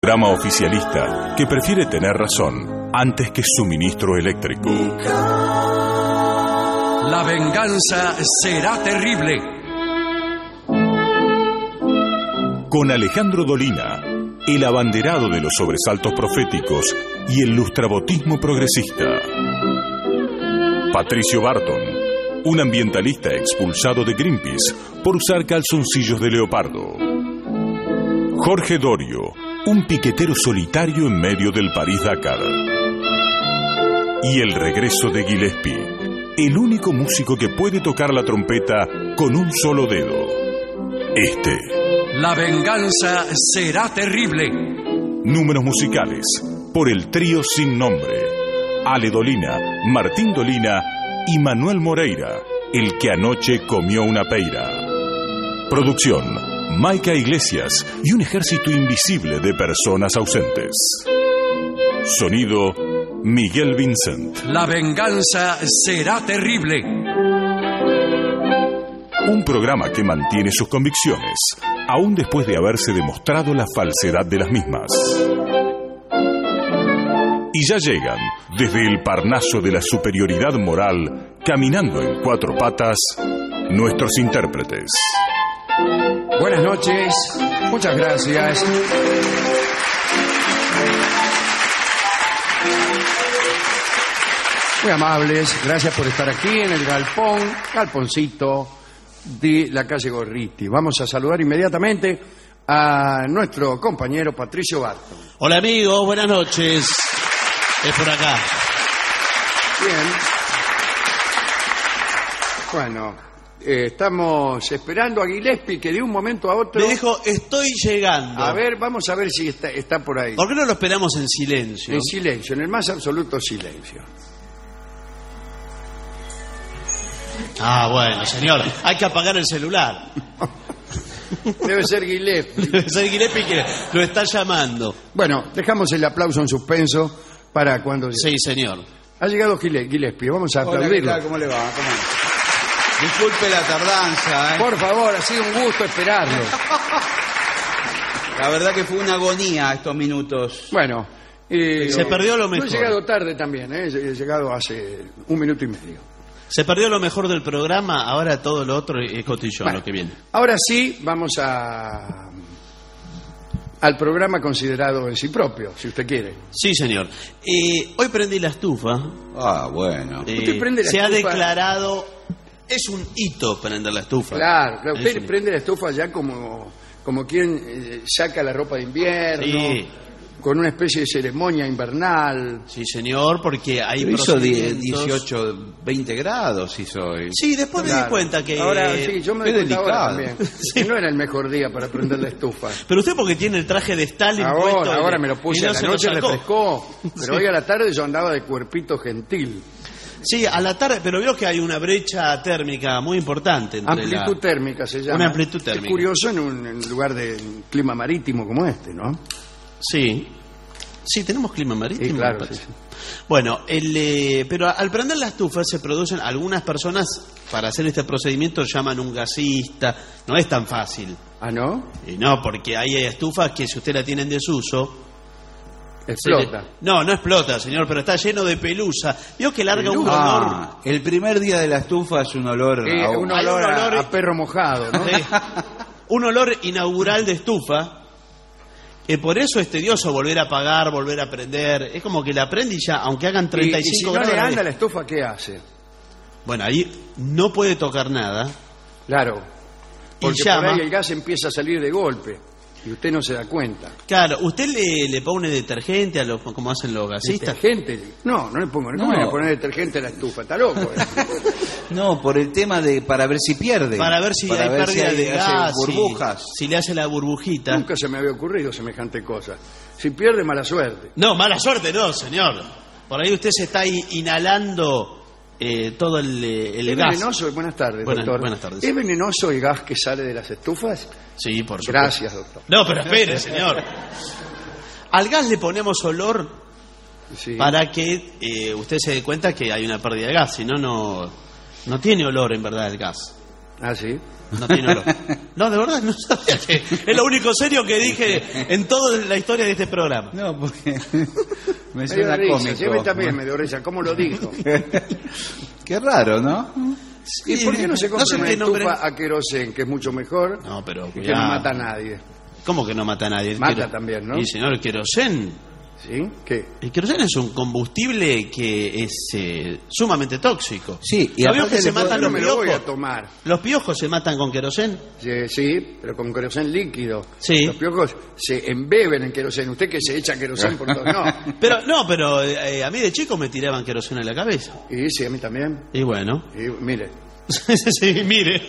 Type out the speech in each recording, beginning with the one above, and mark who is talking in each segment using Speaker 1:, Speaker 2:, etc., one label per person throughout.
Speaker 1: programa oficialista que prefiere tener razón antes que suministro eléctrico.
Speaker 2: La venganza será terrible.
Speaker 1: Con Alejandro Dolina, el abanderado de los sobresaltos proféticos y el lustrabotismo progresista. Patricio Barton, un ambientalista expulsado de Greenpeace por usar calzoncillos de leopardo. Jorge Dorio, un piquetero solitario en medio del París-Dakar. Y el regreso de Gillespie, el único músico que puede tocar la trompeta con un solo dedo.
Speaker 2: La venganza será terrible.
Speaker 1: Números musicales por el trío sin nombre. Ale Dolina, Martín Dolina y Manuel Moreira, el que anoche comió una peira. Producción, Maica Iglesias y un ejército invisible de personas ausentes. Sonido, Miguel Vincent.
Speaker 2: La venganza será terrible.
Speaker 1: Un programa que mantiene sus convicciones, aún después de haberse demostrado la falsedad de las mismas. Y ya llegan, desde el Parnaso de la superioridad moral, caminando en cuatro patas, nuestros intérpretes.
Speaker 3: Buenas noches, muchas gracias. Muy amables, gracias por estar aquí en el galponcito de la calle Gorriti. Vamos a saludar inmediatamente a nuestro compañero Patricio Barton.
Speaker 4: Hola amigos, buenas noches. Es por acá.
Speaker 3: Bien. Bueno, estamos esperando a Gillespie que de un momento a otro...
Speaker 4: Me dijo, estoy llegando.
Speaker 3: A ver, vamos a ver si está por ahí.
Speaker 4: ¿Por qué no lo esperamos en silencio?
Speaker 3: En silencio, en el más absoluto silencio.
Speaker 4: Ah, bueno, señor, hay que apagar el celular.
Speaker 3: Debe ser Gillespie.
Speaker 4: Debe ser Gillespie que lo está llamando.
Speaker 3: Bueno, dejamos el aplauso en suspenso para cuando...
Speaker 4: Sí, señor.
Speaker 3: Ha llegado Gillespie, vamos a aplaudirlo.
Speaker 5: Hola, ¿cómo le va? ¿Cómo? Disculpe la tardanza,
Speaker 3: Por favor, ha sido un gusto esperarlo.
Speaker 5: La verdad que fue una agonía estos minutos.
Speaker 3: Bueno,
Speaker 4: se perdió lo mejor.
Speaker 3: Yo he llegado tarde también, he llegado hace 1 minuto y medio.
Speaker 4: Se perdió lo mejor del programa, ahora todo lo otro es cotillón,
Speaker 3: Bueno,
Speaker 4: lo que viene.
Speaker 3: Ahora sí, vamos al programa considerado en sí propio, si usted quiere.
Speaker 4: Sí, señor. Hoy prendí la estufa.
Speaker 5: Ah, bueno.
Speaker 3: Usted prende la
Speaker 4: se ha
Speaker 3: estufa.
Speaker 4: declarado, es un hito prender la estufa.
Speaker 3: Claro, usted
Speaker 4: Es un-
Speaker 3: prende la estufa ya como quien saca la ropa de invierno,
Speaker 4: Sí.
Speaker 3: con una especie de ceremonia invernal.
Speaker 4: Sí, señor, porque hay
Speaker 5: Pero hizo
Speaker 4: procedimientos...
Speaker 5: 18, 20 grados hizo hoy.
Speaker 4: Sí, después me di
Speaker 3: Claro.
Speaker 4: cuenta que...
Speaker 3: Ahora sí, yo me
Speaker 5: qué
Speaker 3: doy cuenta ahora
Speaker 5: delicado.
Speaker 3: también.
Speaker 4: Sí.
Speaker 3: No era el mejor día para prender la estufa.
Speaker 4: Pero usted porque tiene el traje de Stalin puesto...
Speaker 3: Ahora
Speaker 4: y-
Speaker 3: me lo
Speaker 4: y
Speaker 3: puse
Speaker 4: no
Speaker 3: a la
Speaker 4: se lo
Speaker 3: noche,
Speaker 4: sacó.
Speaker 3: refrescó. Pero hoy a la tarde yo andaba de cuerpito gentil.
Speaker 4: Sí, a la tarde, pero veo que hay una brecha térmica muy importante entre
Speaker 3: Amplitud térmica se llama.
Speaker 4: Una amplitud térmica.
Speaker 3: Es curioso en un lugar de clima marítimo como este, ¿no?
Speaker 4: Sí. Sí, tenemos clima marítimo.
Speaker 3: Sí, claro,
Speaker 4: me parece.
Speaker 3: sí.
Speaker 4: Bueno, pero al prender la estufa se producen... Algunas personas, para hacer este procedimiento, llaman un gasista. No es tan fácil.
Speaker 3: ¿Ah, no?
Speaker 4: Y no, porque hay estufas que si usted la tiene en desuso...
Speaker 3: Explota.
Speaker 4: No explota, señor, pero está lleno de pelusa. Vio que larga un olor...
Speaker 5: Ah, el primer día de la estufa es un olor...
Speaker 3: Un
Speaker 4: Hay
Speaker 3: olor,
Speaker 4: un olor-
Speaker 3: a perro mojado, ¿no?
Speaker 4: Sí. Un olor inaugural de estufa, que por eso es tedioso volver a apagar, volver a prender. Es como que la prende y ya, aunque hagan 35
Speaker 3: y si no
Speaker 4: grados...
Speaker 3: le anda la estufa, ¿qué hace?
Speaker 4: Bueno, ahí no puede tocar nada.
Speaker 3: Claro. Porque
Speaker 4: llama.
Speaker 3: por ahí el gas empieza a salir de golpe y usted no se da cuenta.
Speaker 4: Claro, ¿usted le pone detergente a los como hacen los gasistas?
Speaker 3: ¿Detergente? No le pongo. ¿Cómo
Speaker 5: No.
Speaker 3: le voy a poner detergente a la estufa? Está loco.
Speaker 5: No, por el tema de... para ver si pierde.
Speaker 4: Para ver si
Speaker 5: Para
Speaker 4: hay
Speaker 5: ver
Speaker 4: pérdida
Speaker 5: si
Speaker 4: de
Speaker 5: hace
Speaker 4: gas,
Speaker 5: burbujas.
Speaker 4: si le hace la burbujita.
Speaker 3: Nunca se me había ocurrido semejante cosa. Si pierde, mala suerte.
Speaker 4: No, mala suerte no, señor. Por ahí usted se está inhalando todo el
Speaker 3: ¿Es
Speaker 4: gas.
Speaker 3: venenoso? Buenas tardes, doctor.
Speaker 4: Buenas tardes.
Speaker 3: ¿Es venenoso el gas que sale de las estufas?
Speaker 4: Sí, por supuesto.
Speaker 3: Gracias, doctor.
Speaker 4: No, pero espere, señor. Al gas le ponemos olor
Speaker 3: Sí.
Speaker 4: para que usted se dé cuenta que hay una pérdida de gas. Si no, no tiene olor en verdad el gas.
Speaker 3: Ah, sí.
Speaker 4: No tiene olor. No, de verdad, no sabía que... Es lo único serio que dije en toda la historia de este programa.
Speaker 5: No, porque me
Speaker 3: Me dio
Speaker 5: suena
Speaker 3: risa,
Speaker 5: cómico.
Speaker 3: sí, a mí también me dio risa. ¿Cómo lo dijo?
Speaker 5: Qué raro, ¿no?
Speaker 3: ¿Y por qué no se compra
Speaker 4: sé
Speaker 3: una
Speaker 4: qué nombre-
Speaker 3: estufa a querosén, que es mucho mejor
Speaker 4: No, pero
Speaker 3: y que no
Speaker 4: cuidado.
Speaker 3: mata a nadie?
Speaker 4: ¿Cómo que no mata a nadie?
Speaker 3: Mata también, ¿no?
Speaker 4: Y si no, el querosén...
Speaker 3: ¿Sí? ¿Qué?
Speaker 4: El queroseno es un combustible que es sumamente tóxico.
Speaker 5: Sí, y
Speaker 4: ¿Sabías
Speaker 5: aparte
Speaker 4: que se
Speaker 5: le puedo-
Speaker 4: matan
Speaker 3: no
Speaker 4: los
Speaker 3: me lo voy a
Speaker 4: piojos?
Speaker 3: tomar.
Speaker 4: ¿Los piojos se matan con querosén?
Speaker 3: Sí, pero con querosén líquido.
Speaker 4: Sí.
Speaker 3: Los piojos se embeben en querosén. Usted que se echa querosén por todo. No.
Speaker 4: Pero a mí de chico me tiraban queroseno en la cabeza.
Speaker 3: Y sí, a mí también.
Speaker 4: Y bueno.
Speaker 3: Y mire.
Speaker 4: Sí, mire.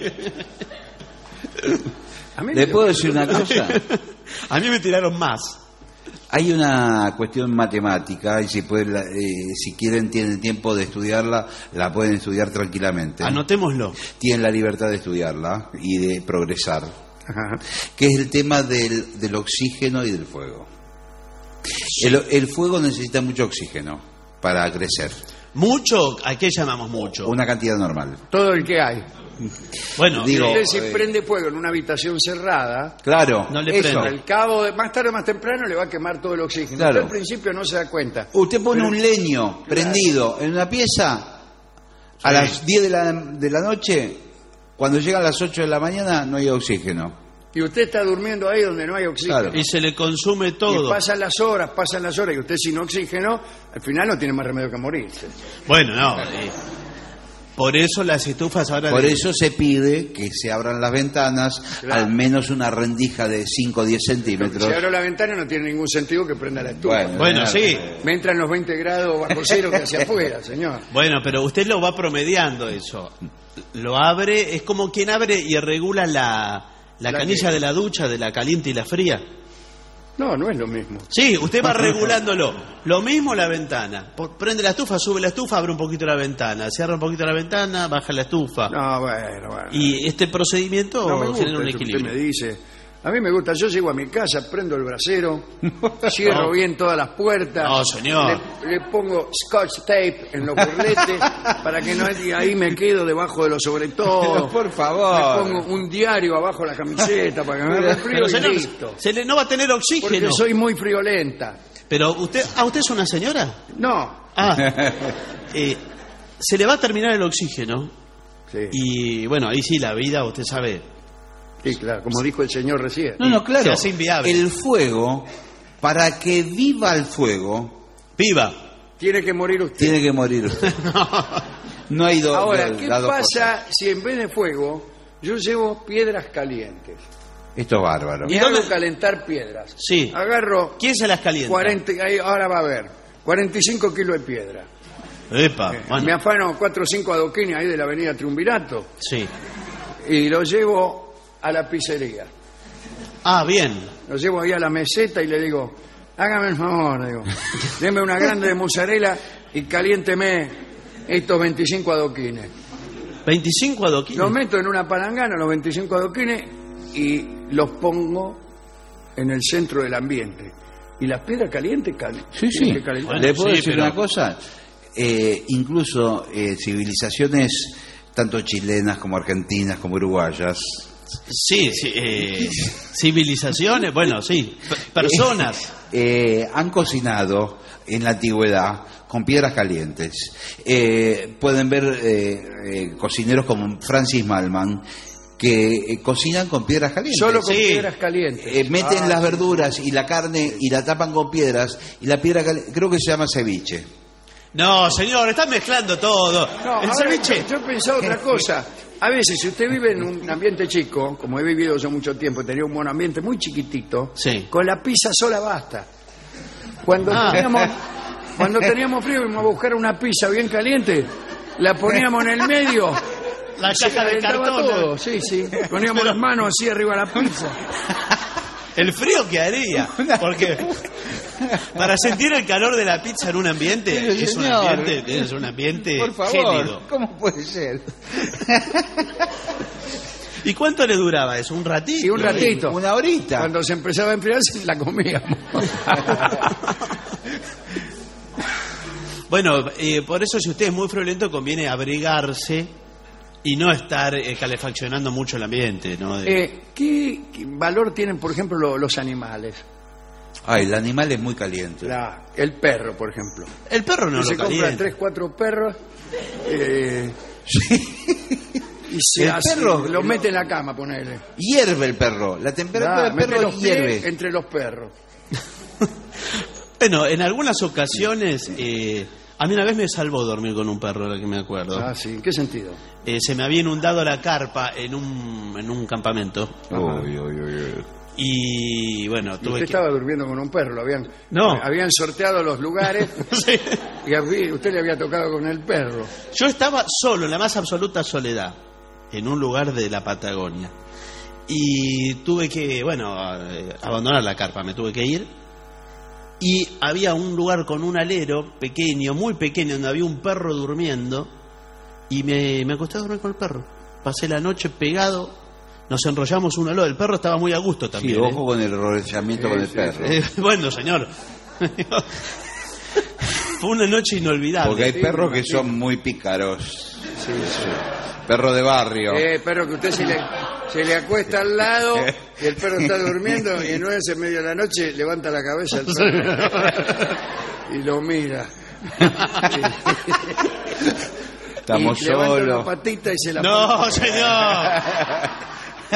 Speaker 3: A mí
Speaker 5: ¿Le
Speaker 3: me-
Speaker 5: puedo decir una cosa?
Speaker 4: A mí me tiraron más.
Speaker 5: Hay una cuestión matemática y si quieren, tienen tiempo de estudiarla, la pueden estudiar tranquilamente.
Speaker 4: Anotémoslo.
Speaker 5: Tienen la libertad de estudiarla y de progresar,
Speaker 3: Ajá.
Speaker 5: que es el tema del oxígeno y del fuego. El fuego necesita mucho oxígeno para crecer,
Speaker 4: ¿Mucho? ¿A qué llamamos mucho?
Speaker 5: una cantidad normal.
Speaker 3: Todo el que hay.
Speaker 4: Bueno,
Speaker 5: Digo,
Speaker 3: Usted si prende fuego en una habitación cerrada,
Speaker 5: Claro,
Speaker 4: No le
Speaker 5: eso.
Speaker 4: prende.
Speaker 3: al cabo de más tarde o más temprano le va a quemar todo el oxígeno.
Speaker 5: Claro.
Speaker 3: Usted al principio no se da cuenta.
Speaker 5: Usted pone
Speaker 3: Pero-
Speaker 5: un leño prendido en una pieza a las 10 de la noche, cuando llegan las 8 de la mañana no hay oxígeno.
Speaker 3: Y usted está durmiendo ahí donde no hay oxígeno.
Speaker 5: Claro.
Speaker 4: y se le consume
Speaker 3: Y
Speaker 4: todo.
Speaker 3: pasan las horas, y usted sin oxígeno, al final no tiene más remedio que morirse.
Speaker 4: Bueno, no. Por eso las estufas ahora...
Speaker 5: Por eso se pide que se abran las ventanas,
Speaker 3: Claro.
Speaker 5: al menos una rendija de 5 o 10
Speaker 3: Si
Speaker 5: centímetros.
Speaker 3: abro la ventana no tiene ningún sentido que prenda la estufa.
Speaker 4: Bueno, sí.
Speaker 3: Me entran los 20 grados bajo cero que hacia afuera, señor.
Speaker 4: Bueno, pero usted lo va promediando eso. Lo abre, es como quien abre y regula la canilla
Speaker 3: que-
Speaker 4: de la ducha, de la caliente y la fría.
Speaker 3: No, no es lo mismo.
Speaker 4: Sí, usted va regulándolo. Lo mismo la ventana. Prende la estufa, sube la estufa, abre un poquito la ventana. Cierra un poquito la ventana, baja la estufa.
Speaker 3: No, bueno.
Speaker 4: Y este procedimiento
Speaker 3: No me gusta
Speaker 4: genera un
Speaker 3: eso que
Speaker 4: equilibrio.
Speaker 3: usted me dice. A mí me gusta, yo llego a mi casa, prendo el brasero, cierro
Speaker 4: No.
Speaker 3: bien todas las puertas.
Speaker 4: No, señor.
Speaker 3: Le pongo scotch tape en los burletes para que no ahí me quedo debajo de los sobretodos.
Speaker 5: Por
Speaker 3: Le
Speaker 5: favor.
Speaker 3: pongo un diario abajo la camiseta para que me haga frío
Speaker 4: Pero
Speaker 3: y
Speaker 4: señor,
Speaker 3: listo.
Speaker 4: no va a tener
Speaker 3: Porque
Speaker 4: oxígeno.
Speaker 3: soy muy friolenta.
Speaker 4: Pero usted es una señora.
Speaker 3: No.
Speaker 4: Ah, se le va a terminar el oxígeno.
Speaker 3: Sí,
Speaker 4: Y bueno, ahí sí la vida, usted sabe.
Speaker 3: sí, claro, como dijo el señor recién.
Speaker 5: No, claro.
Speaker 4: Se hace inviable.
Speaker 5: El fuego, para que viva el fuego,
Speaker 4: ¡Viva!
Speaker 3: Tiene que morir usted.
Speaker 5: tiene que morir usted. No hay
Speaker 3: Ahora,
Speaker 5: las
Speaker 3: ¿qué
Speaker 5: dos
Speaker 3: pasa si en vez de fuego yo llevo piedras calientes?
Speaker 5: cosas. Esto es bárbaro.
Speaker 3: Y
Speaker 4: ¿Y
Speaker 3: hago
Speaker 4: dónde-
Speaker 3: calentar piedras.
Speaker 4: Sí.
Speaker 3: Agarro
Speaker 4: ¿Quién se las calienta?
Speaker 3: 40, ahora va a ver, 45 kilos de piedra.
Speaker 4: Epa,
Speaker 3: Me
Speaker 4: bueno,
Speaker 3: afano 4 o 5 adoquines ahí de la avenida Triunvirato
Speaker 4: sí.
Speaker 3: y los llevo a la pizzería.
Speaker 4: Ah, bien.
Speaker 3: Los llevo ahí a la meseta y le digo, hágame el favor, digo, deme una grande de mozzarella y caliénteme estos 25 adoquines.
Speaker 4: 25 adoquines.
Speaker 3: Los meto en una palangana, los 25 adoquines, y los pongo en el centro del ambiente. Y las piedras calientes
Speaker 5: Sí,
Speaker 3: tienen
Speaker 5: sí.
Speaker 3: que calentar.
Speaker 4: Bueno,
Speaker 5: ¿Le puedo
Speaker 4: sí,
Speaker 5: decir
Speaker 4: pero-
Speaker 5: una cosa? Incluso civilizaciones, tanto chilenas como argentinas como uruguayas,
Speaker 4: Sí, sí. Civilizaciones, bueno, sí. Personas.
Speaker 5: han cocinado en la antigüedad con piedras calientes. Pueden ver cocineros como Francis Malman que cocinan con piedras calientes.
Speaker 3: Solo con
Speaker 4: Sí.
Speaker 3: piedras calientes.
Speaker 5: Meten las verduras y la carne y la tapan con piedras y la piedra creo que se llama ceviche.
Speaker 4: No, señor, está mezclando todo.
Speaker 3: No,
Speaker 4: el
Speaker 3: ahora,
Speaker 4: ceviche.
Speaker 3: yo he pensado otra cosa. A veces, si usted vive en un ambiente chico, como he vivido yo mucho tiempo, tenía un buen ambiente muy chiquitito,
Speaker 4: Sí.
Speaker 3: con la pizza sola basta. Cuando,
Speaker 4: Ah.
Speaker 3: cuando teníamos frío, íbamos a buscar una pizza bien caliente, la poníamos en el medio,
Speaker 4: La
Speaker 3: se
Speaker 4: caja de
Speaker 3: calentaba
Speaker 4: cartón.
Speaker 3: todo. Sí, sí. Poníamos las manos así arriba de la pizza.
Speaker 4: El frío que haría. Porque para sentir el calor de la pizza en un ambiente,
Speaker 5: Pero,
Speaker 4: es un ambiente
Speaker 5: Por favor,
Speaker 4: gélido.
Speaker 5: ¿cómo puede ser?
Speaker 4: ¿Y cuánto le duraba eso? ¿Un ratito?
Speaker 3: Y un ratito.
Speaker 5: Una horita.
Speaker 3: Cuando se empezaba a enfriar, la comíamos.
Speaker 4: Bueno, por eso si usted es muy friolento conviene abrigarse Y no estar calefaccionando mucho el ambiente, ¿no?
Speaker 3: ¿Qué valor tienen, por ejemplo, los animales?
Speaker 5: El animal es muy caliente.
Speaker 3: El perro, por ejemplo.
Speaker 4: El perro no
Speaker 3: se
Speaker 4: lo
Speaker 3: compra
Speaker 4: calienta.
Speaker 3: 3, 4 perros y
Speaker 5: El perro
Speaker 3: lo mete en la cama, ponele.
Speaker 5: Hierve el perro. La temperatura del perro
Speaker 3: los pies
Speaker 5: hierve.
Speaker 3: entre los perros.
Speaker 4: Bueno, en algunas ocasiones, a mí una vez me salvó dormir con un perro, ahora que me acuerdo.
Speaker 3: Sí. ¿En qué sentido?
Speaker 4: Se me había inundado la carpa en un campamento. Y bueno,
Speaker 3: ¿Y
Speaker 4: tuve
Speaker 3: usted
Speaker 4: que...
Speaker 3: estaba durmiendo con un perro?
Speaker 4: No.
Speaker 3: Habían sorteado los lugares
Speaker 4: Sí.
Speaker 3: y usted le había tocado con el perro.
Speaker 4: Yo estaba solo, en la más absoluta soledad, en un lugar de la Patagonia. Y tuve que, abandonar la carpa, me tuve que ir. Y había un lugar con un alero pequeño, muy pequeño, donde había un perro durmiendo. Y me acosté a dormir con el perro. Pasé la noche pegado. Nos enrollamos uno al otro. El perro estaba muy a gusto también.
Speaker 5: Sí, ojo con el enrollamiento con el perro.
Speaker 4: Bueno, señor. Fue una noche inolvidable.
Speaker 5: Porque hay perros que son muy pícaros. Sí. Perro de barrio.
Speaker 3: Perro que usted se le acuesta al lado y el perro está durmiendo y en medio de la noche levanta la cabeza el perro y lo mira.
Speaker 5: Estamos
Speaker 3: y levanta
Speaker 5: solos.
Speaker 3: la patita y se la
Speaker 4: No,
Speaker 3: pone.
Speaker 4: señor.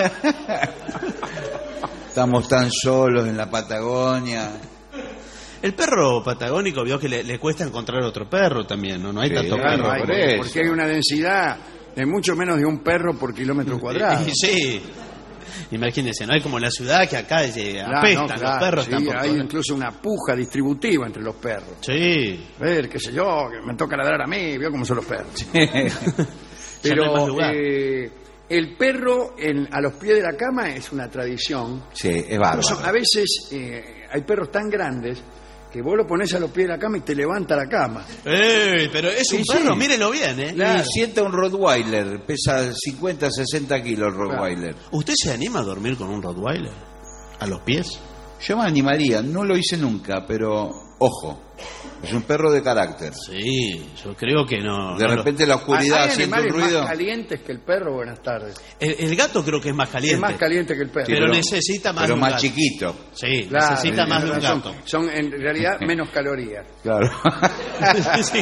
Speaker 5: Estamos tan solos en la Patagonia.
Speaker 4: El perro patagónico vio que le cuesta encontrar otro perro también, ¿no? No hay
Speaker 5: Sí,
Speaker 4: tanto
Speaker 5: claro,
Speaker 4: perro.
Speaker 5: por eso.
Speaker 3: Porque hay una densidad de mucho menos de un perro por kilómetro cuadrado.
Speaker 4: Sí. Imagínense, no hay como la ciudad que acá apestan los perros.
Speaker 3: Sí,
Speaker 4: tampoco.
Speaker 3: hay incluso una puja distributiva entre los perros.
Speaker 4: Sí.
Speaker 3: Qué sé yo, que me toca ladrar a mí, veo cómo son los perros.
Speaker 4: Ya no hay más
Speaker 3: Pero
Speaker 4: lugar.
Speaker 3: el perro a los pies de la cama es una tradición.
Speaker 5: Sí, es bárbaro.
Speaker 3: A veces hay perros tan grandes que vos lo pones a los pies de la cama y te levanta la cama.
Speaker 4: Pero es un
Speaker 5: Sí,
Speaker 4: perro,
Speaker 5: sí.
Speaker 4: mírelo bien, ¿eh?
Speaker 3: Claro.
Speaker 5: Y sienta un Rottweiler, pesa 50, 60 kilos el Rottweiler.
Speaker 4: ¿Usted se anima a dormir con un Rottweiler? ¿A los pies?
Speaker 5: Yo me animaría, no lo hice nunca, pero ojo, es un perro de carácter.
Speaker 4: Sí, yo creo que no.
Speaker 5: De
Speaker 4: no
Speaker 5: repente la oscuridad
Speaker 3: Hay
Speaker 5: siente un
Speaker 3: animales
Speaker 5: ruido.
Speaker 3: más calientes que el perro, buenas tardes.
Speaker 4: El gato creo que es más caliente.
Speaker 3: Es más caliente que el perro.
Speaker 4: pero necesita más
Speaker 5: Pero
Speaker 4: de un
Speaker 5: más
Speaker 4: gato.
Speaker 5: chiquito.
Speaker 4: Sí,
Speaker 3: Claro,
Speaker 4: necesita más de un
Speaker 3: tiene razón.
Speaker 4: gato.
Speaker 3: Son en realidad menos calorías.
Speaker 5: Claro.
Speaker 4: Sí.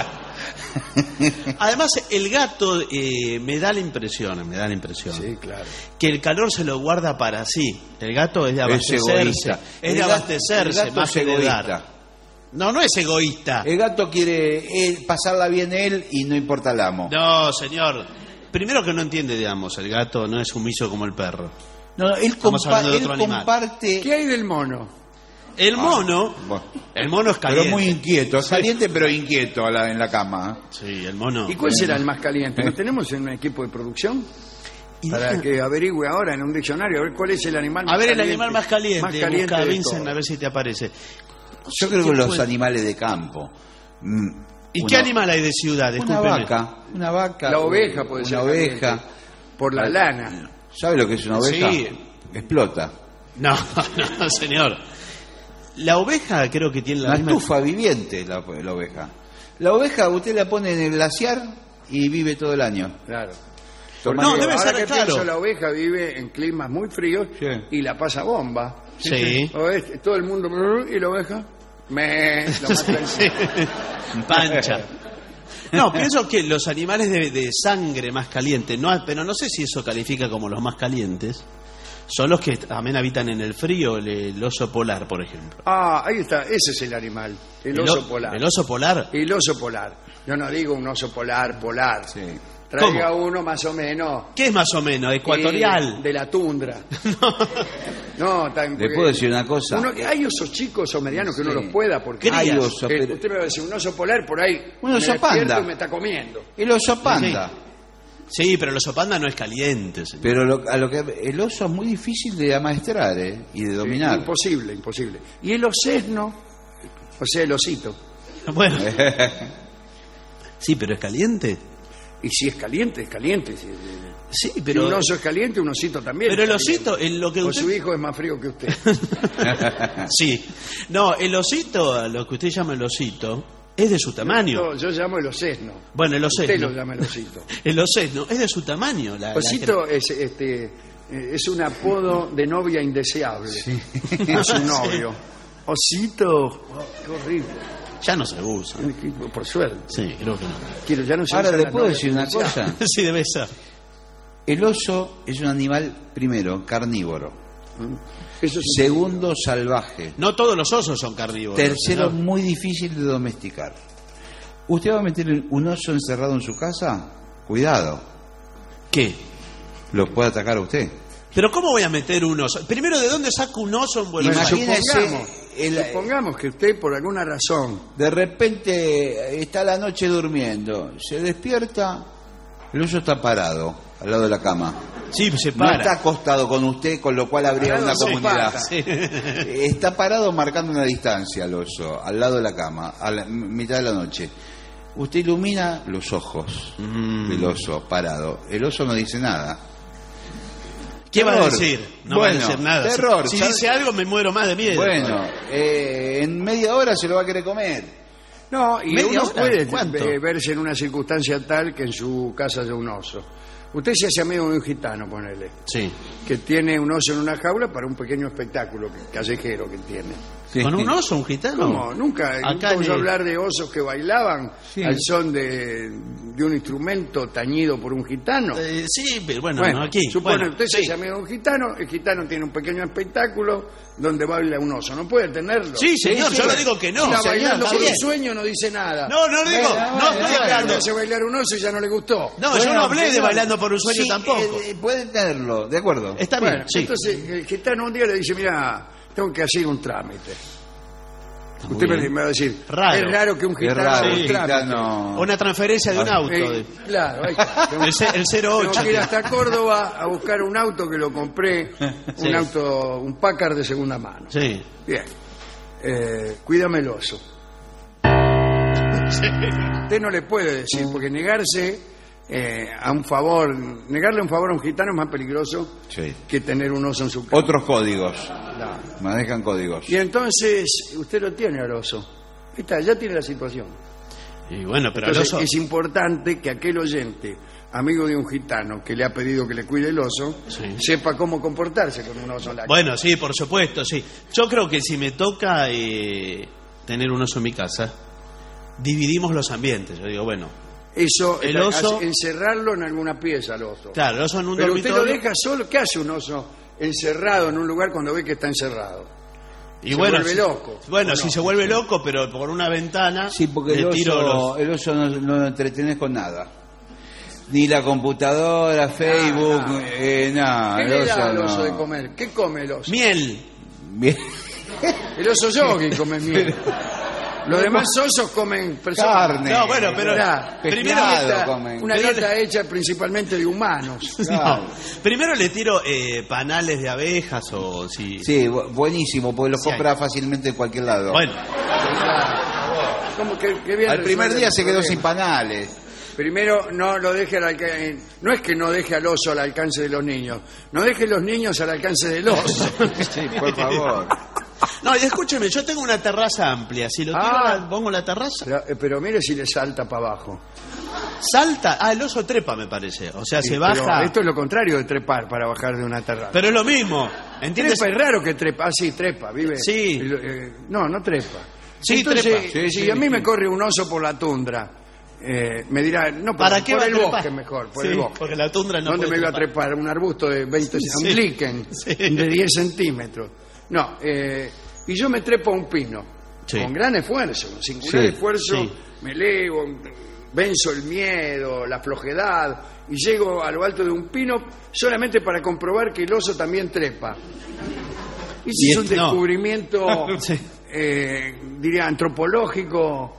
Speaker 4: Además, el gato me da la impresión
Speaker 3: Sí, claro.
Speaker 4: que el calor se lo guarda para sí. El gato es de abastecerse.
Speaker 5: egoísta.
Speaker 4: Es de
Speaker 5: El
Speaker 4: abastecerse
Speaker 5: gato
Speaker 4: más
Speaker 5: es
Speaker 4: que de
Speaker 5: egoísta.
Speaker 4: dar. No es egoísta.
Speaker 5: El gato quiere pasarla bien él y no importa el amo.
Speaker 4: No, señor. Primero que no entiende, digamos, el gato no es sumiso como el perro.
Speaker 5: No, él,
Speaker 4: Estamos hablando de
Speaker 5: él
Speaker 4: otro animal.
Speaker 5: comparte.
Speaker 3: ¿Qué hay del mono?
Speaker 4: El mono,
Speaker 5: Bueno,
Speaker 4: el mono es caliente.
Speaker 5: pero muy inquieto, es caliente pero inquieto en la cama.
Speaker 4: Sí, el mono.
Speaker 3: ¿Y cuál será el más caliente? ¿Lo tenemos en un equipo de producción?
Speaker 4: Y
Speaker 3: Para
Speaker 4: deja-
Speaker 3: que averigüe ahora en un diccionario a ver cuál es el animal más
Speaker 4: A ver, el
Speaker 3: caliente.
Speaker 4: animal más caliente.
Speaker 3: Más caliente
Speaker 4: Busca,
Speaker 3: de
Speaker 4: Vincent,
Speaker 3: todos.
Speaker 4: a ver si te aparece.
Speaker 5: Yo creo que
Speaker 4: ¿Qué
Speaker 5: los
Speaker 4: puede-
Speaker 5: animales de campo.
Speaker 4: ¿Y qué animal hay de ciudad?
Speaker 5: Una
Speaker 4: Discúlpeme.
Speaker 5: vaca,
Speaker 3: La oveja puede ser
Speaker 5: una
Speaker 3: caliente,
Speaker 5: oveja.
Speaker 3: por la lana.
Speaker 5: ¿Sabe lo que es una oveja?
Speaker 4: Sí.
Speaker 5: Explota.
Speaker 4: No, no, señor. La oveja creo que tiene la
Speaker 5: Una
Speaker 4: misma...
Speaker 5: estufa viviente la oveja. La oveja usted la pone en el glaciar y vive todo el año.
Speaker 3: Claro.
Speaker 5: Tomando-
Speaker 4: No, debe
Speaker 3: Ahora
Speaker 4: ser
Speaker 3: que
Speaker 4: claro.
Speaker 3: pienso, la oveja vive en climas muy fríos
Speaker 5: Sí.
Speaker 3: y la pasa bomba.
Speaker 4: Sí.
Speaker 3: O es todo el mundo y la oveja lo más tranquilo.
Speaker 4: Pancha. No, pienso que los animales de sangre más caliente, pero no sé si eso califica como los más calientes, son los que también habitan en el frío, el oso polar, por ejemplo.
Speaker 3: Ah, ahí está, ese es el animal, el oso polar.
Speaker 4: ¿El oso polar?
Speaker 3: El oso polar. Yo no digo un oso polar,
Speaker 5: Sí.
Speaker 3: Traiga uno más o menos.
Speaker 4: ¿Qué es más o menos? ¿Ecuatorial?
Speaker 3: De la tundra. No,
Speaker 5: ¿Le puedo decir una cosa?
Speaker 3: Hay osos chicos o medianos que uno
Speaker 5: Sí.
Speaker 3: los pueda, porque
Speaker 5: Hay
Speaker 4: Crías.
Speaker 5: oso, pero-
Speaker 3: usted me va a decir un oso polar por ahí.
Speaker 5: Un
Speaker 3: me
Speaker 5: oso
Speaker 3: despierto
Speaker 5: panda.
Speaker 3: y me está comiendo.
Speaker 5: El oso panda.
Speaker 4: Sí, pero el oso panda no es caliente, señor.
Speaker 5: Pero el oso es muy difícil de amaestrar y de dominar.
Speaker 3: Imposible, imposible. Y el osesno, o sea, el osito.
Speaker 4: Bueno. Sí, pero es caliente.
Speaker 3: Y si es caliente, es caliente. Si
Speaker 4: Sí,
Speaker 3: pero un oso es caliente, un osito también.
Speaker 4: Pero
Speaker 3: es
Speaker 4: el
Speaker 3: caliente.
Speaker 4: osito, lo que
Speaker 3: O
Speaker 4: usted...
Speaker 3: su hijo es más frío que usted.
Speaker 4: Sí. No, el osito, lo que usted llama el osito, es de su tamaño.
Speaker 3: Yo llamo el osesno.
Speaker 4: Bueno, el osesno.
Speaker 3: Usted lo llama el osito.
Speaker 4: El osesno es de su tamaño.
Speaker 3: Osito es un apodo de novia indeseable a su novio. Osito, qué horrible.
Speaker 4: Ya no se usa.
Speaker 3: Por suerte.
Speaker 4: Sí, creo que no.
Speaker 3: Ya no se
Speaker 5: Ahora,
Speaker 3: usa
Speaker 5: ¿le
Speaker 3: la
Speaker 5: puedo
Speaker 3: novia
Speaker 5: decir una
Speaker 3: indeseable.
Speaker 5: cosa?
Speaker 4: Sí, debe ser.
Speaker 5: El oso es un animal, primero, carnívoro.
Speaker 3: Eso sí.
Speaker 5: Segundo, salvaje.
Speaker 4: No todos los osos son carnívoros.
Speaker 5: Tercero,
Speaker 4: señor.
Speaker 5: muy difícil de domesticar. ¿Usted va a meter un oso encerrado en su casa? Cuidado,
Speaker 4: ¿Qué?
Speaker 5: lo puede atacar a usted.
Speaker 4: Pero ¿cómo voy a meter un oso? Primero, ¿de dónde saco un oso en Buenos Aires?
Speaker 5: Imagínese,
Speaker 3: Supongamos que usted, por alguna razón,
Speaker 5: de repente está la noche durmiendo, se despierta, el oso está parado al lado de la cama.
Speaker 4: Sí, se
Speaker 5: No
Speaker 4: para.
Speaker 5: está acostado con usted, con lo cual habría
Speaker 3: Parado
Speaker 5: una
Speaker 3: con
Speaker 5: comunidad.
Speaker 3: patas.
Speaker 4: Sí.
Speaker 5: Está parado marcando una distancia el oso, al lado de la cama, a la mitad de la noche. Usted ilumina los ojos del oso parado. El oso no dice nada.
Speaker 4: ¿Qué va a
Speaker 5: Terror.
Speaker 4: decir? No va a
Speaker 5: Bueno,
Speaker 4: decir nada.
Speaker 5: terror.
Speaker 4: Si
Speaker 5: ¿Sabe?
Speaker 4: dice algo me muero más de miedo.
Speaker 5: Bueno, en media hora se lo va a querer comer.
Speaker 3: no, y
Speaker 4: ¿Media
Speaker 3: uno
Speaker 4: hora?
Speaker 3: puede
Speaker 4: ¿Cuánto?
Speaker 3: verse en una circunstancia tal que en su casa haya un oso. Usted se hace amigo de un gitano, ponele,
Speaker 4: Sí.
Speaker 3: que tiene un oso en una jaula para un pequeño espectáculo callejero que tiene.
Speaker 5: Sí.
Speaker 4: ¿Con un oso, un gitano?
Speaker 3: ¿Cómo? Nunca
Speaker 4: Acá
Speaker 3: oyó
Speaker 4: en el-
Speaker 3: hablar de osos que bailaban
Speaker 5: Sí.
Speaker 3: al son de un instrumento tañido por un gitano.
Speaker 4: Sí, pero bueno,
Speaker 3: Bueno,
Speaker 4: no aquí.
Speaker 3: supone
Speaker 4: Bueno,
Speaker 3: usted se
Speaker 4: sí.
Speaker 3: hace amigo de un gitano, el gitano tiene un pequeño espectáculo donde baila un oso. ¿No puede tenerlo?
Speaker 4: Sí, señor,
Speaker 3: Sí,
Speaker 4: yo no
Speaker 3: sí.
Speaker 4: digo que no.
Speaker 3: Está
Speaker 4: señor,
Speaker 3: bailando
Speaker 4: está
Speaker 3: por
Speaker 4: bien.
Speaker 3: un sueño, no dice nada.
Speaker 4: No, no digo, no estoy hablando.
Speaker 3: Hace bailar un oso y ya no le gustó.
Speaker 4: No, yo no hablé de bailando por un sueño
Speaker 5: Sí,
Speaker 4: tampoco.
Speaker 5: puede tenerlo, de acuerdo.
Speaker 4: Está bien,
Speaker 3: Bueno,
Speaker 4: sí.
Speaker 3: entonces el gitano un día le dice, mira, tengo que hacer un trámite.
Speaker 4: muy
Speaker 3: Usted
Speaker 4: bien.
Speaker 3: me va a decir,
Speaker 4: Raro.
Speaker 3: es raro que un
Speaker 5: Es
Speaker 3: gitano
Speaker 5: raro,
Speaker 3: haga
Speaker 5: el
Speaker 3: un trámite.
Speaker 5: gitano.
Speaker 4: Una transferencia de un auto.
Speaker 3: Claro, ahí está. Tengo-
Speaker 4: El 08.
Speaker 3: Tengo que ir hasta Córdoba a buscar un auto que lo compré,
Speaker 4: Sí.
Speaker 3: un Packard de segunda mano.
Speaker 4: Sí.
Speaker 3: Bien. Cuídame el oso. Usted no le puede decir, porque negarse a un favor, negarle un favor a un gitano es más peligroso
Speaker 5: Sí.
Speaker 3: que tener un oso en su casa.
Speaker 5: Otros códigos,
Speaker 3: Claro.
Speaker 5: manejan códigos.
Speaker 3: Y entonces usted lo tiene al oso. Ahí está, ya tiene la situación.
Speaker 4: Y bueno, pero el
Speaker 3: Entonces
Speaker 4: oso...
Speaker 3: es importante que aquel oyente, amigo de un gitano que le ha pedido que le cuide el oso,
Speaker 4: Sí.
Speaker 3: sepa cómo comportarse con un oso en la casa.
Speaker 4: Bueno, sí, por supuesto, sí. Yo creo que si me toca tener un oso en mi casa, dividimos los ambientes. Yo digo, bueno,
Speaker 3: Eso,
Speaker 4: el oso-
Speaker 3: encerrarlo en alguna pieza al oso.
Speaker 4: claro, el oso en un
Speaker 3: Pero usted
Speaker 4: dormitorio...
Speaker 3: lo deja solo. ¿Qué hace un oso encerrado en un lugar cuando ve que está encerrado?
Speaker 4: Y
Speaker 3: se
Speaker 4: bueno,
Speaker 3: vuelve
Speaker 4: si-
Speaker 3: loco.
Speaker 4: Bueno,
Speaker 3: ¿O
Speaker 4: si
Speaker 3: no?
Speaker 4: se vuelve loco, pero por una ventana
Speaker 5: Sí, porque
Speaker 4: le tiro los...
Speaker 5: el oso no lo entretenés con nada. Ni la computadora, Facebook,
Speaker 3: no.
Speaker 5: nada.
Speaker 3: ¿Qué
Speaker 5: el
Speaker 3: le
Speaker 5: oso
Speaker 3: da al
Speaker 5: no.
Speaker 3: oso de comer? ¿Qué come el oso?
Speaker 4: Miel.
Speaker 5: Bien.
Speaker 3: El oso yogi come miel. Los demás osos comen personas.
Speaker 5: Carne.
Speaker 4: No, bueno, pero
Speaker 3: Mirá,
Speaker 4: primero
Speaker 5: pescado
Speaker 3: dieta-
Speaker 5: comen.
Speaker 3: una
Speaker 4: Pero
Speaker 3: dieta hecha principalmente de humanos.
Speaker 5: Claro.
Speaker 4: No. Primero le tiro panales de abejas o si...
Speaker 5: Sí, buenísimo, porque lo
Speaker 4: Sí,
Speaker 5: compra fácilmente en cualquier lado.
Speaker 4: Bueno,
Speaker 3: ¿Cómo que bien
Speaker 5: Al primer
Speaker 3: resuelve
Speaker 5: día
Speaker 3: el
Speaker 5: se quedó
Speaker 3: problema?
Speaker 5: sin panales.
Speaker 3: Primero, no lo deje al alcance. No es que no deje al oso al alcance de los niños. No deje los niños al alcance del oso.
Speaker 5: Sí, por favor.
Speaker 4: no, y escúcheme, yo tengo una terraza amplia. Si lo tiro, pongo en la terraza.
Speaker 3: Pero mire si le salta para abajo.
Speaker 4: Salta. Ah, el oso trepa, me parece. O sea,
Speaker 3: Sí,
Speaker 4: se
Speaker 3: pero
Speaker 4: baja.
Speaker 3: esto es lo contrario de trepar para bajar de una terraza.
Speaker 4: Pero es lo mismo. ¿Entiendes?
Speaker 3: Trepa es raro que trepa. Ah, sí, trepa, vive.
Speaker 4: Sí.
Speaker 3: No trepa.
Speaker 4: Sí,
Speaker 3: Entonces,
Speaker 4: trepa.
Speaker 5: Sí,
Speaker 3: si
Speaker 5: sí,
Speaker 3: a mí
Speaker 5: sí.
Speaker 3: me corre un oso por la tundra, me dirá, no,
Speaker 4: ¿Para qué
Speaker 3: por
Speaker 4: va a
Speaker 3: el
Speaker 4: trepar?
Speaker 3: bosque mejor, por
Speaker 4: Sí,
Speaker 3: el bosque.
Speaker 4: porque la tundra no
Speaker 3: ¿Dónde
Speaker 4: puede
Speaker 3: me iba a
Speaker 4: trepar?
Speaker 3: trepar? Un arbusto de 20, un
Speaker 4: Sí.
Speaker 3: lichen
Speaker 4: Sí.
Speaker 3: de 10 centímetros. No, y yo me trepo a un pino,
Speaker 4: Sí.
Speaker 3: con gran esfuerzo, un singular
Speaker 5: Sí,
Speaker 3: esfuerzo,
Speaker 4: sí.
Speaker 3: me elevo, venzo el miedo, la flojedad, y llego a lo alto de un pino solamente para comprobar que el oso también trepa. Y ese
Speaker 4: Y
Speaker 3: es un
Speaker 4: no.
Speaker 3: descubrimiento,
Speaker 4: Sí.
Speaker 3: diría, antropológico,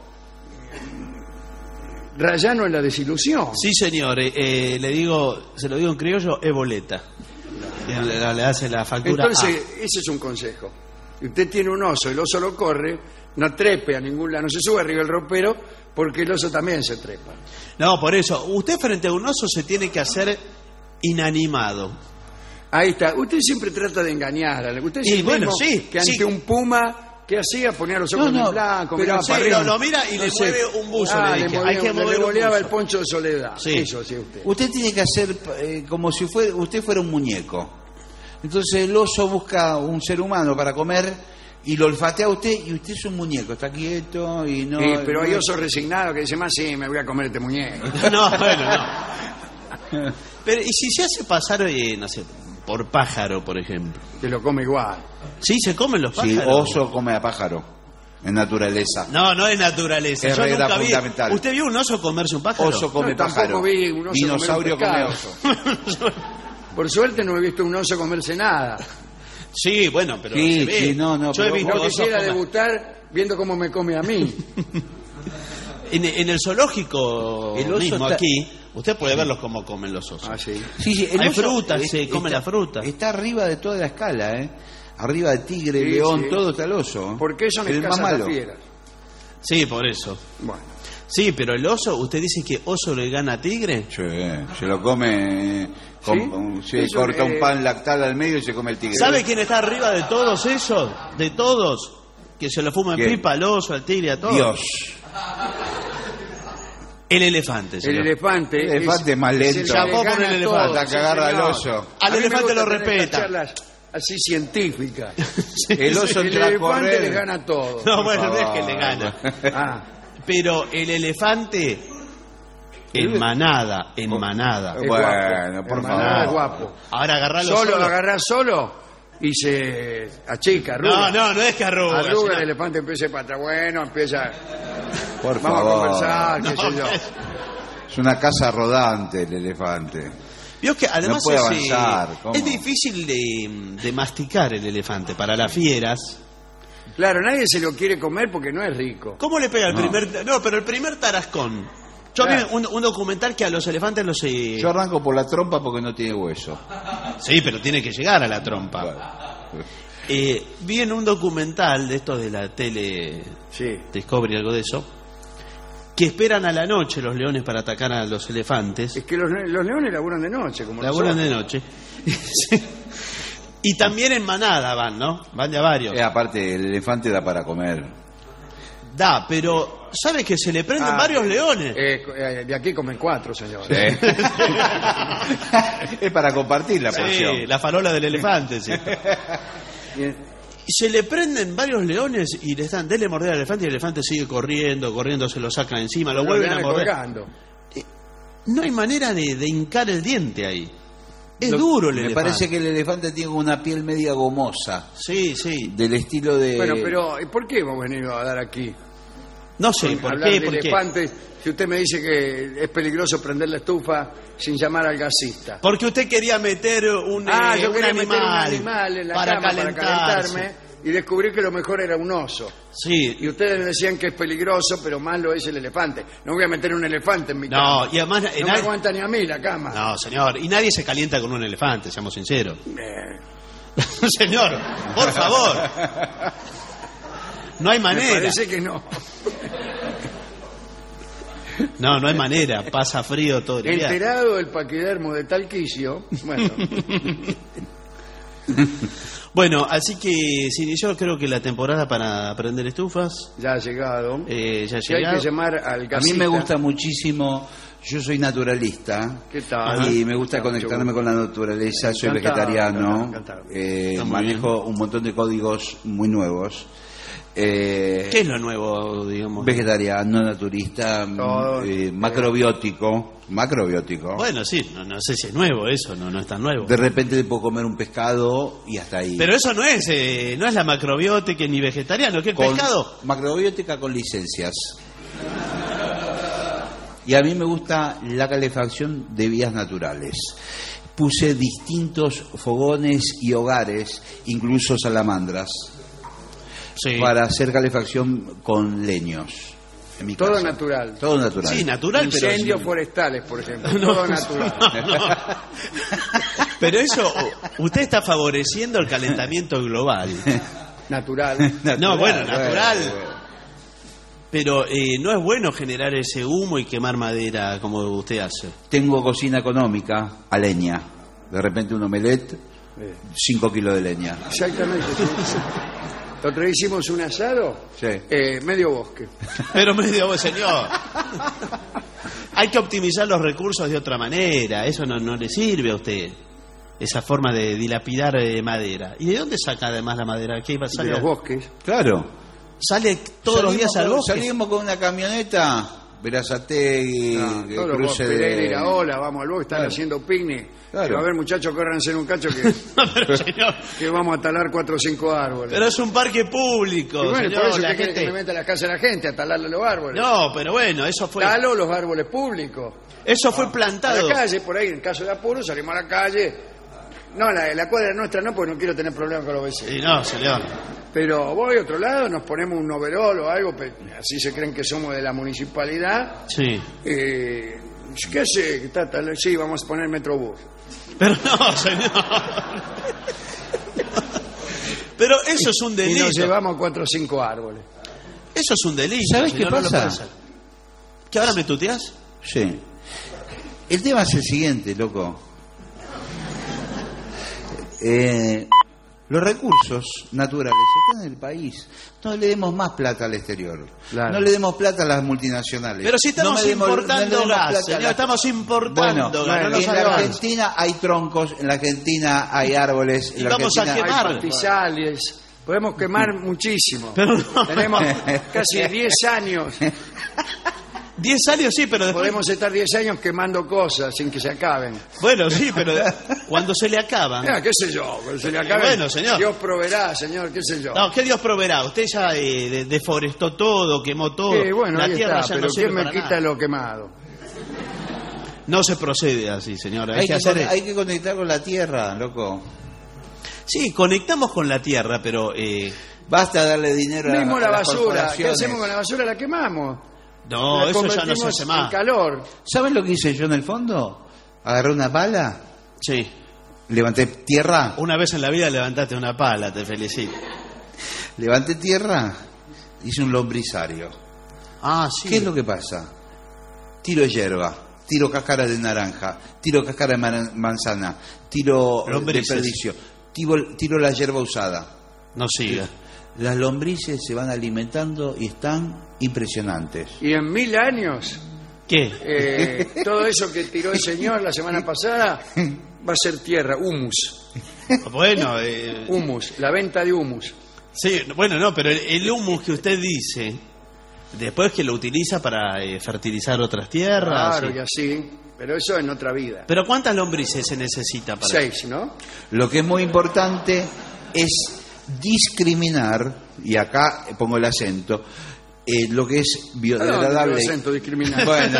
Speaker 3: rayano en la desilusión.
Speaker 4: Sí, señor. Le digo, se lo digo en criollo, es boleta. Y le hace la factura.
Speaker 3: Entonces, ese es un consejo. Si usted tiene un oso, el oso lo corre, no trepe a ningún lado, no se sube arriba del ropero, porque el oso también se trepa.
Speaker 4: No, por eso. Usted frente a un oso se tiene que hacer inanimado.
Speaker 3: Ahí está. Usted siempre trata de engañar. Usted es
Speaker 4: Y
Speaker 3: el
Speaker 4: bueno,
Speaker 3: mismo
Speaker 4: sí,
Speaker 3: que ante
Speaker 4: sí.
Speaker 3: un puma ¿Qué hacía? Ponía los ojos en blanco,
Speaker 5: pero
Speaker 3: miraba
Speaker 5: sí,
Speaker 3: para arriba.
Speaker 4: lo mira y le mueve un buzo, le dije.
Speaker 3: movía,
Speaker 4: Hay que mover
Speaker 3: le
Speaker 4: un
Speaker 3: boleaba
Speaker 4: buzo.
Speaker 3: el poncho de soledad.
Speaker 4: Sí.
Speaker 3: Eso hacía usted.
Speaker 5: Usted tiene que hacer como si usted fuera un muñeco. Entonces el oso busca un ser humano para comer y lo olfatea a usted y usted es un muñeco, está quieto y no...
Speaker 3: Sí, pero hay
Speaker 5: no-
Speaker 3: osos resignados que dicen, más sí, me voy a comer este muñeco.
Speaker 4: No, bueno, no. Pero, ¿y si se hace pasar, no sé, por pájaro, por ejemplo?
Speaker 3: Que lo come igual.
Speaker 4: Sí, se comen los
Speaker 5: Sí,
Speaker 4: pájaros.
Speaker 5: oso come a pájaro, en naturaleza.
Speaker 4: No, no es naturaleza.
Speaker 5: Es
Speaker 4: Yo
Speaker 5: regla
Speaker 4: nunca vi.
Speaker 5: fundamental.
Speaker 4: ¿Usted vio un oso comerse un pájaro?
Speaker 5: Oso come
Speaker 3: No, tampoco
Speaker 5: pájaro.
Speaker 3: vi un oso
Speaker 5: Dinosaurio
Speaker 3: comer
Speaker 5: come
Speaker 3: un
Speaker 5: oso.
Speaker 3: Por suerte no he visto un oso comerse nada.
Speaker 4: Sí, bueno, pero
Speaker 5: Sí,
Speaker 4: se ve.
Speaker 5: sí, no,
Speaker 4: Yo he
Speaker 5: pero
Speaker 4: visto
Speaker 3: No
Speaker 4: osos
Speaker 3: quisiera
Speaker 4: comer.
Speaker 3: debutar viendo cómo me come a mí.
Speaker 4: En el zoológico
Speaker 5: El oso
Speaker 4: mismo
Speaker 5: está-
Speaker 4: aquí, usted puede verlos cómo comen los osos.
Speaker 3: Ah, sí.
Speaker 5: Sí, el
Speaker 4: Hay
Speaker 5: oso
Speaker 4: frutas, se come la fruta.
Speaker 5: Está arriba de toda la escala, ¿eh? Arriba de tigre,
Speaker 3: Sí,
Speaker 5: león,
Speaker 3: sí.
Speaker 5: todo está el oso.
Speaker 3: ¿Por qué son
Speaker 5: el más
Speaker 3: escasas las
Speaker 5: malo.
Speaker 3: fieras?
Speaker 4: Sí, por eso.
Speaker 3: Bueno,
Speaker 4: Sí, pero el oso, ¿usted dice que oso le gana a tigre?
Speaker 5: Sí, se lo come, se
Speaker 3: Eso,
Speaker 5: corta un pan lactal al medio y se come el tigre.
Speaker 4: ¿Sabe quién está arriba de todos esos? De todos. Que se lo fuma en
Speaker 5: ¿Quién?
Speaker 4: pipa al oso, al tigre, a todos.
Speaker 5: Dios.
Speaker 4: El elefante,
Speaker 3: el
Speaker 4: señor.
Speaker 3: elefante.
Speaker 5: El elefante es más lento.
Speaker 3: el que
Speaker 4: Chapó
Speaker 3: le
Speaker 4: por
Speaker 3: gana
Speaker 4: el
Speaker 3: a
Speaker 4: elefante.
Speaker 3: todos,
Speaker 5: Hasta que agarra al
Speaker 3: señor.
Speaker 5: oso.
Speaker 4: Al
Speaker 3: A mí me
Speaker 4: elefante lo
Speaker 3: gusta tener
Speaker 4: respeta.
Speaker 3: estas charlas así científicas.
Speaker 5: El oso
Speaker 3: El
Speaker 5: entra a
Speaker 3: elefante
Speaker 5: correr.
Speaker 3: le gana a todo.
Speaker 4: No,
Speaker 5: Por
Speaker 4: bueno, no es
Speaker 5: favor.
Speaker 4: que le gana.
Speaker 3: Ah,
Speaker 4: Pero el elefante en manada, en manada.
Speaker 3: es
Speaker 5: Bueno,
Speaker 3: guapo.
Speaker 5: por
Speaker 3: Hermano,
Speaker 5: favor.
Speaker 3: es guapo.
Speaker 4: Ahora agarralo
Speaker 3: Solo
Speaker 4: solo.
Speaker 3: lo agarrás solo y se achica,
Speaker 4: No,
Speaker 3: arruga.
Speaker 4: no es que arruga.
Speaker 3: Arruga,
Speaker 4: señor.
Speaker 3: el elefante empieza para atrás. Bueno, empieza.
Speaker 5: Por
Speaker 3: Vamos
Speaker 5: favor.
Speaker 3: a conversar, qué sé yo.
Speaker 5: Es una casa rodante el elefante.
Speaker 4: Vio que además
Speaker 5: No puede avanzar, ¿cómo?
Speaker 4: es difícil de masticar el elefante para las fieras.
Speaker 3: Claro, nadie se lo quiere comer porque no es rico.
Speaker 4: ¿Cómo le pega el
Speaker 5: No.
Speaker 4: primer? No, pero el primer tarascón. Yo
Speaker 3: Claro.
Speaker 4: vi un documental que a los elefantes los...
Speaker 5: Yo arranco por la trompa porque no tiene hueso.
Speaker 4: Sí, pero tiene que llegar a la trompa. Vi en un documental de estos de la tele
Speaker 3: Sí.
Speaker 4: Discovery, algo de eso, que esperan a la noche los leones para atacar a los elefantes.
Speaker 3: Es que los leones laburan de noche, como
Speaker 4: Laburan
Speaker 3: nosotros.
Speaker 4: de noche. Sí. Y también en manada van, ¿no? Van de a varios.
Speaker 5: Aparte, el elefante da para comer.
Speaker 4: Da, pero ¿sabe que se le prenden
Speaker 3: Ah,
Speaker 4: varios leones?
Speaker 3: De aquí comen 4, señor.
Speaker 5: Es para compartir la porción.
Speaker 4: Sí, la farola del elefante, sí.
Speaker 3: Bien.
Speaker 4: Y se le prenden varios leones y le están, dele morder al elefante y el elefante sigue corriendo, se lo sacan encima, lo
Speaker 3: Los
Speaker 4: vuelven a
Speaker 3: leones
Speaker 4: morder.
Speaker 3: colgando.
Speaker 4: No hay manera de hincar el diente ahí. Es duro el
Speaker 5: Me
Speaker 4: elefante.
Speaker 5: parece que el elefante tiene una piel media gomosa,
Speaker 4: Sí, sí.
Speaker 5: del estilo de...
Speaker 3: Bueno, pero ¿por qué hemos venido a dar aquí?
Speaker 4: No sé, ¿por
Speaker 3: Hablar
Speaker 4: qué?
Speaker 3: de
Speaker 4: ¿Por qué?
Speaker 3: elefantes. Si usted me dice que es peligroso prender la estufa sin llamar al gasista.
Speaker 4: Porque usted quería meter
Speaker 3: Yo
Speaker 4: un
Speaker 3: quería meter un
Speaker 4: animal
Speaker 3: animal en la
Speaker 4: para
Speaker 3: cama para
Speaker 4: calentarse.
Speaker 3: calentarme y descubrí que lo mejor era un oso.
Speaker 4: Sí.
Speaker 3: Y ustedes me decían que es peligroso, pero más lo es el elefante. No voy a meter un elefante en mi cama.
Speaker 4: No, y además...
Speaker 3: No me aguanta ni a mí la cama.
Speaker 4: No, señor, y nadie se calienta con un elefante, seamos sinceros. Señor, por favor. No hay
Speaker 3: Me
Speaker 4: manera.
Speaker 3: parece que no.
Speaker 4: No, no hay manera. Pasa frío todo el día.
Speaker 3: Enterado el paquidermo de tal quicio, bueno,
Speaker 4: Bueno, así que se inició creo que la temporada para prender estufas.
Speaker 3: ya ha llegado.
Speaker 4: Ya ha
Speaker 3: Si hay
Speaker 4: llegado.
Speaker 3: que llamar al
Speaker 5: A
Speaker 3: gasista.
Speaker 5: mí me gusta muchísimo, yo soy naturalista.
Speaker 3: ¿Qué tal?
Speaker 5: Y me gusta
Speaker 3: Mucho
Speaker 5: conectarme
Speaker 3: gusto.
Speaker 5: con la naturaleza, soy
Speaker 3: Encantado,
Speaker 5: vegetariano,
Speaker 3: encantado.
Speaker 4: Está muy
Speaker 5: manejo un montón de códigos muy nuevos.
Speaker 4: ¿Qué es lo nuevo, digamos?
Speaker 5: Vegetariano, naturista,
Speaker 3: Todo,
Speaker 5: macrobiótico.
Speaker 4: Bueno, sí, no sé si es nuevo eso, no es tan nuevo.
Speaker 5: De repente puedo comer un pescado y hasta ahí.
Speaker 4: Pero eso no es la macrobiótica ni vegetariano, que el
Speaker 5: Con
Speaker 4: pescado.
Speaker 5: macrobiótica con licencias. Y a mí me gusta la calefacción de vías naturales. Puse distintos fogones y hogares, incluso salamandras,
Speaker 4: Sí.
Speaker 5: para hacer calefacción con leños. En mi
Speaker 3: Todo
Speaker 5: casa.
Speaker 3: natural.
Speaker 5: Todo natural.
Speaker 4: Sí, natural, pero
Speaker 3: Incendios forestales, por ejemplo.
Speaker 4: No,
Speaker 3: Todo natural.
Speaker 4: no. Pero eso, usted está favoreciendo el calentamiento global.
Speaker 3: Natural.
Speaker 4: No, bueno, natural.
Speaker 5: bueno.
Speaker 4: Pero no es bueno generar ese humo y quemar madera como usted hace.
Speaker 5: Tengo cocina económica a leña. De repente un omelette, 5 kilos de leña.
Speaker 3: Exactamente. Sí. Otra vez hicimos un asado,
Speaker 5: Sí.
Speaker 3: medio bosque.
Speaker 4: Pero medio, señor. Hay que optimizar los recursos de otra manera. Eso no le sirve a usted. Esa forma de dilapidar madera. ¿Y de dónde saca además la madera? ¿Qué
Speaker 3: De
Speaker 4: sale?
Speaker 3: los bosques.
Speaker 5: Claro.
Speaker 4: ¿Sale todos los días al bosque?
Speaker 5: Salimos con una camioneta, Berazategui, que
Speaker 3: Todos los
Speaker 5: cruce
Speaker 3: Pereira
Speaker 5: de...
Speaker 3: y la Ola, vamos al bosque, están
Speaker 5: Claro.
Speaker 3: haciendo picnic.
Speaker 5: Claro.
Speaker 3: Y va a haber muchachos, córranse en un cacho que,
Speaker 4: Pero, señor,
Speaker 3: que vamos a talar 4 o 5 árboles.
Speaker 4: pero es un parque público,
Speaker 3: y bueno,
Speaker 4: señor.
Speaker 3: por eso
Speaker 4: La
Speaker 3: que quiere que
Speaker 4: gente...
Speaker 3: me meta a la casa de la gente a talarle los árboles.
Speaker 4: No, pero bueno, eso fue
Speaker 3: Los árboles públicos.
Speaker 4: Eso fue
Speaker 3: A
Speaker 4: plantado.
Speaker 3: la calle, por ahí, en caso de apuro, salimos a la calle. No, la cuadra nuestra no, porque no quiero tener problemas con los vecinos.
Speaker 4: Sí, no, señor.
Speaker 3: Pero voy a otro lado, nos ponemos un overol o algo, así se creen que somos de la municipalidad.
Speaker 4: Sí.
Speaker 3: ¿Qué hace? Sí, vamos a poner Metrobús.
Speaker 4: Pero no, señor. Pero eso es un
Speaker 3: Y
Speaker 4: delito.
Speaker 3: nos llevamos 4 o 5 árboles.
Speaker 4: Eso es un delito.
Speaker 5: ¿Sabes
Speaker 4: señor,
Speaker 5: qué
Speaker 4: no lo
Speaker 5: pasa?
Speaker 4: puede hacer. ¿Que ahora me tuteás?
Speaker 5: Sí. El tema es el siguiente, loco. Los recursos naturales están en el país. No le demos más plata al exterior.
Speaker 3: Claro.
Speaker 5: No le demos plata a las multinacionales.
Speaker 4: Pero si estamos
Speaker 5: No me demos-
Speaker 4: importando
Speaker 5: no le demos
Speaker 4: gas,
Speaker 5: plata a
Speaker 4: señor,
Speaker 5: la-
Speaker 4: estamos importando
Speaker 5: Bueno,
Speaker 4: gas, no nos
Speaker 5: en la
Speaker 4: hagamos.
Speaker 5: Argentina hay troncos, en la Argentina hay árboles, en
Speaker 4: Y
Speaker 5: la
Speaker 4: vamos a
Speaker 5: Argentina
Speaker 4: quemar.
Speaker 3: Hay pastizales, podemos quemar muchísimo.
Speaker 4: Pero no.
Speaker 3: Tenemos casi 10 años.
Speaker 4: 10 años sí, pero después...
Speaker 3: Podemos estar 10 años quemando cosas sin que se acaben.
Speaker 4: Bueno, sí, pero cuando se le acaban...
Speaker 3: Qué sé yo, cuando se le acaben.
Speaker 4: Bueno, señor.
Speaker 3: Dios proveerá, señor, qué sé yo.
Speaker 4: No, ¿qué Dios proveerá? Usted ya deforestó todo, quemó todo.
Speaker 3: Bueno,
Speaker 4: la
Speaker 3: ahí
Speaker 4: tierra
Speaker 3: está,
Speaker 4: ya
Speaker 3: pero
Speaker 4: no sirve
Speaker 3: ¿quién me
Speaker 4: para
Speaker 3: quita
Speaker 4: nada.
Speaker 3: lo quemado?
Speaker 4: No se procede así, señora.
Speaker 5: Hay,
Speaker 4: Hay que hacer...
Speaker 5: hay que conectar con la tierra, loco.
Speaker 4: Sí, conectamos con la tierra, pero...
Speaker 5: Basta darle dinero a,
Speaker 3: Mismo
Speaker 5: a
Speaker 3: la
Speaker 5: las
Speaker 3: basura, ¿qué
Speaker 5: corporaciones.
Speaker 3: hacemos con la basura? La quemamos.
Speaker 4: No,
Speaker 3: La
Speaker 4: eso ya no se
Speaker 3: convertimos
Speaker 4: hace
Speaker 3: en
Speaker 4: más.
Speaker 3: calor.
Speaker 5: ¿Saben lo que hice yo en el fondo? Agarré una pala,
Speaker 4: Sí.
Speaker 5: levanté tierra,
Speaker 4: Una vez en la vida levantaste una pala, te felicito.
Speaker 5: levanté tierra, hice un lombrizario.
Speaker 4: Ah, sí.
Speaker 5: ¿Qué es lo que pasa? Tiro hierba, tiro cáscara de naranja, tiro cáscara de manzana, tiro
Speaker 4: Lombrices.
Speaker 5: desperdicio, tiro la hierba usada.
Speaker 4: No siga.
Speaker 5: Las lombrices se van alimentando y están impresionantes.
Speaker 3: Y en 1000 años,
Speaker 4: ¿Qué?
Speaker 3: todo eso que tiró el señor la semana pasada va a ser tierra, humus.
Speaker 4: Bueno,
Speaker 3: Humus, la venta de humus.
Speaker 4: sí, bueno, no, pero el humus que usted dice, después que lo utiliza para fertilizar otras tierras.
Speaker 3: Claro,
Speaker 4: sí.
Speaker 3: y así. Pero eso en otra vida.
Speaker 4: Pero ¿cuántas lombrices se necesita para
Speaker 3: 6, ¿no?
Speaker 5: Lo que es muy importante es discriminar, y acá pongo el acento, lo que es biodegradable.
Speaker 3: ¿Dónde el acento discriminante?
Speaker 5: Bueno,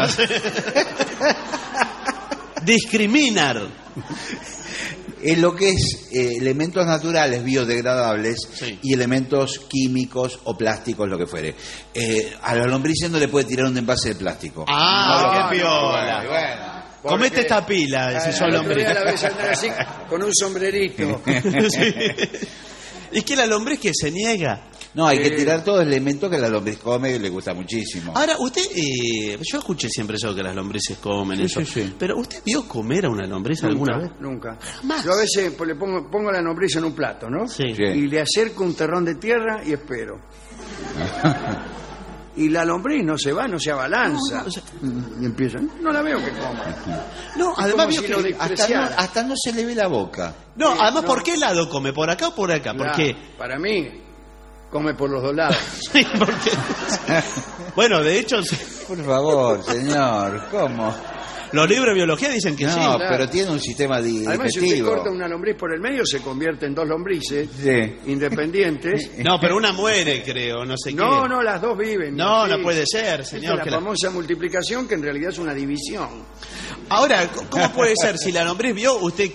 Speaker 4: discriminar?
Speaker 5: lo que es elementos naturales biodegradables
Speaker 4: Sí.
Speaker 5: y elementos químicos o plásticos, lo que fuere. A las lombrices no le puede tirar un envase de plástico.
Speaker 4: Ah, qué
Speaker 3: no,
Speaker 4: piola.
Speaker 5: Bueno.
Speaker 4: Comete
Speaker 3: Porque-
Speaker 4: esta pila, si son
Speaker 3: El otro día
Speaker 4: lombrices.
Speaker 3: la ves andar así con un sombrerito.
Speaker 4: Sí. Es que la lombriz que se niega.
Speaker 5: No, hay que tirar todo el elemento que la lombriz come y le gusta muchísimo.
Speaker 4: Ahora, usted, yo escuché siempre eso que las lombrices comen,
Speaker 5: Sí,
Speaker 4: eso.
Speaker 5: sí, sí.
Speaker 4: Pero ¿usted vio comer a una lombriz alguna vez?
Speaker 3: Nunca.
Speaker 4: Jamás.
Speaker 3: Yo a veces le pongo la lombriz en un plato, ¿no?
Speaker 4: Sí.
Speaker 5: Sí.
Speaker 3: Y le acerco un terrón de tierra y espero. Y la lombriz no se va, no se abalanza.
Speaker 4: No, o sea-
Speaker 3: Y empieza. No la veo que coma.
Speaker 4: No,
Speaker 3: Es
Speaker 4: además
Speaker 3: como
Speaker 4: vio
Speaker 3: si
Speaker 4: que...
Speaker 3: lo
Speaker 5: Hasta no se le ve la boca.
Speaker 4: No, además,
Speaker 3: no.
Speaker 4: ¿por qué lado come? ¿Por acá o por acá?
Speaker 3: Mirá,
Speaker 4: Porque...
Speaker 3: para mí, come por los dos lados.
Speaker 4: Sí, porque... Bueno, de hecho,
Speaker 5: Por favor, señor, ¿cómo?
Speaker 4: los libros de biología dicen que
Speaker 5: No,
Speaker 4: sí.
Speaker 3: claro.
Speaker 5: pero tiene un sistema
Speaker 3: Además, si usted
Speaker 5: digestivo.
Speaker 3: corta una lombriz por el medio, se convierte en 2 lombrices
Speaker 5: Sí.
Speaker 3: independientes.
Speaker 4: No, pero una muere, creo, no sé
Speaker 3: No,
Speaker 4: qué.
Speaker 3: no, las dos viven.
Speaker 4: No,
Speaker 3: Sí.
Speaker 4: no puede ser,
Speaker 3: Esa
Speaker 4: señor.
Speaker 3: es
Speaker 4: que
Speaker 3: la
Speaker 4: la-
Speaker 3: famosa multiplicación, que en realidad es una división.
Speaker 4: Ahora, ¿cómo puede ser si la lombriz vio usted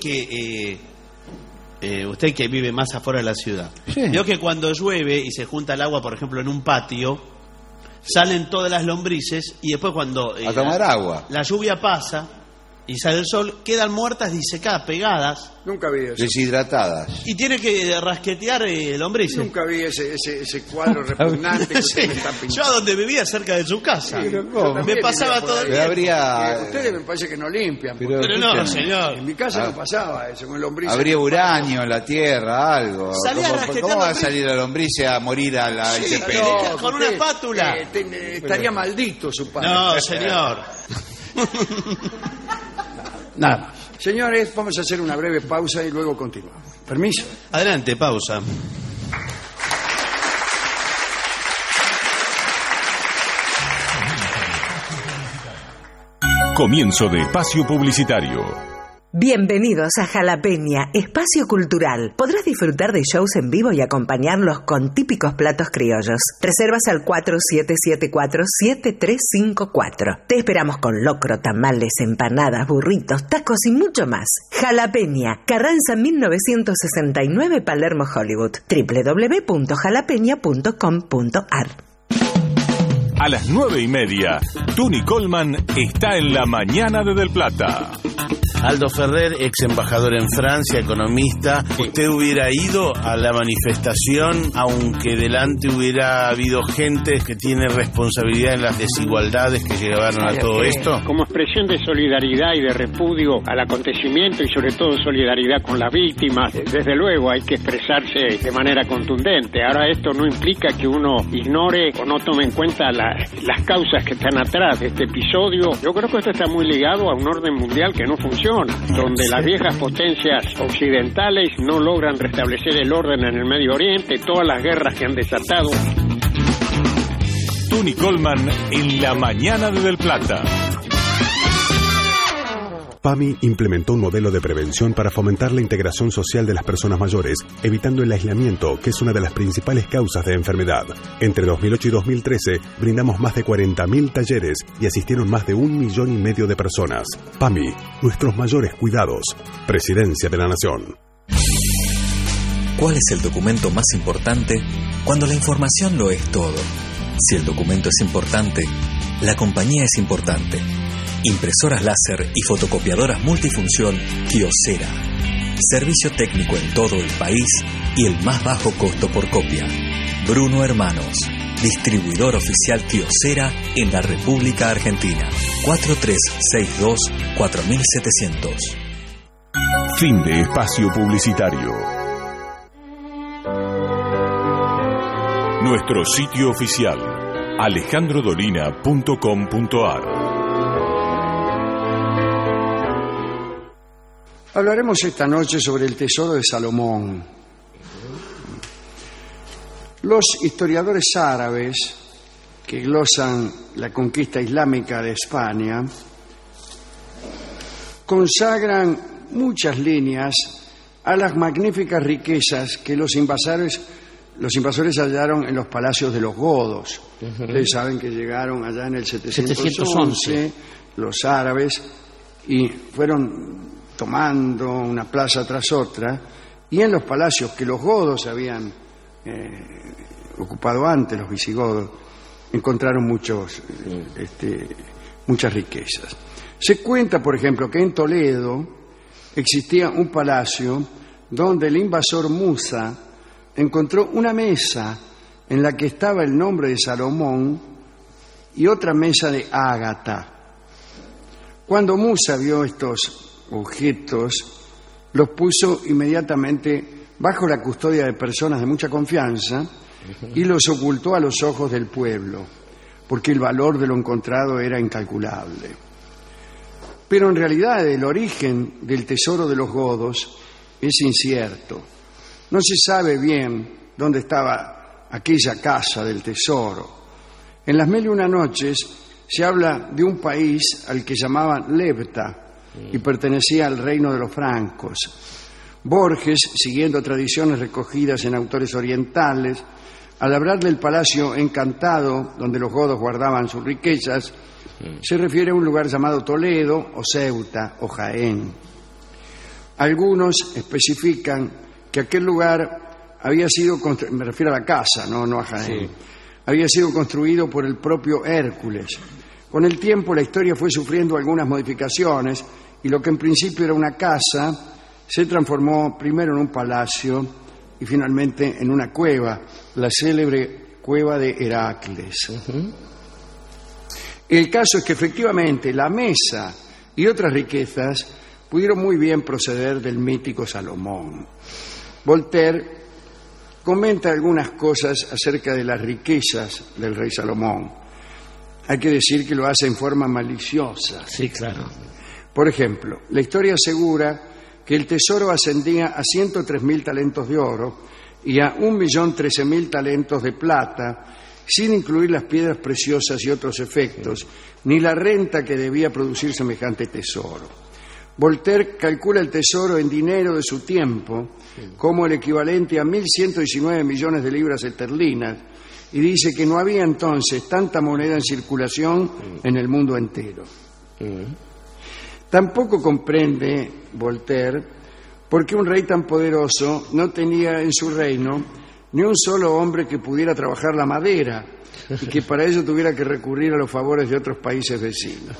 Speaker 4: que vive más afuera de la ciudad?
Speaker 5: Sí.
Speaker 4: Vio que cuando llueve y se junta el agua, por ejemplo, en un patio, salen todas las lombrices y después cuando
Speaker 5: A tomar agua.
Speaker 4: la lluvia pasa, y sale el sol, quedan muertas, disecadas, pegadas,
Speaker 3: Nunca vi eso.
Speaker 5: Deshidratadas.
Speaker 4: y tiene que rasquetear lombrices.
Speaker 3: Nunca vi ese cuadro repugnante que usted me está
Speaker 4: Yo
Speaker 3: pintando.
Speaker 4: a donde vivía, cerca de su casa,
Speaker 5: ¿cómo?
Speaker 4: me pasaba todo el
Speaker 5: Pero
Speaker 4: día.
Speaker 5: habría,
Speaker 3: Ustedes me parece que no limpian.
Speaker 5: Pero-
Speaker 4: Pero no,
Speaker 5: escúchame.
Speaker 4: señor.
Speaker 3: En mi casa no pasaba eso, con lombrices.
Speaker 5: habría uranio en la tierra, algo.
Speaker 4: Salía
Speaker 5: ¿Cómo,
Speaker 4: rasqueteando
Speaker 5: ¿Cómo va a
Speaker 4: lombrices?
Speaker 5: salir la lombriz a morir a la
Speaker 4: Sí,
Speaker 5: intemperie?
Speaker 4: no. Con una espátula.
Speaker 3: Estaría maldito su padre.
Speaker 4: No, señor.
Speaker 3: Nada. Señores, vamos a hacer una breve pausa y luego continuamos. Permiso.
Speaker 4: Adelante, pausa.
Speaker 1: Comienzo de espacio publicitario.
Speaker 6: Bienvenidos a Jalapeña, espacio cultural. Podrás disfrutar de shows en vivo y acompañarlos con típicos platos criollos. Reservas al 4774-7354. Te esperamos con locro, tamales, empanadas, burritos, tacos y mucho más. Jalapeña, Carranza 1969, Palermo, Hollywood. www.jalapeña.com.ar.
Speaker 1: A las 9:30, Tony Coleman está en la mañana de Del Plata.
Speaker 7: Aldo Ferrer, ex embajador en Francia, economista. ¿Usted hubiera ido a la manifestación aunque delante hubiera habido gente que tiene responsabilidad en las desigualdades que llevaron a todo esto?
Speaker 8: Como expresión de solidaridad y de repudio al acontecimiento y sobre todo solidaridad con las víctimas, desde luego hay que expresarse de manera contundente. Ahora esto no implica que uno ignore o no tome en cuenta las causas que están atrás de este episodio. Yo creo que esto está muy ligado a un orden mundial que no funciona, donde las viejas potencias occidentales no logran restablecer el orden en el Medio Oriente, todas las guerras que han desatado.
Speaker 1: Tony Coleman en la mañana de Del Plata.
Speaker 9: PAMI implementó un modelo de prevención para fomentar la integración social de las personas mayores, evitando el aislamiento, que es una de las principales causas de enfermedad. Entre 2008 y 2013, brindamos más de 40.000 talleres y asistieron más de 1,5 millones de personas. PAMI, nuestros mayores cuidados. Presidencia de la Nación.
Speaker 10: ¿Cuál es el documento más importante cuando la información lo es todo? Si el documento es importante, la compañía es importante. Impresoras láser y fotocopiadoras multifunción Kyocera. Servicio técnico en todo el país y el más bajo costo por copia. Bruno Hermanos, distribuidor oficial Kyocera en la República Argentina. 4362-4700.
Speaker 1: Fin de espacio publicitario. Nuestro sitio oficial, alejandrodolina.com.ar.
Speaker 3: Hablaremos esta noche sobre el tesoro de Salomón. Los historiadores árabes que glosan la conquista islámica de España consagran muchas líneas a las magníficas riquezas que los invasores hallaron en los palacios de los godos. Ustedes saben que llegaron allá en el 711 los árabes y fueron tomando una plaza tras otra, y en los palacios que los godos habían ocupado antes, los visigodos, encontraron muchas riquezas. Se cuenta, por ejemplo, que en Toledo existía un palacio donde el invasor Musa encontró una mesa en la que estaba el nombre de Salomón y otra mesa de ágata. Cuando Musa vio estos objetos, los puso inmediatamente bajo la custodia de personas de mucha confianza y los ocultó a los ojos del pueblo, porque el valor de lo encontrado era incalculable. Pero en realidad el origen del tesoro de los godos es incierto. No se sabe bien dónde estaba aquella casa del tesoro. En las 1001 noches se habla de un país al que llamaban Lepta y pertenecía al reino de los francos. Borges, siguiendo tradiciones recogidas en autores orientales, al hablar del palacio encantado donde los godos guardaban sus riquezas, se refiere a un lugar llamado Toledo o Ceuta o Jaén. Algunos especifican que aquel lugar había sido me refiero a la casa, no a Jaén, había sido construido por el propio Hércules. Con el tiempo la historia fue sufriendo algunas modificaciones y lo que en principio era una casa se transformó primero en un palacio y finalmente en una cueva, la célebre cueva de Heracles. El caso es que efectivamente la mesa y otras riquezas pudieron muy bien proceder del mítico Salomón. Voltaire comenta algunas cosas acerca de las riquezas del rey Salomón. Hay que decir que lo hace en forma maliciosa.
Speaker 11: Sí, claro.
Speaker 3: Por ejemplo, la historia asegura que el tesoro ascendía a 103.000 talentos de oro y a 1.013.000 talentos de plata, sin incluir las piedras preciosas y otros efectos, ni la renta que debía producir semejante tesoro. Voltaire calcula el tesoro en dinero de su tiempo como el equivalente a 1.119 millones de libras esterlinas y dice que no había entonces tanta moneda en circulación en el mundo entero. Tampoco comprende Voltaire por qué un rey tan poderoso no tenía en su reino ni un solo hombre que pudiera trabajar la madera y que para ello tuviera que recurrir a los favores de otros países vecinos.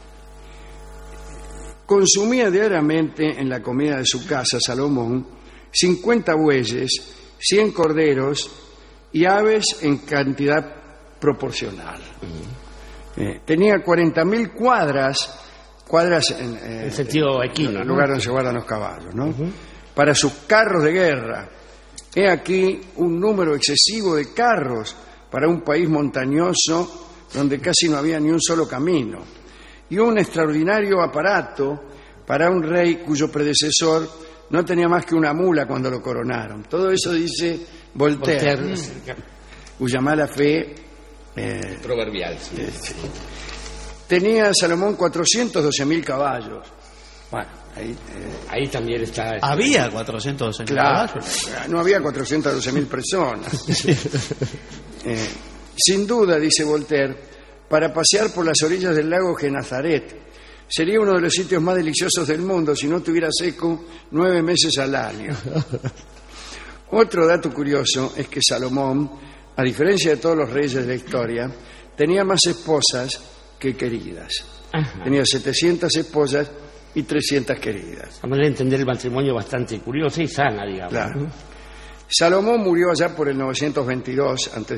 Speaker 3: Consumía diariamente en la comida de su casa, Salomón, 50 bueyes, 100 corderos y aves en cantidad proporcional. Tenía 40.000 cuadras en
Speaker 11: sentido equino,
Speaker 3: el lugar donde se guardan los caballos, ¿no? Para sus carros de guerra. He aquí un número excesivo de carros para un país montañoso donde casi no había ni un solo camino. Y un extraordinario aparato para un rey cuyo predecesor no tenía más que una mula cuando lo coronaron. Todo eso dice Voltaire. Cuya mala fe...
Speaker 5: proverbial.
Speaker 3: Sí. Tenía Salomón 412.000 caballos. Bueno,
Speaker 11: ahí también está...
Speaker 4: ¿Había 412.000 caballos?
Speaker 3: No había 412.000 personas. Sin duda, dice Voltaire, para pasear por las orillas del lago Genazaret sería uno de los sitios más deliciosos del mundo si no estuviera seco 9 meses al año. Otro dato curioso es que Salomón, a diferencia de todos los reyes de la historia, tenía más esposas que queridas. Tenía 700 esposas y 300 queridas.
Speaker 11: A manera de entender el matrimonio bastante curiosa y sana, digamos.
Speaker 3: Claro. Salomón murió allá por el 922 a.C.,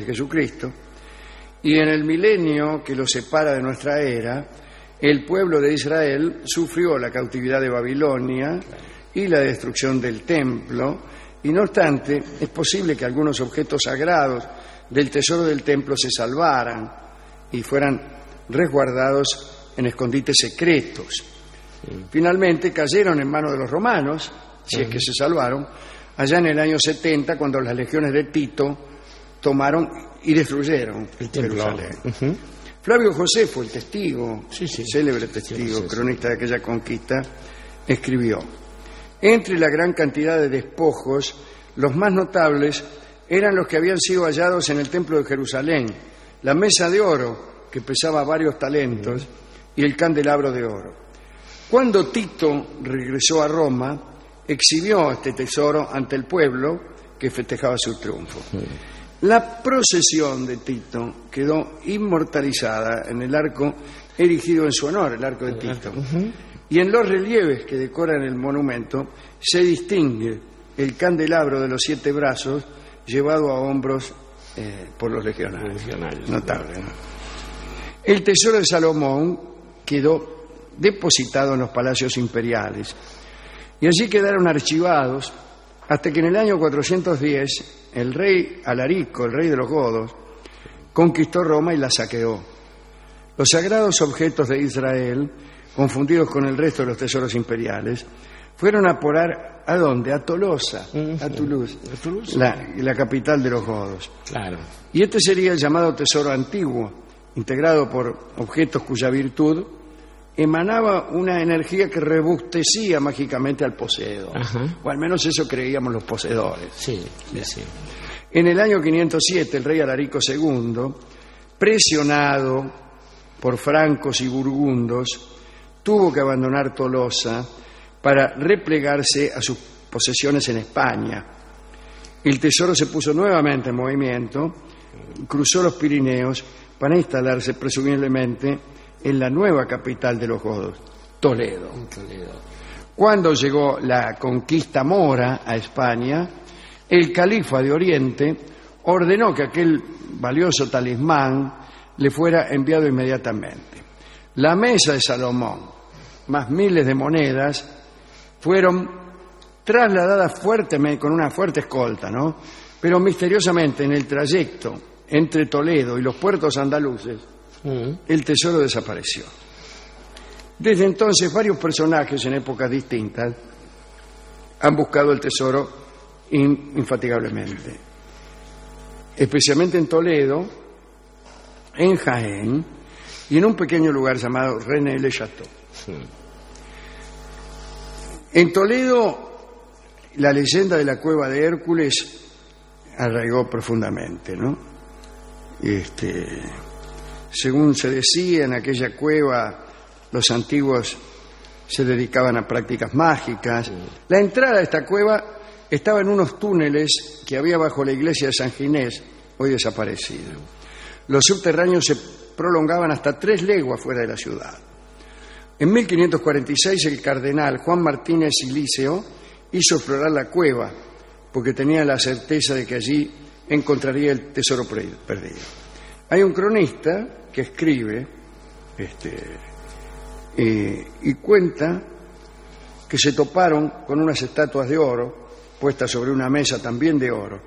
Speaker 3: y en el milenio que lo separa de nuestra era, el pueblo de Israel sufrió la cautividad de Babilonia y la destrucción del templo, y no obstante, es posible que algunos objetos sagrados del tesoro del templo se salvaran y fueran resguardados en escondites secretos. Finalmente cayeron en manos de los romanos, si es que se salvaron, allá en el año 70, cuando las legiones de Tito tomaron y destruyeron el Jerusalén. Flavio Josefo, el testigo, célebre testigo, cronista de aquella conquista, escribió: entre la gran cantidad de despojos, los más notables eran los que habían sido hallados en el templo de Jerusalén, la mesa de oro, que pesaba varios talentos, y el candelabro de oro. Cuando Tito regresó a Roma, exhibió este tesoro ante el pueblo que festejaba su triunfo. La procesión de Tito quedó inmortalizada en el arco erigido en su honor, el arco de Tito. Y en los relieves que decoran el monumento se distingue el candelabro de los 7 brazos llevado a hombros por los legionarios. Notable, ¿no? El tesoro de Salomón quedó depositado en los palacios imperiales y allí quedaron archivados hasta que en el año 410 el rey Alarico, el rey de los godos, conquistó Roma y la saqueó. Los sagrados objetos de Israel, confundidos con el resto de los tesoros imperiales, fueron a porar ¿a dónde? A Tolosa, a Toulouse, la capital de los godos.
Speaker 11: Claro.
Speaker 3: Y este sería el llamado tesoro antiguo, integrado por objetos cuya virtud emanaba una energía que rebustecía mágicamente al poseedor. O al menos eso creíamos los poseedores.
Speaker 11: Sí.
Speaker 3: En el año 507, el rey Alarico II, presionado por francos y burgundos, tuvo que abandonar Tolosa para replegarse a sus posesiones en España. El tesoro se puso nuevamente en movimiento, cruzó los Pirineos para instalarse presumiblemente en la nueva capital de los godos, Toledo. Cuando llegó la conquista mora a España, el califa de Oriente ordenó que aquel valioso talismán le fuera enviado inmediatamente. La mesa de Salomón, más miles de monedas, fueron trasladadas fuertemente, con una fuerte escolta, ¿no? Pero misteriosamente en el trayecto entre Toledo y los puertos andaluces, el tesoro desapareció. Desde entonces, varios personajes en épocas distintas han buscado el tesoro infatigablemente. Especialmente en Toledo, en Jaén y en un pequeño lugar llamado René-le-Château. En Toledo, la leyenda de la cueva de Hércules arraigó profundamente, ¿no? Según se decía, en aquella cueva los antiguos se dedicaban a prácticas mágicas. La entrada a esta cueva estaba en unos túneles que había bajo la iglesia de San Ginés, hoy desaparecida. Los subterráneos se prolongaban hasta 3 leguas fuera de la ciudad. En 1546 el cardenal Juan Martínez Silíceo hizo explorar la cueva porque tenía la certeza de que allí encontraría el tesoro perdido. Hay un cronista que escribe y cuenta que se toparon con unas estatuas de oro puestas sobre una mesa también de oro.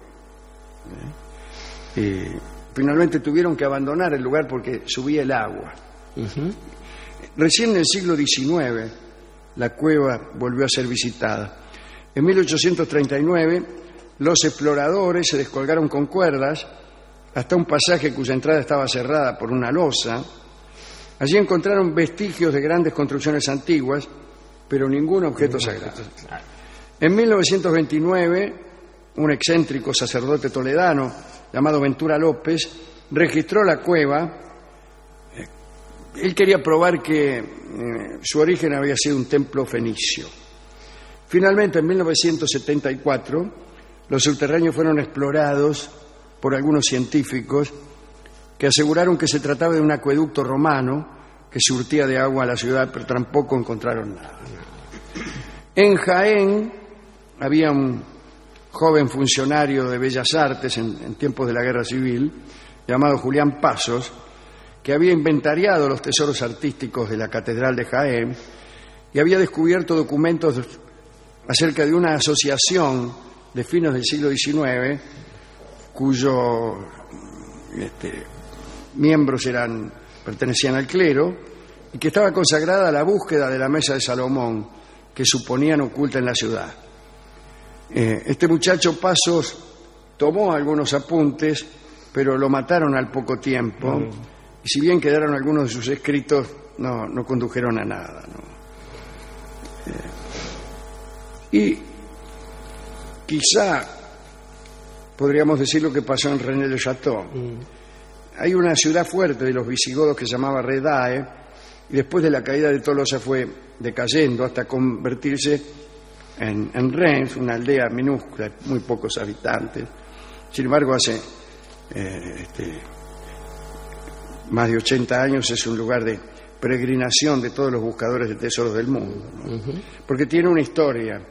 Speaker 3: Finalmente tuvieron que abandonar el lugar porque subía el agua. Recién en el siglo XIX la cueva volvió a ser visitada. En 1839 los exploradores se descolgaron con cuerdas hasta un pasaje cuya entrada estaba cerrada por una losa. Allí encontraron vestigios de grandes construcciones antiguas, pero ningún objeto sagrado. En 1929, un excéntrico sacerdote toledano llamado Ventura López registró la cueva. Él quería probar que su origen había sido un templo fenicio. Finalmente, en 1974, los subterráneos fueron explorados por algunos científicos que aseguraron que se trataba de un acueducto romano que surtía de agua a la ciudad, pero tampoco encontraron nada. En Jaén había un joven funcionario de Bellas Artes en tiempos de la Guerra Civil, llamado Julián Pasos, que había inventariado los tesoros artísticos de la Catedral de Jaén y había descubierto documentos acerca de una asociación de fines del siglo XIX cuyos miembros pertenecían al clero y que estaba consagrada a la búsqueda de la mesa de Salomón que suponían oculta en la ciudad. Este muchacho Pasos tomó algunos apuntes, pero lo mataron al poco tiempo. Y si bien quedaron algunos de sus escritos, no condujeron a nada, ¿no? Y quizá podríamos decir lo que pasó en René-le-Château. Hay una ciudad fuerte de los visigodos que se llamaba Redae, y después de la caída de Tolosa fue decayendo hasta convertirse en Reims, una aldea minúscula, muy pocos habitantes. Sin embargo, hace más de 80 años es un lugar de peregrinación de todos los buscadores de tesoros del mundo, ¿no? Porque tiene una historia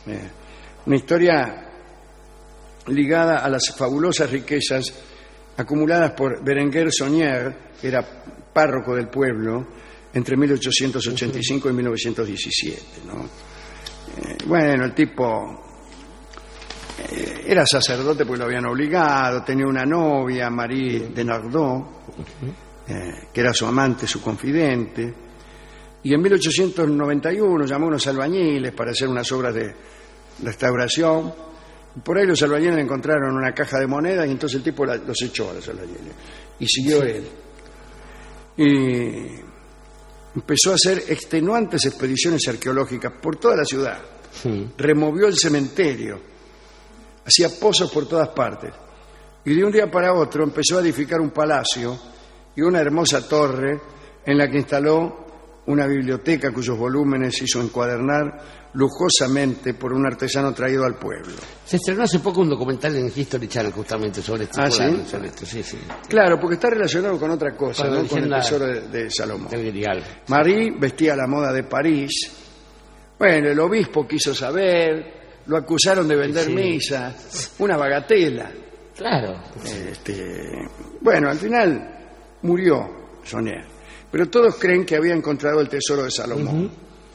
Speaker 3: ligada a las fabulosas riquezas acumuladas por Berenguer Saunier, que era párroco del pueblo entre 1885 y 1917, ¿no? Bueno, el tipo era sacerdote porque lo habían obligado, tenía una novia, Marie de Nardot, que era su amante, su confidente, y en 1891 llamó a unos albañiles para hacer unas obras de restauración. Por ahí los albañiles encontraron una caja de monedas y entonces el tipo los echó a los albañiles y siguió él. Y empezó a hacer extenuantes expediciones arqueológicas por toda la ciudad. Removió el cementerio, hacía pozos por todas partes y de un día para otro empezó a edificar un palacio y una hermosa torre en la que instaló una biblioteca cuyos volúmenes hizo encuadernar lujosamente por un artesano traído al pueblo.
Speaker 11: Se estrenó hace poco un documental en History Channel justamente sobre esto.
Speaker 3: ¿Sí?
Speaker 11: Sobre esto, sí.
Speaker 3: Claro, porque está relacionado con otra cosa, ¿no? Con el tesoro de Salomón. Marie vestía a la moda de París. Bueno, el obispo quiso saber, lo acusaron de vender misas, una bagatela.
Speaker 11: Claro.
Speaker 3: Bueno, al final murió Saunier, pero todos creen que había encontrado el tesoro de Salomón.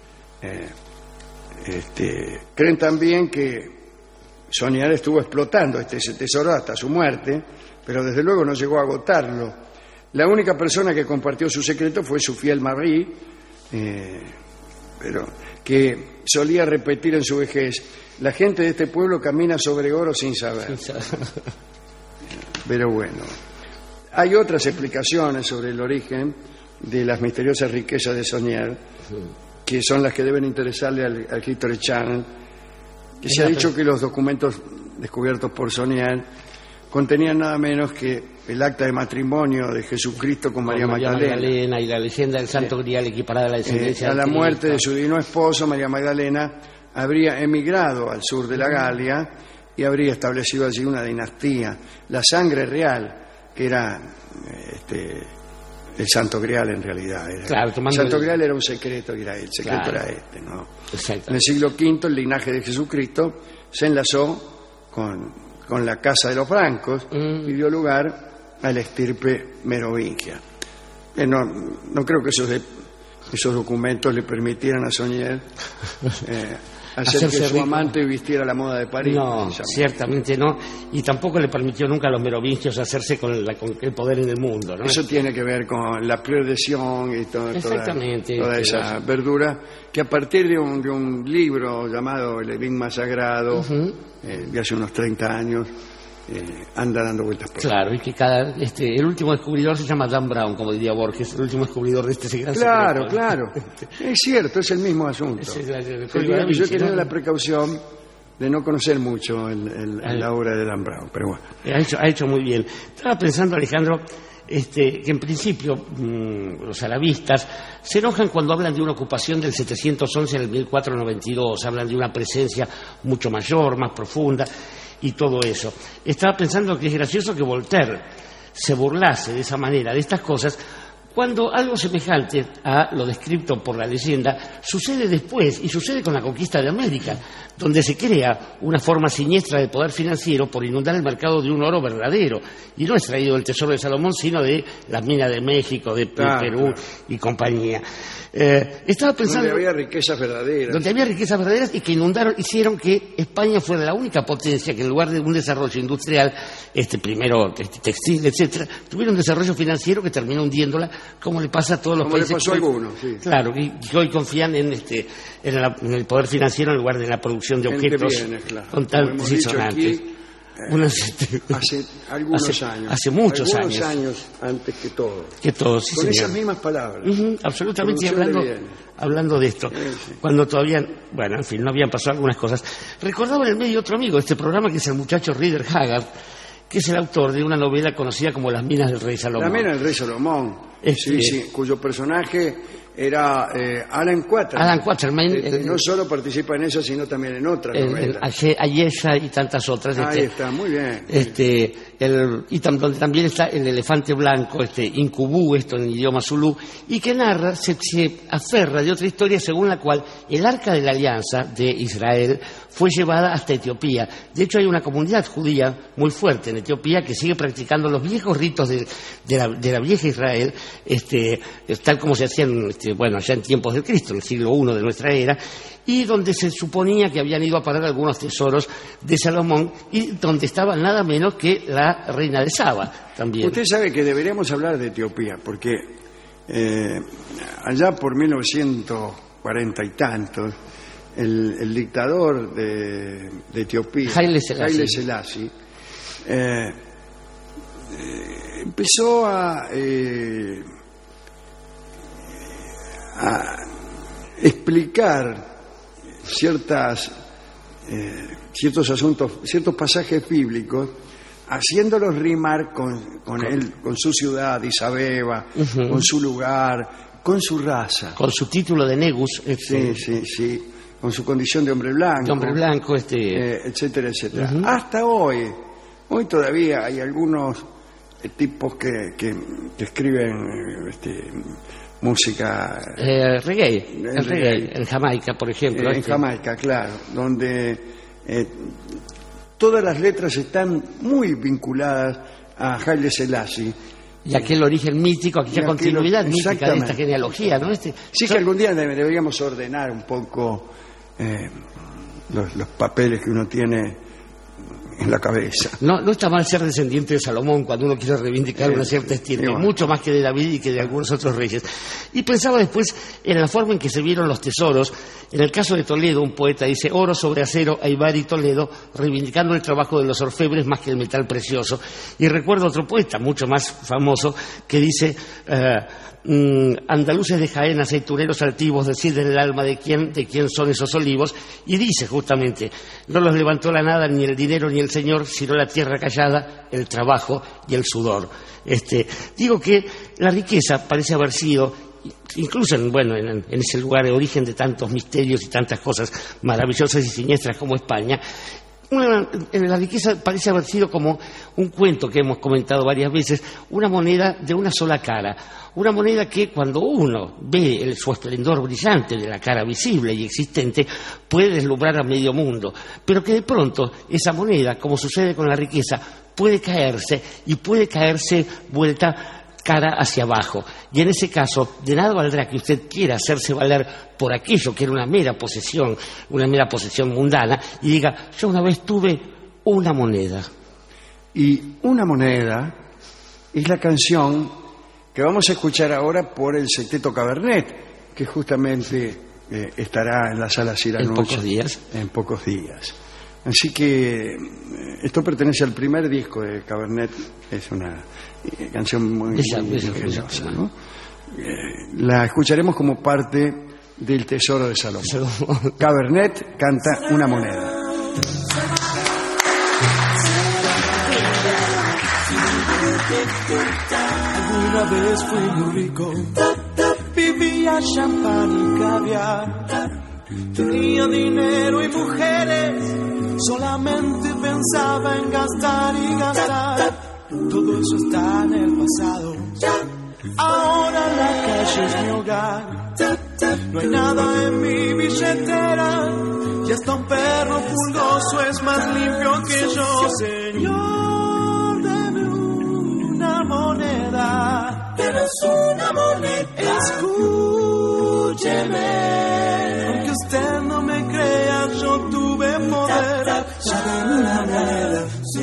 Speaker 3: Creen también que Saunier estuvo explotando ese tesoro hasta su muerte, pero desde luego no llegó a agotarlo. La única persona que compartió su secreto fue su fiel Marie, pero que solía repetir en su vejez: la gente de este pueblo camina sobre oro sin saber. Pero bueno, hay otras explicaciones sobre el origen de las misteriosas riquezas de Saunier, que son las que deben interesarle al History Channel, que se ha dicho que los documentos descubiertos por Saunier contenían nada menos que el acta de matrimonio de Jesucristo con María Magdalena
Speaker 11: y la leyenda del Santo Grial equiparada a la descendencia
Speaker 3: a la muerte de su divino esposo, María Magdalena habría emigrado al sur de la Galia y habría establecido allí una dinastía. La sangre real, que era el Santo Grial en realidad.
Speaker 11: Claro,
Speaker 3: el Santo Grial era un secreto, y el secreto era ¿no? En el siglo V el linaje de Jesucristo se enlazó con la casa de los francos y dio lugar a la estirpe merovingia. No creo que esos documentos le permitieran a Saunier hacer que su amante vistiera la moda de París.
Speaker 11: No, ciertamente no. Y tampoco le permitió nunca a los merovingios hacerse con el poder en el mundo, ¿no?
Speaker 3: Eso tiene que ver con la progresión y toda esa verdura que a partir de un libro llamado El Enigma Sagrado, de hace unos 30 años, anda dando vueltas por
Speaker 11: claro, y que el último descubridor se llama Dan Brown, como diría Borges, el último descubridor de este gran
Speaker 3: secreto.
Speaker 11: Claro.
Speaker 3: Es cierto, es el mismo asunto. Yo he tenido la precaución de no conocer mucho la obra de Dan Brown, pero bueno.
Speaker 11: Ha hecho muy bien. Estaba pensando, Alejandro, que en principio los arabistas se enojan cuando hablan de una ocupación del 711 en el 1492, hablan de una presencia mucho mayor, más profunda y todo eso. Estaba pensando que es gracioso que Voltaire se burlase de esa manera de estas cosas cuando algo semejante a lo descrito por la leyenda sucede después, y sucede con la conquista de América, donde se crea una forma siniestra de poder financiero por inundar el mercado de un oro verdadero, y no es traído del tesoro de Salomón, sino de las minas de México, de Perú y compañía. Estaba pensando
Speaker 3: donde había riquezas verdaderas
Speaker 11: y que hicieron que España fuera la única potencia que en lugar de un desarrollo industrial, primero textil, etcétera, tuviera un desarrollo financiero que terminó hundiéndola, como le pasa a todos los países.
Speaker 3: Le pasó a algunos, sí.
Speaker 11: Claro, que hoy confían en el poder financiero en lugar de la producción de objetos contantes y sonantes.
Speaker 3: Hace algunos años.
Speaker 11: Hace muchos años.
Speaker 3: Antes que todo.
Speaker 11: Sí,
Speaker 3: con
Speaker 11: señor.
Speaker 3: Esas mismas palabras.
Speaker 11: Absolutamente, hablando de esto.
Speaker 3: Sí.
Speaker 11: Cuando todavía, en fin, no habían pasado algunas cosas. Recordaba en el medio otro amigo de este programa, que es el muchacho Rider Haggard, que es el autor de una novela conocida como Las minas del rey Salomón.
Speaker 3: Las minas del rey Salomón. Sí, cuyo personaje era Alan Quatermain.
Speaker 11: Alan Quatermain.
Speaker 3: No solo participa en eso, sino también en otras novelas.
Speaker 11: Ayesha y tantas otras.
Speaker 3: Ahí está, muy bien.
Speaker 11: Donde también está El elefante blanco, Incubú, esto en idioma zulú, y que narra, se aferra de otra historia según la cual el Arca de la Alianza de Israel fue llevada hasta Etiopía. De hecho, hay una comunidad judía muy fuerte en Etiopía que sigue practicando los viejos ritos de la vieja Israel, tal como se hacían allá en tiempos del Cristo, en el siglo I de nuestra era, y donde se suponía que habían ido a parar algunos tesoros de Salomón, y donde estaba nada menos que la reina de Saba también.
Speaker 3: Usted sabe que deberíamos hablar de Etiopía, porque allá por 1940 y tantos, el dictador de Etiopía,
Speaker 11: Haile
Speaker 3: Selassie, empezó a explicar ciertos asuntos, ciertos pasajes bíblicos, haciéndolos rimar con su ciudad, Addis Abeba, con su lugar, con su raza.
Speaker 11: Con su título de Negus.
Speaker 3: Sí. Con su condición de hombre blanco.
Speaker 11: De hombre blanco,
Speaker 3: etcétera, etcétera. Hasta hoy todavía hay algunos tipos que escriben música...
Speaker 11: reggae, en Jamaica, por ejemplo.
Speaker 3: En Jamaica, claro, donde todas las letras están muy vinculadas a Haile Selassie.
Speaker 11: Y aquel origen mítico, aquella continuidad mítica de esta genealogía, ¿no?
Speaker 3: Sí, que algún día deberíamos ordenar un poco los papeles que uno tiene en la cabeza.
Speaker 11: No está mal ser descendiente de Salomón cuando uno quiere reivindicar una cierta estirpe, mucho más que de David y que de algunos otros reyes. Y pensaba después en la forma en que se vieron los tesoros. En el caso de Toledo, un poeta dice: oro sobre acero, Aybar y Toledo, reivindicando el trabajo de los orfebres más que el metal precioso. Y recuerdo otro poeta, mucho más famoso, que dice: andaluces de Jaén, aceituneros altivos, deciden el alma de quién son esos olivos. Y dice justamente: no los levantó la nada, ni el dinero ni el Señor, sino la tierra callada, el trabajo y el sudor. Digo que la riqueza parece haber sido, incluso en ese lugar de origen de tantos misterios y tantas cosas maravillosas y siniestras como España, la riqueza parece haber sido como un cuento que hemos comentado varias veces, una moneda de una sola cara, una moneda que cuando uno ve su esplendor brillante de la cara visible y existente puede deslumbrar a medio mundo, pero que de pronto esa moneda, como sucede con la riqueza, puede caerse vuelta cara hacia abajo. Y en ese caso, de nada valdrá que usted quiera hacerse valer por aquello que era una mera posesión mundana, y diga: yo una vez tuve una moneda.
Speaker 3: Y una moneda es la canción que vamos a escuchar ahora por el Sexteto Cabernet, que justamente estará en la Sala Siranuch en pocos días. Así que esto pertenece al primer disco de Cabernet, es una canción muy ingeniosa, ¿no? La escucharemos como parte del Tesoro de Salomón. Cabernet canta Una moneda.
Speaker 12: Alguna vez fui muy rico, vivía champán y caviar, tenía dinero y mujeres, solamente pensaba en gastar y gastar. Todo eso está en el pasado, ahora la calle es mi hogar. No hay nada en mi billetera y hasta un perro pulgoso es más limpio que yo. Señor, deme una moneda, debes una moneda. Escúcheme, aunque usted no me crea, yo tuve poder. Dame una moneda.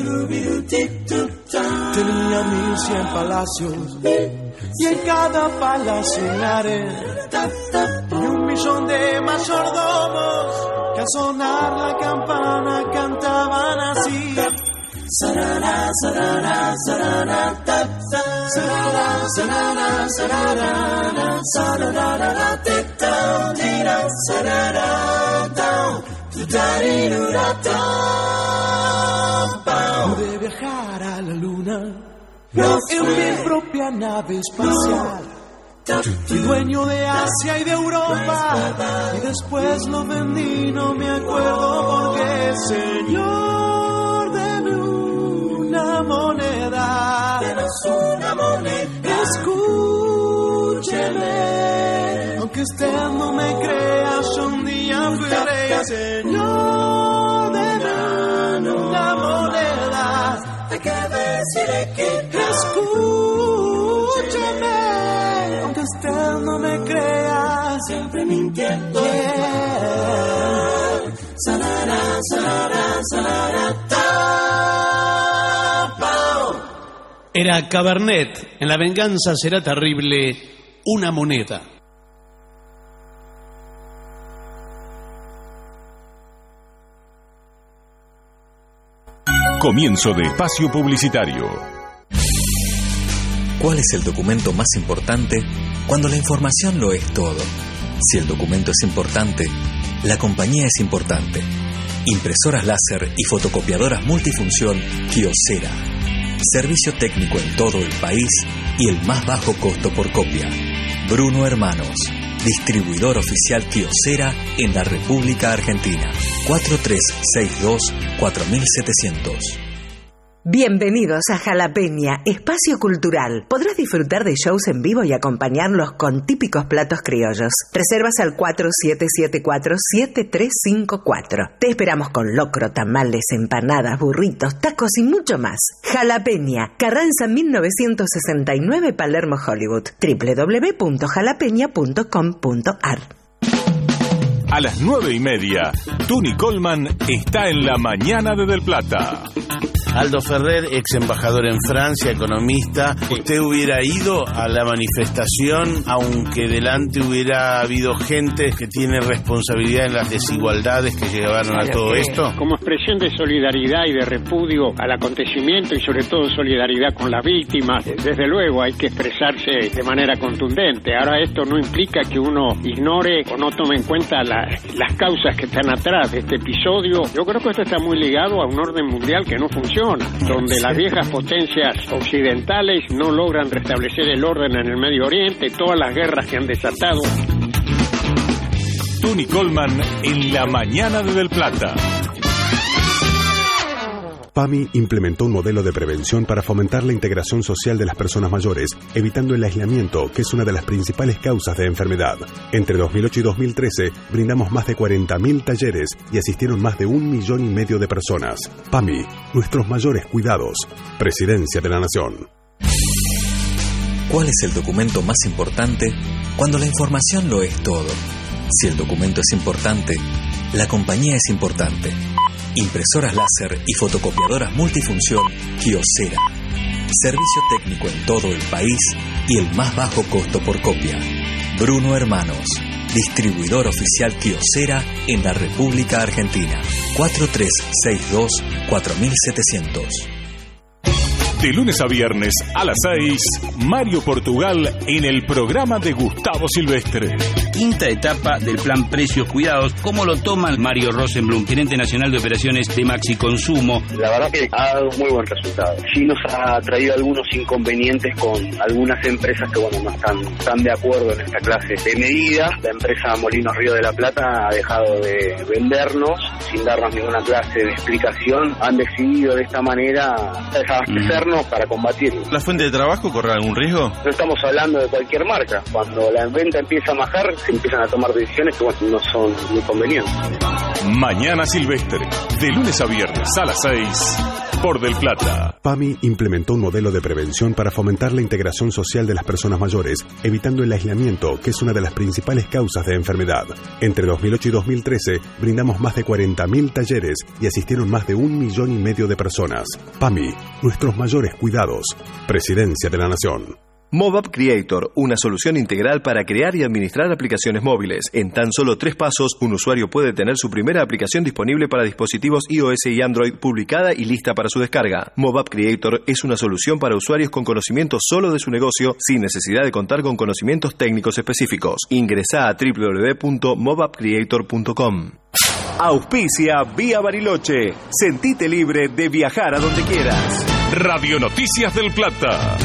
Speaker 12: Tenía 1100 palacios y en cada palacio un harén y 1.000.000 de mayordomos que al sonar la campana cantaban así: sarara, sarara, sarara, ta, sarara, sarara, sarara, sarara, tita, tira, sarara, ta, tutarirura, ta. Pude viajar a la luna en mi propia nave espacial. Fui dueño de Asia y de Europa y después lo vendí, no me acuerdo por qué. Señor, deme una moneda, una moneda. Escúcheme, aunque usted no me crea, yo un día fui rey. Señor, deme una moneda, hay que decirle que escúcheme, aunque usted no me crea, siempre mintiendo. Sarara, sarara, sarara, ta, pao.
Speaker 13: Era Cabernet, en La venganza será terrible, una moneda.
Speaker 1: Comienzo de espacio publicitario.
Speaker 10: ¿Cuál es el documento más importante cuando la información lo es todo? Si el documento es importante, la compañía es importante. Impresoras láser y fotocopiadoras multifunción Kyocera. Servicio técnico en todo el país y el más bajo costo por copia. Bruno Hermanos, distribuidor oficial Kyocera en la República Argentina. 4362-4700.
Speaker 6: Bienvenidos a Jalapeña, espacio cultural. Podrás disfrutar de shows en vivo y acompañarlos con típicos platos criollos. Reservas al 4774-7354. Te esperamos con locro, tamales, empanadas, burritos, tacos y mucho más. Jalapeña, Carranza 1969, Palermo, Hollywood. www.jalapeña.com.ar.
Speaker 1: A las 9:30, Tuni Coleman está en la mañana de Del Plata.
Speaker 7: Aldo Ferrer, ex embajador en Francia, economista. ¿Usted hubiera ido a la manifestación aunque delante hubiera habido gente que tiene responsabilidad en las desigualdades que llevaron a todo esto?
Speaker 8: Como expresión de solidaridad y de repudio al acontecimiento y sobre todo solidaridad con las víctimas, desde luego hay que expresarse de manera contundente. Ahora esto no implica que uno ignore o no tome en cuenta las causas que están atrás de este episodio. Yo creo que esto está muy ligado a un orden mundial que no funciona, donde las viejas potencias occidentales no logran restablecer el orden en el Medio Oriente, todas las guerras que han desatado.
Speaker 1: Tuni Coleman en la mañana de Del Plata.
Speaker 9: PAMI implementó un modelo de prevención para fomentar la integración social de las personas mayores, evitando el aislamiento, que es una de las principales causas de enfermedad. Entre 2008 y 2013, brindamos más de 40.000 talleres y asistieron más de 1,5 millones de personas. PAMI, nuestros mayores cuidados. Presidencia de la Nación.
Speaker 10: ¿Cuál es el documento más importante cuando la información lo es todo? Si el documento es importante, la compañía es importante. Impresoras láser y fotocopiadoras multifunción Kyocera. Servicio técnico en todo el país y el más bajo costo por copia. Bruno Hermanos, distribuidor oficial Kyocera en la República Argentina. 4362-4700.
Speaker 1: De lunes a viernes a las 6, Mario Portugal en el programa de Gustavo Silvestre.
Speaker 14: Quinta etapa del plan Precios Cuidados. ¿Cómo lo toma Mario Rosenblum, gerente nacional de operaciones de Maxi Consumo?
Speaker 15: La verdad que ha dado muy buen resultado. Sí nos ha traído algunos inconvenientes con algunas empresas que no están de acuerdo en esta clase de medidas. La empresa Molinos Río de la Plata ha dejado de vendernos sin darnos ninguna clase de explicación. Han decidido de esta manera desabastecernos para combatirlo.
Speaker 16: ¿La fuente de trabajo corre algún riesgo?
Speaker 15: No estamos hablando de cualquier marca. Cuando la venta empieza a bajar, se empiezan a tomar decisiones que no son muy convenientes.
Speaker 1: Mañana Silvestre, de lunes a viernes a las 6, por Del Plata.
Speaker 9: PAMI implementó un modelo de prevención para fomentar la integración social de las personas mayores, evitando el aislamiento, que es una de las principales causas de enfermedad. Entre 2008 y 2013, brindamos más de 40.000 talleres y asistieron más de 1,5 millones de personas. PAMI, nuestros mayores cuidados. Presidencia de la Nación.
Speaker 17: MobApp Creator, una solución integral para crear y administrar aplicaciones móviles. En tan solo 3 pasos, un usuario puede tener su primera aplicación disponible para dispositivos iOS y Android publicada y lista para su descarga. MobApp Creator es una solución para usuarios con conocimiento solo de su negocio, sin necesidad de contar con conocimientos técnicos específicos. Ingresá a www.mobappcreator.com.
Speaker 18: Auspicia Vía Bariloche. Sentite libre de viajar a donde quieras.
Speaker 1: Radio Noticias del Plata.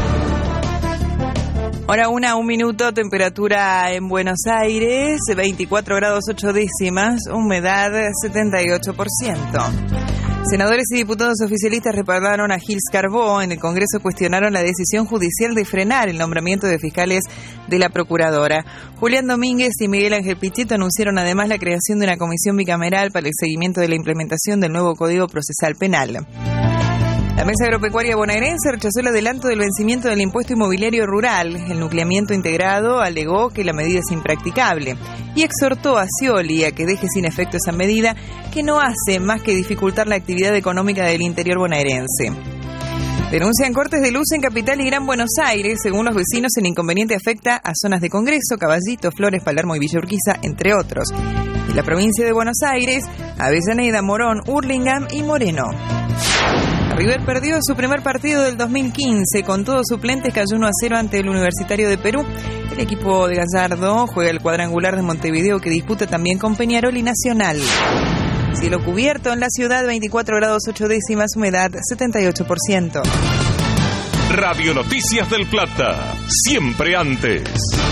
Speaker 19: Hora 1:01, temperatura en Buenos Aires, 24 grados 8 décimas, humedad 78%. Senadores y diputados oficialistas respaldaron a Gilles Carbó. En el Congreso cuestionaron la decisión judicial de frenar el nombramiento de fiscales de la Procuradora. Julián Domínguez y Miguel Ángel Pichetto anunciaron además la creación de una comisión bicameral para el seguimiento de la implementación del nuevo Código Procesal Penal. La Mesa Agropecuaria Bonaerense rechazó el adelanto del vencimiento del impuesto inmobiliario rural. El nucleamiento integrado alegó que la medida es impracticable y exhortó a Scioli a que deje sin efecto esa medida que no hace más que dificultar la actividad económica del interior bonaerense. Denuncian cortes de luz en Capital y Gran Buenos Aires. Según los vecinos, el inconveniente afecta a zonas de Congreso, Caballito, Flores, Palermo y Villa Urquiza, entre otros. En la provincia de Buenos Aires, Avellaneda, Morón, Hurlingham y Moreno. River perdió su primer partido del 2015. Con todos suplentes cayó 1-0 ante el Universitario de Perú. El equipo de Gallardo juega el cuadrangular de Montevideo, que disputa también con Peñarol y Nacional. Cielo cubierto en la ciudad, 24 grados 8 décimas, humedad 78%.
Speaker 1: Radio Noticias del Plata, siempre antes.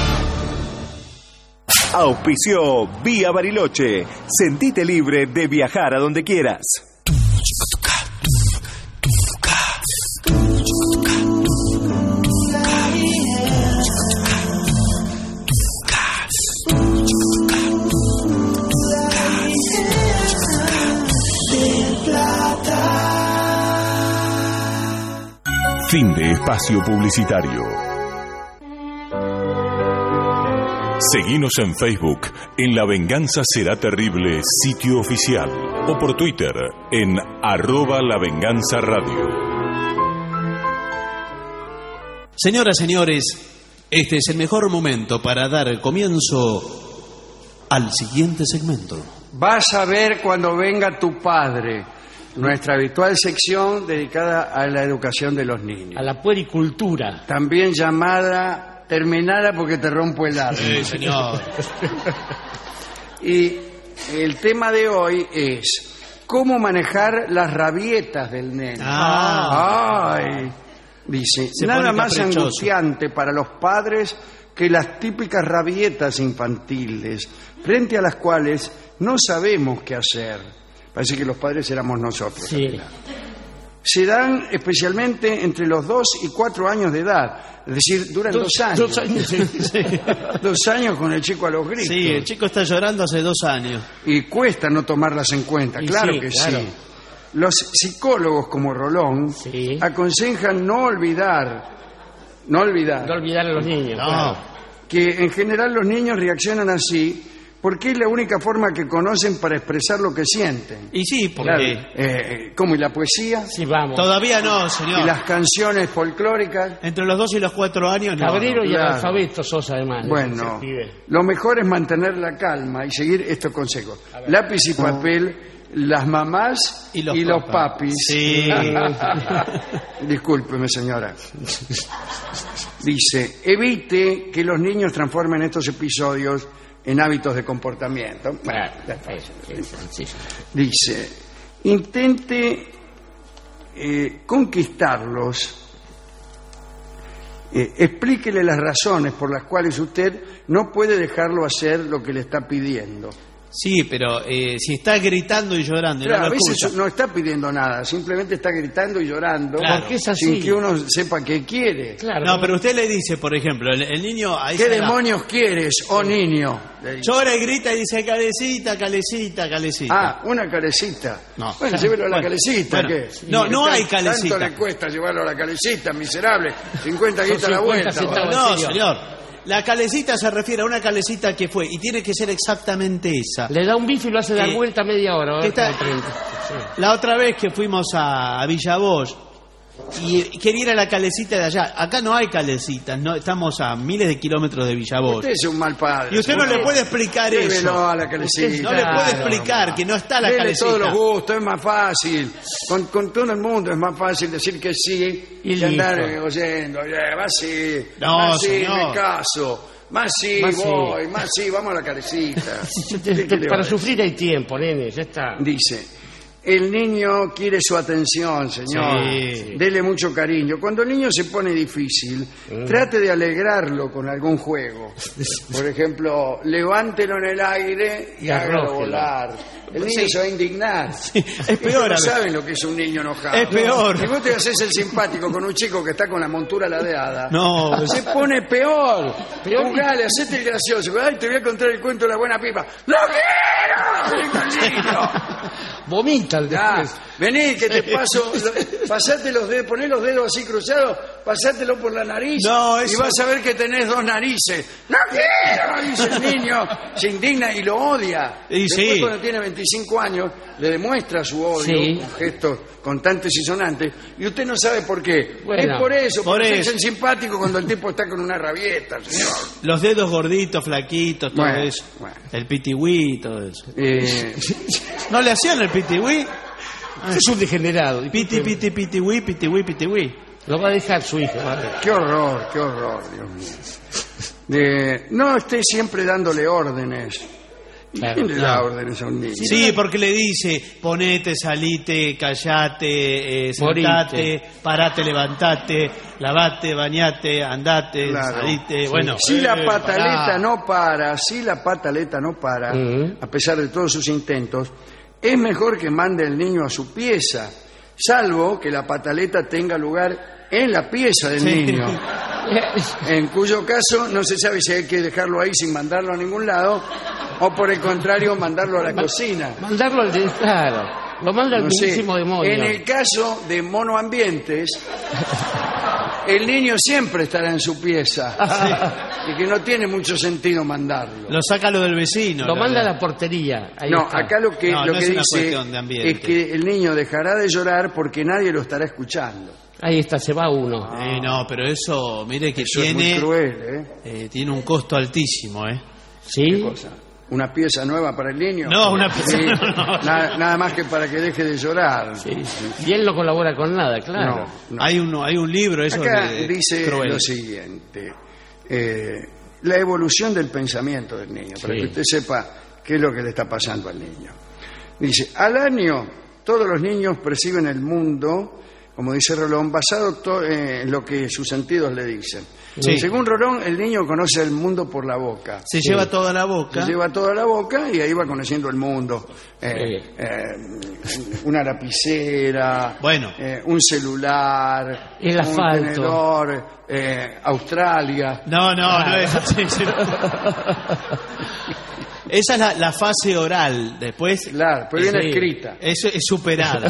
Speaker 18: Auspició Vía Bariloche. Sentite libre de viajar a donde quieras.
Speaker 1: Fin de espacio publicitario. Seguinos en Facebook, en La Venganza Será Terrible, sitio oficial, o por Twitter, en @lavenganzaradio.
Speaker 2: Señoras, señores, este es el mejor momento para dar comienzo al siguiente segmento.
Speaker 3: Vas a ver cuando venga tu padre, nuestra habitual sección dedicada a la educación de los niños.
Speaker 11: A la puericultura.
Speaker 3: También llamada Terminada porque te rompo el alma.
Speaker 2: Sí, señor.
Speaker 3: Y el tema de hoy es cómo manejar las rabietas del nene. Ay, dice, nada más angustiante para los padres que las típicas rabietas infantiles, frente a las cuales no sabemos qué hacer. Parece que los padres éramos nosotros.
Speaker 11: Sí.
Speaker 3: Se dan especialmente entre los 2 y 4 años de edad. Es decir, duran 2 años.
Speaker 11: 2 años, sí.
Speaker 3: 2 años con el chico a los gritos.
Speaker 4: Sí, el chico está llorando hace 2 años.
Speaker 3: Y cuesta no tomarlas en cuenta, claro
Speaker 11: sí,
Speaker 3: que
Speaker 11: claro.
Speaker 3: sí. Los psicólogos como Rolón aconsejan no olvidar
Speaker 11: a los niños.
Speaker 3: No. Claro, que en general los niños reaccionan así porque es la única forma que conocen para expresar lo que sienten.
Speaker 4: Y sí, porque...
Speaker 3: Claro. ¿Cómo? ¿Y la poesía?
Speaker 11: Sí, vamos.
Speaker 4: Todavía no, señor.
Speaker 3: ¿Y las canciones folclóricas?
Speaker 4: Entre los 2 y los 4 años, no.
Speaker 11: Cabrero y
Speaker 3: claro.
Speaker 11: analfabeto sos, además.
Speaker 3: Bueno, lo mejor es mantener la calma y seguir estos consejos. Lápiz y papel, las mamás y los papis.
Speaker 4: Sí.
Speaker 3: Discúlpeme, señora. Dice, evite que los niños transformen estos episodios en hábitos de comportamiento. Bueno, dice, intente conquistarlos, explíquele las razones por las cuales usted no puede dejarlo hacer lo que le está pidiendo.
Speaker 4: Sí, pero si está gritando y llorando y
Speaker 3: claro,
Speaker 4: no lo
Speaker 3: a veces
Speaker 4: escucha.
Speaker 3: no está pidiendo nada, simplemente está gritando y llorando,
Speaker 4: Claro.
Speaker 11: Porque es así.
Speaker 3: sin que uno sepa qué quiere.
Speaker 11: Claro.
Speaker 4: No, pero usted le dice, por ejemplo, el niño... a esa
Speaker 3: ¿Qué
Speaker 4: edad
Speaker 3: demonios quieres, oh niño? Le dice.
Speaker 4: llora y grita y dice, calecita, calecita, calecita.
Speaker 3: Ah, una calecita.
Speaker 4: No.
Speaker 3: Bueno, llévelo a la
Speaker 4: Bueno,
Speaker 3: calecita.
Speaker 4: bueno.
Speaker 3: ¿Qué?
Speaker 4: No hay
Speaker 3: Tanto
Speaker 4: calecita.
Speaker 3: le cuesta llevarlo a la calecita, miserable. 50 guitas la vuelta.
Speaker 11: centavos.
Speaker 4: No, señor. La calecita se refiere a una calecita que fue y tiene que ser exactamente esa.
Speaker 11: Le da un bife y lo hace dar vuelta media hora.
Speaker 4: ¿Qué está? La otra vez que fuimos a Villavoz y quería ir a la calecita de allá. Acá no hay calecitas, no, estamos a miles de kilómetros de Villavoz.
Speaker 3: Usted es un mal padre.
Speaker 4: Y usted no le puede explicar
Speaker 3: Llévelo
Speaker 4: eso.
Speaker 3: a la calecita.
Speaker 4: No le puede explicar que no está la
Speaker 3: Dele
Speaker 4: calecita.
Speaker 3: todos los gustos, es más fácil. Con todo el mundo es más fácil decir que sí
Speaker 11: Y
Speaker 3: que andar
Speaker 11: listo.
Speaker 3: oyendo. Más sí,
Speaker 4: No,
Speaker 3: más sí,
Speaker 4: señor.
Speaker 3: me caso. Más sí,
Speaker 11: Más sí.
Speaker 3: voy, más sí, vamos a la calecita. ¿Qué le va a
Speaker 11: Para
Speaker 3: decir?
Speaker 11: sufrir hay tiempo, nene, ya está.
Speaker 3: Dice, el niño quiere su atención, señor.
Speaker 4: Sí.
Speaker 3: Dele mucho cariño. Cuando el niño se pone difícil, trate de alegrarlo con algún juego. Por ejemplo, levántelo en el aire y
Speaker 11: Y
Speaker 3: hágalo
Speaker 11: arrójelo.
Speaker 3: volar. El niño
Speaker 4: Sí.
Speaker 3: se va a indignar.
Speaker 4: Es peor,
Speaker 3: No
Speaker 4: a ver.
Speaker 3: saben lo que es un niño enojado.
Speaker 4: Es peor.
Speaker 3: Si vos te haces el simpático con un chico que está con la montura ladeada,
Speaker 4: No.
Speaker 3: se pone peor.
Speaker 11: Peor.
Speaker 3: Jugale, hacete el gracioso. Ay, te voy a contar el cuento de la buena pipa. ¡Lo quiero! Grita el niño.
Speaker 11: Vomita el
Speaker 3: Ah,
Speaker 11: después.
Speaker 3: vení, que te paso, pasate los dedos, poné los dedos así cruzados, pasátelo por la nariz
Speaker 4: No,
Speaker 3: y
Speaker 4: eso-
Speaker 3: vas a ver que tenés 2 narices. ¡No quiero! Dice el niño, se indigna y lo odia.
Speaker 4: Y
Speaker 3: Después,
Speaker 4: sí.
Speaker 3: cuando tiene 25 años, le demuestra su odio
Speaker 11: Sí.
Speaker 3: con gestos contantes y sonantes, y usted no sabe por qué.
Speaker 11: Bueno,
Speaker 3: es por eso,
Speaker 4: por
Speaker 3: porque
Speaker 4: eso.
Speaker 3: es el simpático cuando el tipo está con una rabieta, señor.
Speaker 4: Los dedos gorditos, flaquitos, todo
Speaker 3: Bueno,
Speaker 4: eso.
Speaker 3: bueno.
Speaker 4: El pitiwí, todo eso.
Speaker 3: Eh,
Speaker 4: ¿No le hacían el pitiwí?
Speaker 11: Es un degenerado.
Speaker 4: Piti, piti, pitiwí, pitiwí, pitiwí.
Speaker 11: Lo va a dejar su hijo. Vale.
Speaker 3: qué horror, Dios mío. No esté siempre dándole órdenes. ¿Quién le da órdenes a un niño?
Speaker 4: Sí, porque le dice, ponete, salite, callate, sentate, parate, levantate, lavate, bañate, andate, salite,
Speaker 3: Sí.
Speaker 4: bueno.
Speaker 3: Si la pataleta
Speaker 4: pará.
Speaker 3: no para, si la pataleta no para, a pesar de todos sus intentos, es mejor que mande el niño a su pieza, salvo que la pataleta tenga lugar en la pieza del niño. En cuyo caso no se sabe si hay que dejarlo ahí sin mandarlo a ningún lado o por el contrario mandarlo a la cocina.
Speaker 11: Mandarlo al claro. Lo manda al
Speaker 3: No sé.
Speaker 11: mismísimo demonio.
Speaker 3: En el caso de monoambientes, el niño siempre estará en su pieza y que no tiene mucho sentido mandarlo.
Speaker 4: Lo saca lo del vecino.
Speaker 11: Lo
Speaker 4: la
Speaker 11: manda a
Speaker 4: verdad.
Speaker 11: la portería. Ahí
Speaker 3: No,
Speaker 11: está.
Speaker 3: acá lo que
Speaker 4: No, no es una
Speaker 3: dice
Speaker 4: cuestión de ambiente.
Speaker 3: es que el niño dejará de llorar porque nadie lo estará escuchando.
Speaker 11: Ahí está, se va uno.
Speaker 4: No, pero eso, mire que
Speaker 3: Eso es
Speaker 4: tiene,
Speaker 3: muy cruel,
Speaker 4: tiene un costo altísimo, ¿eh?
Speaker 11: ¿Sí?
Speaker 3: ¿Qué cosa? ¿Una pieza nueva para el niño?
Speaker 4: No, una pieza
Speaker 3: Sí,
Speaker 4: no.
Speaker 3: Nada más que para que deje de llorar.
Speaker 11: Y él no colabora con nada, claro.
Speaker 3: No.
Speaker 4: Hay un libro, eso
Speaker 3: Acá
Speaker 4: de
Speaker 3: dice
Speaker 4: cruel.
Speaker 3: lo siguiente. La evolución del pensamiento del niño, para
Speaker 11: Sí.
Speaker 3: que usted sepa qué es lo que le está pasando al niño. Dice, al año todos los niños perciben el mundo, como dice Rolón, basado en lo que sus sentidos le dicen.
Speaker 4: Sí.
Speaker 3: Según Rolón, el niño conoce el mundo por la boca.
Speaker 4: Se lleva toda la boca.
Speaker 3: Se lleva toda la boca y ahí va conociendo el mundo. Una lapicera,
Speaker 4: Bueno.
Speaker 3: un celular,
Speaker 11: El
Speaker 3: un
Speaker 11: asfalto.
Speaker 3: tenedor, Australia.
Speaker 4: No es así. sí. Esa es la fase oral. Después.
Speaker 3: Claro, pero viene
Speaker 4: Sí.
Speaker 3: escrita.
Speaker 4: Eso es superada.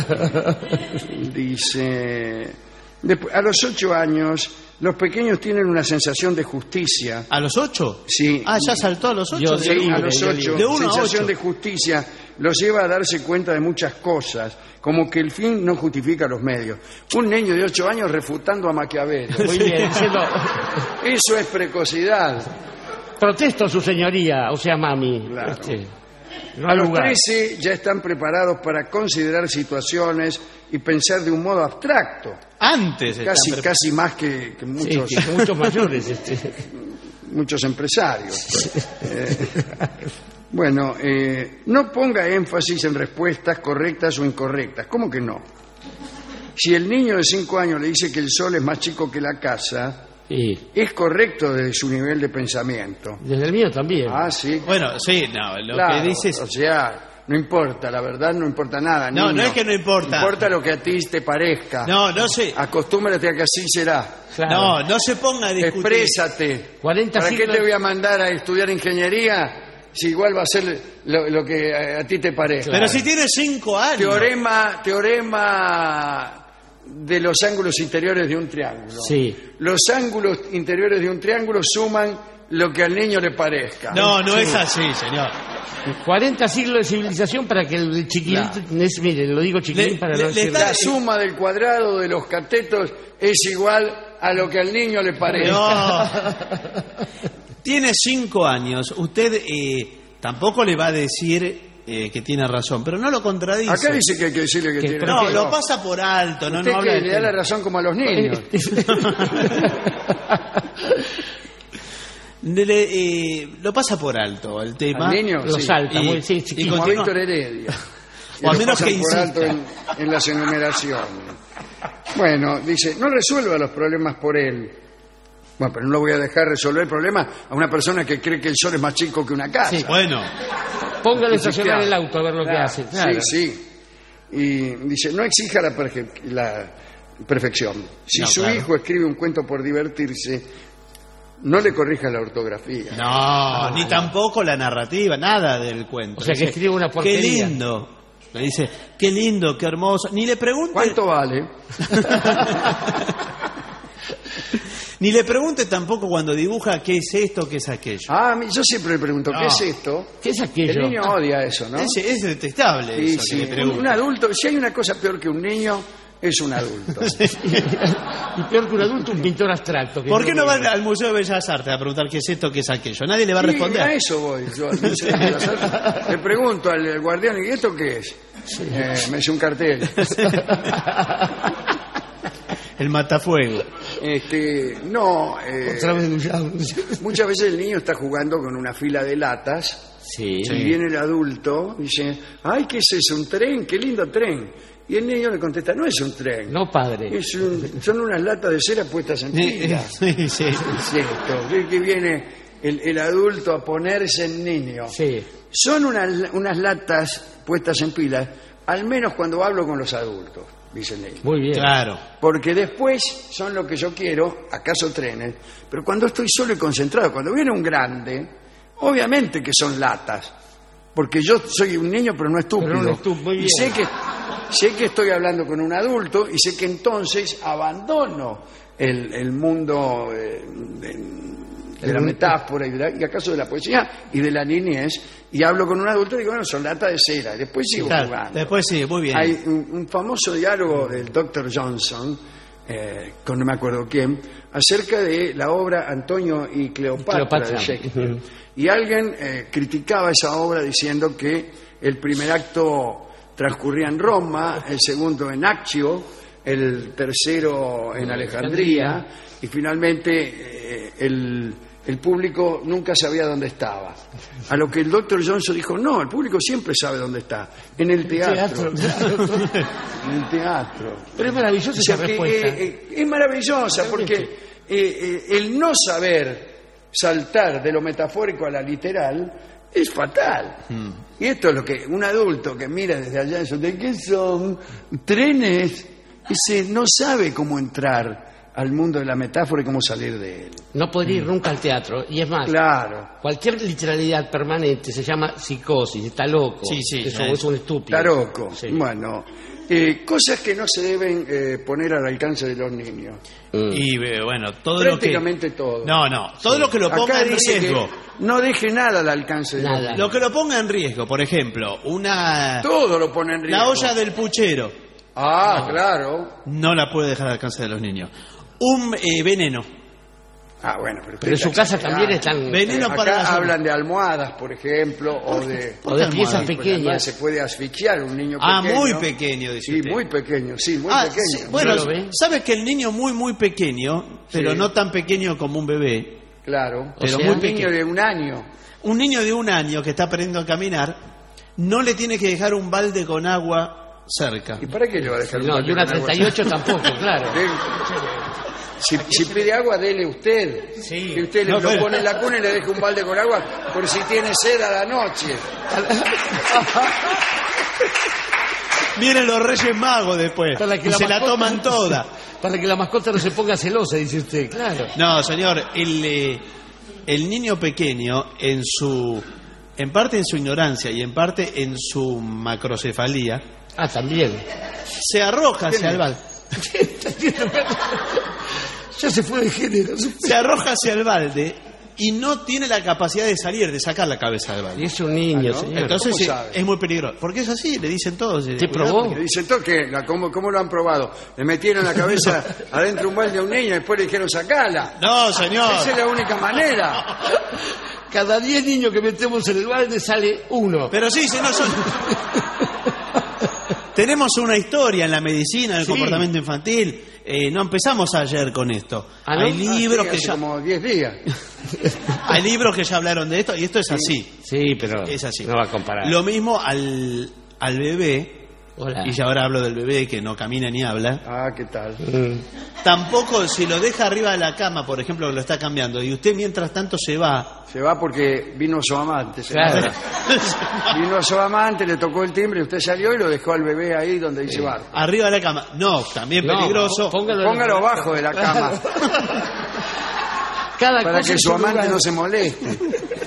Speaker 3: Dice, a los 8 años, los pequeños tienen una sensación de justicia.
Speaker 4: ¿A los 8?
Speaker 3: Sí.
Speaker 4: Ah, ya saltó a los 8.
Speaker 11: Yo
Speaker 3: Sí,
Speaker 11: libre,
Speaker 3: a los
Speaker 11: yo
Speaker 3: 8,
Speaker 4: De 1 a
Speaker 3: sensación
Speaker 4: 8.
Speaker 3: de justicia los lleva a darse cuenta de muchas cosas, como que el fin no justifica los medios. Un niño de 8 años refutando a Maquiavelo.
Speaker 11: Muy bien, diciendo,
Speaker 3: Eso es precocidad.
Speaker 11: protesto, su señoría, o sea, mami.
Speaker 3: Claro.
Speaker 11: No
Speaker 3: A
Speaker 11: hay
Speaker 3: los
Speaker 11: lugar.
Speaker 3: 13 ya están preparados para considerar situaciones y pensar de un modo abstracto.
Speaker 4: Antes.
Speaker 3: Casi más que muchos,
Speaker 11: Sí, que muchos mayores.
Speaker 3: muchos empresarios. Bueno, no ponga énfasis en respuestas correctas o incorrectas. ¿Cómo que no? Si el niño de 5 años le dice que el sol es más chico que la casa,
Speaker 11: Sí.
Speaker 3: es correcto desde su nivel de pensamiento.
Speaker 11: Desde el mío también.
Speaker 3: Ah, sí.
Speaker 4: Bueno, sí, no. Lo
Speaker 3: Claro,
Speaker 4: que dices.
Speaker 3: o sea, no importa, la verdad no importa nada.
Speaker 4: No,
Speaker 3: niño.
Speaker 4: no es que no importa.
Speaker 3: Importa lo que a ti te parezca.
Speaker 4: No sé.
Speaker 3: Acostúmbrate a que así será.
Speaker 11: Claro.
Speaker 4: No se ponga a discutir.
Speaker 3: Exprésate.
Speaker 11: 40
Speaker 3: ¿Para qué
Speaker 11: siglos-
Speaker 3: te voy a mandar a estudiar ingeniería si igual va a ser lo que a ti te parezca?
Speaker 4: Pero si tiene 5 años.
Speaker 3: Teorema de los ángulos interiores de un triángulo.
Speaker 11: Sí.
Speaker 3: Los ángulos interiores de un triángulo suman lo que al niño le parezca.
Speaker 4: No es así, señor.
Speaker 11: 40 siglos de civilización para que el chiquilín... Mire, lo digo chiquilín para no decir...
Speaker 3: La suma del cuadrado de los catetos es igual a lo que al niño le parezca.
Speaker 4: No. Tiene 5 años. Usted tampoco le va a decir que tiene razón, pero no lo contradice.
Speaker 3: Acá dice que hay que decirle que tiene
Speaker 4: No,
Speaker 3: razón.
Speaker 4: lo pasa por alto. No
Speaker 3: Usted
Speaker 4: habla
Speaker 3: que
Speaker 4: de
Speaker 3: le da la razón como a los niños.
Speaker 4: Lo pasa por alto el tema.
Speaker 3: Al niño,
Speaker 11: Lo
Speaker 3: sí.
Speaker 11: salta, muy, sí,
Speaker 4: y
Speaker 11: chiquito.
Speaker 3: Como a
Speaker 4: continúa.
Speaker 3: Víctor Heredia.
Speaker 4: O a
Speaker 3: Lo
Speaker 4: menos
Speaker 3: pasan
Speaker 4: que
Speaker 3: por alto
Speaker 4: insista.
Speaker 3: en las enumeraciones. Bueno, dice, no resuelva los problemas por él. Bueno, pero no lo voy a dejar resolver el problema a una persona que cree que el sol es más chico que una casa.
Speaker 11: Sí.
Speaker 4: Bueno,
Speaker 11: Póngale a
Speaker 3: Dice,
Speaker 11: estacionar
Speaker 3: ¿qué
Speaker 11: el
Speaker 3: hace?
Speaker 11: auto a ver lo que
Speaker 3: Claro,
Speaker 11: hace. Claro.
Speaker 3: Sí. Y dice, no exija la perfección. Si
Speaker 4: No,
Speaker 3: su
Speaker 4: claro.
Speaker 3: hijo escribe un cuento por divertirse, no le corrija la ortografía.
Speaker 4: no, ni tampoco la narrativa, nada del cuento.
Speaker 11: O sea, que
Speaker 4: Dice,
Speaker 11: escribe una porquería.
Speaker 4: Qué lindo. Le dice, qué lindo, qué hermoso. Ni le pregunte.
Speaker 3: ¿Cuánto vale?
Speaker 4: Ni le pregunte tampoco cuando dibuja qué es esto, qué es aquello.
Speaker 3: Yo siempre le pregunto, ¿qué
Speaker 4: No.
Speaker 3: es esto?
Speaker 11: ¿Qué es aquello?
Speaker 3: El niño odia eso, ¿no?
Speaker 4: Es detestable
Speaker 3: Sí,
Speaker 4: eso
Speaker 3: sí.
Speaker 4: que le pregunte.
Speaker 3: Un adulto, si hay una cosa peor que un niño, es un adulto.
Speaker 11: Y peor que un adulto, un pintor abstracto. que
Speaker 4: ¿Por qué no va
Speaker 11: ve.
Speaker 4: al Museo de Bellas Artes a preguntar qué es esto, qué es aquello? Nadie le va a
Speaker 3: Y
Speaker 4: responder.
Speaker 3: a eso voy yo. al Museo de Bellas Artes. Le pregunto al guardián, ¿y esto qué es? Me dice un cartel.
Speaker 4: El matafuego.
Speaker 3: No.
Speaker 11: Otra vez
Speaker 3: Muchas veces el niño está jugando con una fila de latas.
Speaker 11: Sí.
Speaker 3: Y viene el adulto y dice, ay, ¿qué es eso? ¿Un tren? ¡Qué lindo tren! Y el niño le contesta, no es un tren.
Speaker 11: No, padre.
Speaker 3: Son unas latas de cera puestas en fila.
Speaker 2: Sí.
Speaker 3: Es esto. Que viene el adulto a ponerse en niño.
Speaker 11: Sí.
Speaker 3: Son unas latas puestas en pila, al menos cuando hablo con los adultos, dice el niño.
Speaker 11: Muy bien.
Speaker 2: Claro.
Speaker 3: Porque después son lo que yo quiero, acaso trenes, pero cuando estoy solo y concentrado, cuando viene un grande, obviamente que son latas, porque yo soy un niño pero no estúpido.
Speaker 11: Pero no estúpido, muy bien.
Speaker 3: Y sé que estoy hablando con un adulto y sé que entonces abandono el mundo de la metáfora y acaso de la poesía y de la niñez, y hablo con un adulto y digo, bueno, son latas de cera, y después sigo jugando.
Speaker 2: Después sí, muy bien.
Speaker 3: Hay un famoso diálogo del Dr. Johnson, con no me acuerdo quién, acerca de la obra Antonio y Cleopatra de Shakespeare. Y alguien criticaba esa obra diciendo que el primer acto transcurría en Roma, el segundo en Accio, el tercero en Alejandría, y finalmente el público nunca sabía dónde estaba. A lo que el Dr. Johnson dijo, no, el público siempre sabe dónde está, en el teatro. En el teatro.
Speaker 11: Pero es maravillosa esa respuesta.
Speaker 3: Es maravillosa porque el no saber saltar de lo metafórico a la literal es fatal. Y esto es lo que un adulto que mira desde allá, ¿de qué son? Trenes. Ese no sabe cómo entrar al mundo de la metáfora y cómo salir de él.
Speaker 11: No puede ir nunca al teatro. Y es más,
Speaker 3: claro,
Speaker 11: cualquier literalidad permanente se llama psicosis, está loco.
Speaker 2: Sí,
Speaker 11: Eso es un estúpido.
Speaker 3: Está loco.
Speaker 11: Sí.
Speaker 3: Bueno, cosas que no se deben poner al alcance de los niños.
Speaker 2: Y bueno, todo lo que...
Speaker 3: Prácticamente todo.
Speaker 2: No, todo lo que lo ponga
Speaker 3: Acá
Speaker 2: en
Speaker 3: dice
Speaker 2: riesgo.
Speaker 3: que no deje nada al alcance de los niños.
Speaker 2: Lo que lo ponga en riesgo, por ejemplo,
Speaker 3: Todo lo pone en riesgo.
Speaker 2: la olla del puchero.
Speaker 3: Claro.
Speaker 2: No la puede dejar al alcance de los niños. Un veneno.
Speaker 3: Bueno,
Speaker 11: pero en su casa también están...
Speaker 2: Veneno para
Speaker 3: acá hablan de almohadas, por ejemplo, o de
Speaker 11: piezas pequeñas.
Speaker 3: Se puede asfixiar un niño pequeño.
Speaker 2: Muy pequeño, dice
Speaker 3: Sí,
Speaker 2: usted.
Speaker 3: muy pequeño, sí, muy pequeño.
Speaker 2: Sí, bueno, ¿sabes que el niño muy pequeño, pero no tan pequeño como un bebé?
Speaker 3: Claro,
Speaker 2: pero
Speaker 3: un niño de 1 año.
Speaker 2: Un niño de 1 año que está aprendiendo a caminar, no le tiene que dejar un balde con agua cerca.
Speaker 3: ¿Y para qué le va a dejar un balde
Speaker 11: y una
Speaker 3: con agua?
Speaker 11: 38 tampoco, claro.
Speaker 3: Si pide agua, dele usted.
Speaker 11: Sí.
Speaker 3: Que usted lo pone en la cuna y le deja un balde con agua por si tiene sed a la noche.
Speaker 2: Vienen los Reyes Magos después y se la toman toda.
Speaker 11: Para que la mascota no se ponga celosa, dice usted, claro.
Speaker 2: No, señor, el niño pequeño en parte en su ignorancia y en parte en su macrocefalía.
Speaker 11: También.
Speaker 2: Se arroja hacia el balde.
Speaker 11: Ya se fue de género.
Speaker 2: Se arroja hacia el balde y no tiene la capacidad de salir, de sacar la cabeza del balde.
Speaker 11: Y es un niño,
Speaker 3: ¿no?
Speaker 11: señor.
Speaker 2: Entonces es muy peligroso. Porque es así, le dicen todos.
Speaker 11: ¿Te probó?
Speaker 3: Le dicen todos que, ¿cómo lo han probado? Le metieron la cabeza adentro de un balde a un niño y después le dijeron sacala.
Speaker 2: No, señor.
Speaker 3: Esa es la única manera.
Speaker 11: Cada 10 niños que metemos en el balde sale uno.
Speaker 2: Pero sí, señor, tenemos una historia en la medicina del comportamiento infantil. No empezamos ayer con esto.
Speaker 3: ¿No?
Speaker 2: Hay libros que ya...
Speaker 3: como 10 días.
Speaker 2: Hay libros que ya hablaron de esto y esto es así.
Speaker 11: Sí, pero
Speaker 2: es así.
Speaker 11: No va a comparar.
Speaker 2: Lo mismo al bebé.
Speaker 11: Hola.
Speaker 2: Y ya ahora hablo del bebé que no camina ni habla.
Speaker 3: ¿Qué tal?
Speaker 2: Tampoco si lo deja arriba de la cama, por ejemplo, que lo está cambiando, y usted mientras tanto se va.
Speaker 3: Se va porque vino su amante.
Speaker 11: Claro.
Speaker 3: Vino su amante, le tocó el timbre, usted salió y lo dejó al bebé ahí donde dice bar.
Speaker 2: Arriba de la cama. No, también peligroso.
Speaker 3: Póngalo abajo de la cama. Para que su amante no se moleste.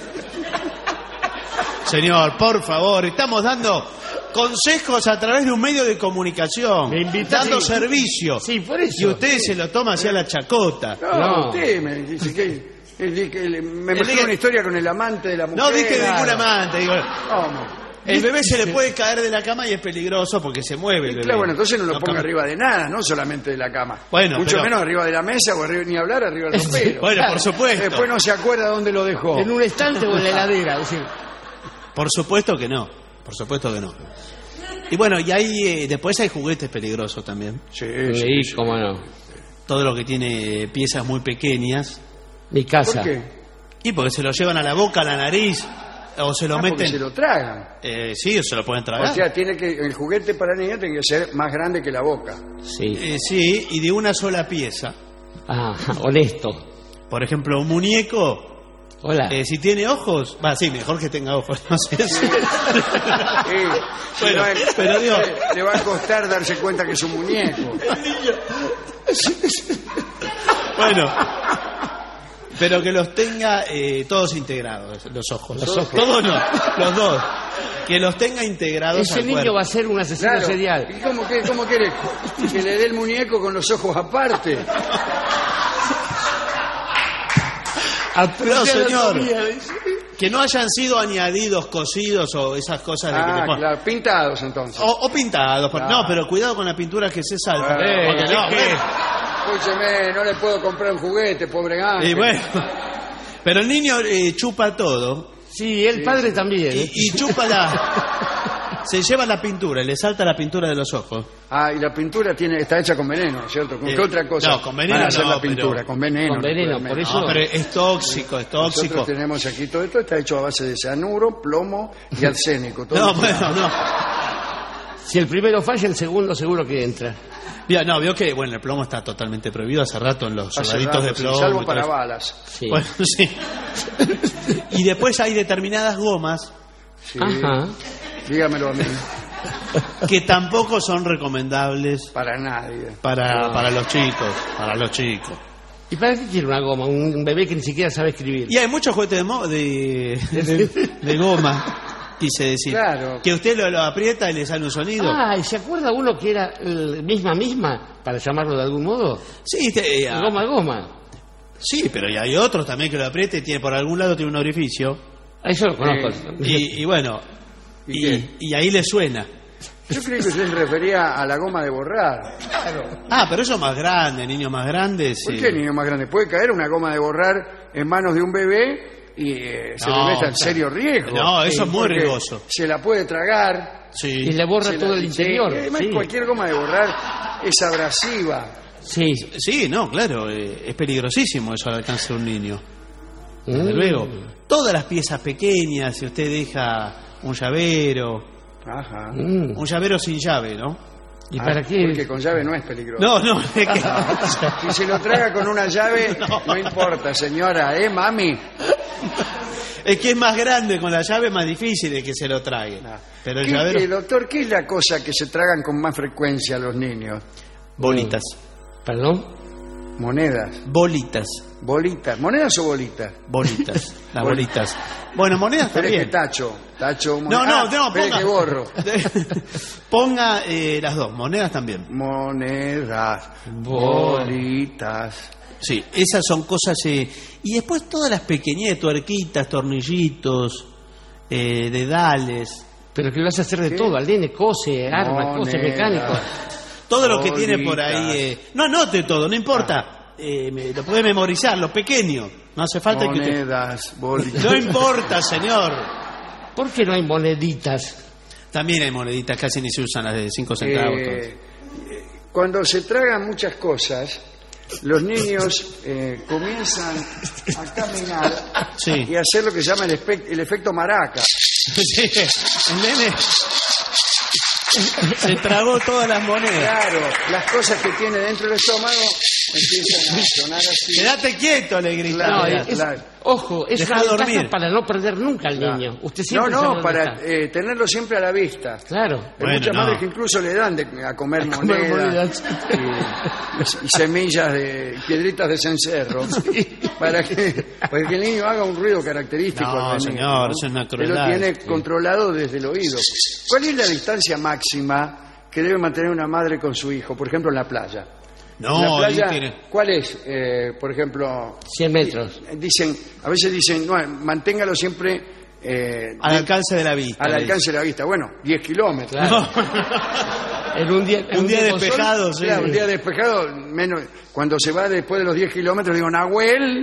Speaker 2: Señor, por favor, estamos dando consejos a través de un medio de comunicación, dando servicio.
Speaker 11: Sí, por eso.
Speaker 2: Y usted se lo toma hacia la chacota.
Speaker 3: No, usted me dice que me mostró una historia con el amante de la mujer.
Speaker 2: No dije ningún amante. Digo,
Speaker 3: ¿cómo?
Speaker 2: El bebé se le puede caer de la cama y es peligroso porque se mueve el bebé.
Speaker 3: Claro, bueno, entonces no lo ponga arriba de nada, no solamente de la cama.
Speaker 2: Bueno,
Speaker 3: mucho menos arriba de la mesa o arriba, ni hablar arriba del ropero.
Speaker 2: Bueno, por supuesto.
Speaker 3: Después no se acuerda dónde lo dejó.
Speaker 11: En un estante o en la heladera.
Speaker 2: Por supuesto que no. Por supuesto que no. Y bueno, y hay después hay juguetes peligrosos también.
Speaker 11: Sí, cómo no.
Speaker 2: todo lo que tiene piezas muy pequeñas.
Speaker 11: Mi casa.
Speaker 3: ¿Por qué?
Speaker 2: Y porque se lo llevan a la boca, a la nariz, o se lo
Speaker 3: Porque
Speaker 2: meten.
Speaker 3: se lo tragan.
Speaker 2: Sí, o se lo pueden tragar.
Speaker 3: O sea, el juguete para niños tiene que ser más grande que la boca.
Speaker 11: Sí.
Speaker 2: Sí, y de una sola pieza.
Speaker 11: Ah, honesto.
Speaker 2: Por ejemplo, un muñeco.
Speaker 11: Hola.
Speaker 2: Si tiene ojos, sí, mejor que tenga ojos, no sé.
Speaker 3: Sí,
Speaker 2: Bueno,
Speaker 3: si no,
Speaker 2: pero digo,
Speaker 3: le va a costar darse cuenta que es un muñeco.
Speaker 2: bueno, pero que los tenga todos integrados, los ojos. Todos no, los dos. Que los tenga integrados
Speaker 11: Ese
Speaker 2: al
Speaker 11: niño
Speaker 2: cuerpo.
Speaker 11: va a ser un asesino
Speaker 3: Claro.
Speaker 11: serial.
Speaker 3: ¿Y cómo quiere que le dé el muñeco con los ojos aparte?
Speaker 2: No, señor. Que no hayan sido añadidos, cosidos o esas cosas de que te ponen.
Speaker 3: Claro, pintados entonces.
Speaker 2: O pintados.
Speaker 3: Claro.
Speaker 2: No, pero cuidado con la pintura que se salta.
Speaker 3: Porque
Speaker 2: no,
Speaker 3: escúcheme, no le puedo comprar un juguete, pobre ángel.
Speaker 2: y bueno, pero el niño chupa todo.
Speaker 11: Sí, el padre también.
Speaker 2: Y chupa se lleva la pintura y le salta la pintura de los ojos.
Speaker 3: Y la pintura está hecha con veneno, ¿cierto? ¿Con qué otra cosa?
Speaker 2: No, con veneno
Speaker 3: van a hacer
Speaker 2: no,
Speaker 3: la pintura?
Speaker 2: pero-
Speaker 3: Con veneno.
Speaker 11: Con veneno, por eso-
Speaker 2: No, pero es tóxico, es tóxico.
Speaker 3: Nosotros tenemos aquí todo esto, está hecho a base de cianuro, plomo y arsénico. Todo
Speaker 2: No,
Speaker 3: esto.
Speaker 2: bueno, no.
Speaker 11: Si el primero falla, el segundo seguro que entra.
Speaker 2: Vio que, bueno, el plomo está totalmente prohibido hace rato en los
Speaker 3: Hace
Speaker 2: soldaditos de
Speaker 3: rato, sí,
Speaker 2: plomo.
Speaker 3: salvo
Speaker 2: y
Speaker 3: para
Speaker 2: todo eso.
Speaker 3: balas.
Speaker 11: Sí.
Speaker 2: Bueno, sí. Y después hay determinadas gomas
Speaker 3: Sí.
Speaker 11: Ajá.
Speaker 3: Dígamelo a mí.
Speaker 2: que tampoco son recomendables
Speaker 3: Para nadie.
Speaker 2: para los chicos,
Speaker 11: ¿Y para qué quiere una goma? Un bebé que ni siquiera sabe escribir.
Speaker 2: Y hay muchos juguetes de goma, quise decir.
Speaker 3: Claro.
Speaker 2: Que usted lo aprieta y le sale un sonido.
Speaker 11: ¿Y se acuerda uno que era misma, para llamarlo de algún modo?
Speaker 2: Sí,
Speaker 11: Goma.
Speaker 2: sí, pero y hay otros también que lo aprieta y tiene por algún lado tiene un orificio.
Speaker 11: Eso lo conozco.
Speaker 2: Y bueno,
Speaker 3: ¿Y
Speaker 2: y ahí le suena.
Speaker 3: Yo creí que usted se refería a la goma de borrar.
Speaker 2: Pero eso más grande, niños más grandes.
Speaker 3: ¿Por qué niño más grande? Puede caer una goma de borrar en manos de un bebé y se
Speaker 2: No,
Speaker 3: le meta en serio riesgo.
Speaker 2: no, eso es muy
Speaker 3: porque
Speaker 2: riesgoso.
Speaker 3: Se la puede tragar.
Speaker 2: Sí.
Speaker 11: Y le borra
Speaker 3: se
Speaker 11: todo
Speaker 3: la-
Speaker 11: el interior.
Speaker 3: Además,
Speaker 11: Sí.
Speaker 3: cualquier goma de borrar es abrasiva.
Speaker 11: Sí.
Speaker 2: Sí, no, claro, es peligrosísimo eso al alcance de un niño. Desde
Speaker 11: Mm.
Speaker 2: luego. Todas las piezas pequeñas, si usted deja un llavero,
Speaker 3: Ajá.
Speaker 2: un llavero sin llave, ¿no?
Speaker 11: ¿Y para qué?
Speaker 3: Porque con llave no es peligroso.
Speaker 2: No, es que...
Speaker 3: Si se lo traga con una llave, no importa, señora, mami?
Speaker 2: Es que es más grande con la llave, es más difícil de que se lo trague. Pero el llavero...
Speaker 3: Doctor, ¿qué es la cosa que se tragan con más frecuencia los niños?
Speaker 2: Bolitas.
Speaker 11: ¿Perdón?
Speaker 3: Monedas.
Speaker 2: Bolitas.
Speaker 3: Bolitas. ¿Monedas o bolitas?
Speaker 2: Bolitas. Las bolitas. Bueno, monedas
Speaker 3: Espere que
Speaker 2: también.
Speaker 3: tacho,
Speaker 2: No,
Speaker 3: espere
Speaker 2: ponga.
Speaker 3: que borro.
Speaker 2: Ponga las dos, monedas también.
Speaker 3: Monedas, bolitas.
Speaker 2: Sí, esas son cosas... y después todas las pequeñeces, tuerquitas, tornillitos, dedales.
Speaker 11: Pero que lo hace hacer de todo, al nene cose, arma, cose, mecánico.
Speaker 2: Todo lo que tiene por
Speaker 3: Bolitas.
Speaker 2: ahí... no anote todo, no importa. Lo puede memorizar, lo pequeño. No hace falta que usted...
Speaker 3: Monedas, bolitas.
Speaker 2: No importa, señor.
Speaker 11: ¿Por qué no hay moneditas?
Speaker 2: También hay moneditas, casi ni se usan las de 5 centavos.
Speaker 3: Cuando se tragan muchas cosas, los niños comienzan a caminar
Speaker 2: Sí.
Speaker 3: y a hacer lo que se llama el efecto maraca.
Speaker 2: Sí, el nene se tragó todas las monedas.
Speaker 3: Claro, las cosas que tiene dentro del estómago empiezan a sonar así.
Speaker 2: Quédate quieto, le grita.
Speaker 3: Claro,
Speaker 11: es-
Speaker 3: claro.
Speaker 11: Ojo, es
Speaker 2: Deja
Speaker 11: una ventaja
Speaker 2: dormir.
Speaker 11: para no perder nunca al niño. Usted siempre sabe
Speaker 3: No,
Speaker 11: dónde
Speaker 3: para
Speaker 11: está.
Speaker 3: tenerlo siempre a la vista.
Speaker 11: Claro.
Speaker 3: Hay
Speaker 2: Bueno,
Speaker 3: muchas
Speaker 2: no.
Speaker 3: madres que incluso le dan a comer
Speaker 11: comer
Speaker 3: monedas y semillas de piedritas de cencerro para que el niño haga un ruido característico.
Speaker 2: No,
Speaker 3: al venir,
Speaker 2: señor,
Speaker 3: ¿no?
Speaker 2: eso es una
Speaker 3: Él lo
Speaker 2: crueldad.
Speaker 3: tiene
Speaker 2: Sí.
Speaker 3: controlado desde el oído. ¿Cuál es la distancia máxima que debe mantener una madre con su hijo? Por ejemplo, en la playa.
Speaker 2: No,
Speaker 3: en la playa,
Speaker 2: tiene-
Speaker 3: ¿cuál es? Por ejemplo,
Speaker 11: 100 metros.
Speaker 3: a veces dicen, no, manténgalo siempre
Speaker 2: al alcance de la vista.
Speaker 3: al
Speaker 2: le
Speaker 3: alcance de la vista. Bueno, 10 kilómetros.
Speaker 11: Claro. En un día,
Speaker 2: Un día
Speaker 11: con
Speaker 2: despejado,
Speaker 11: sol,
Speaker 2: sí.
Speaker 3: Claro, un día despejado, menos, cuando se va después de los 10 kilómetros, digo, Nahuel.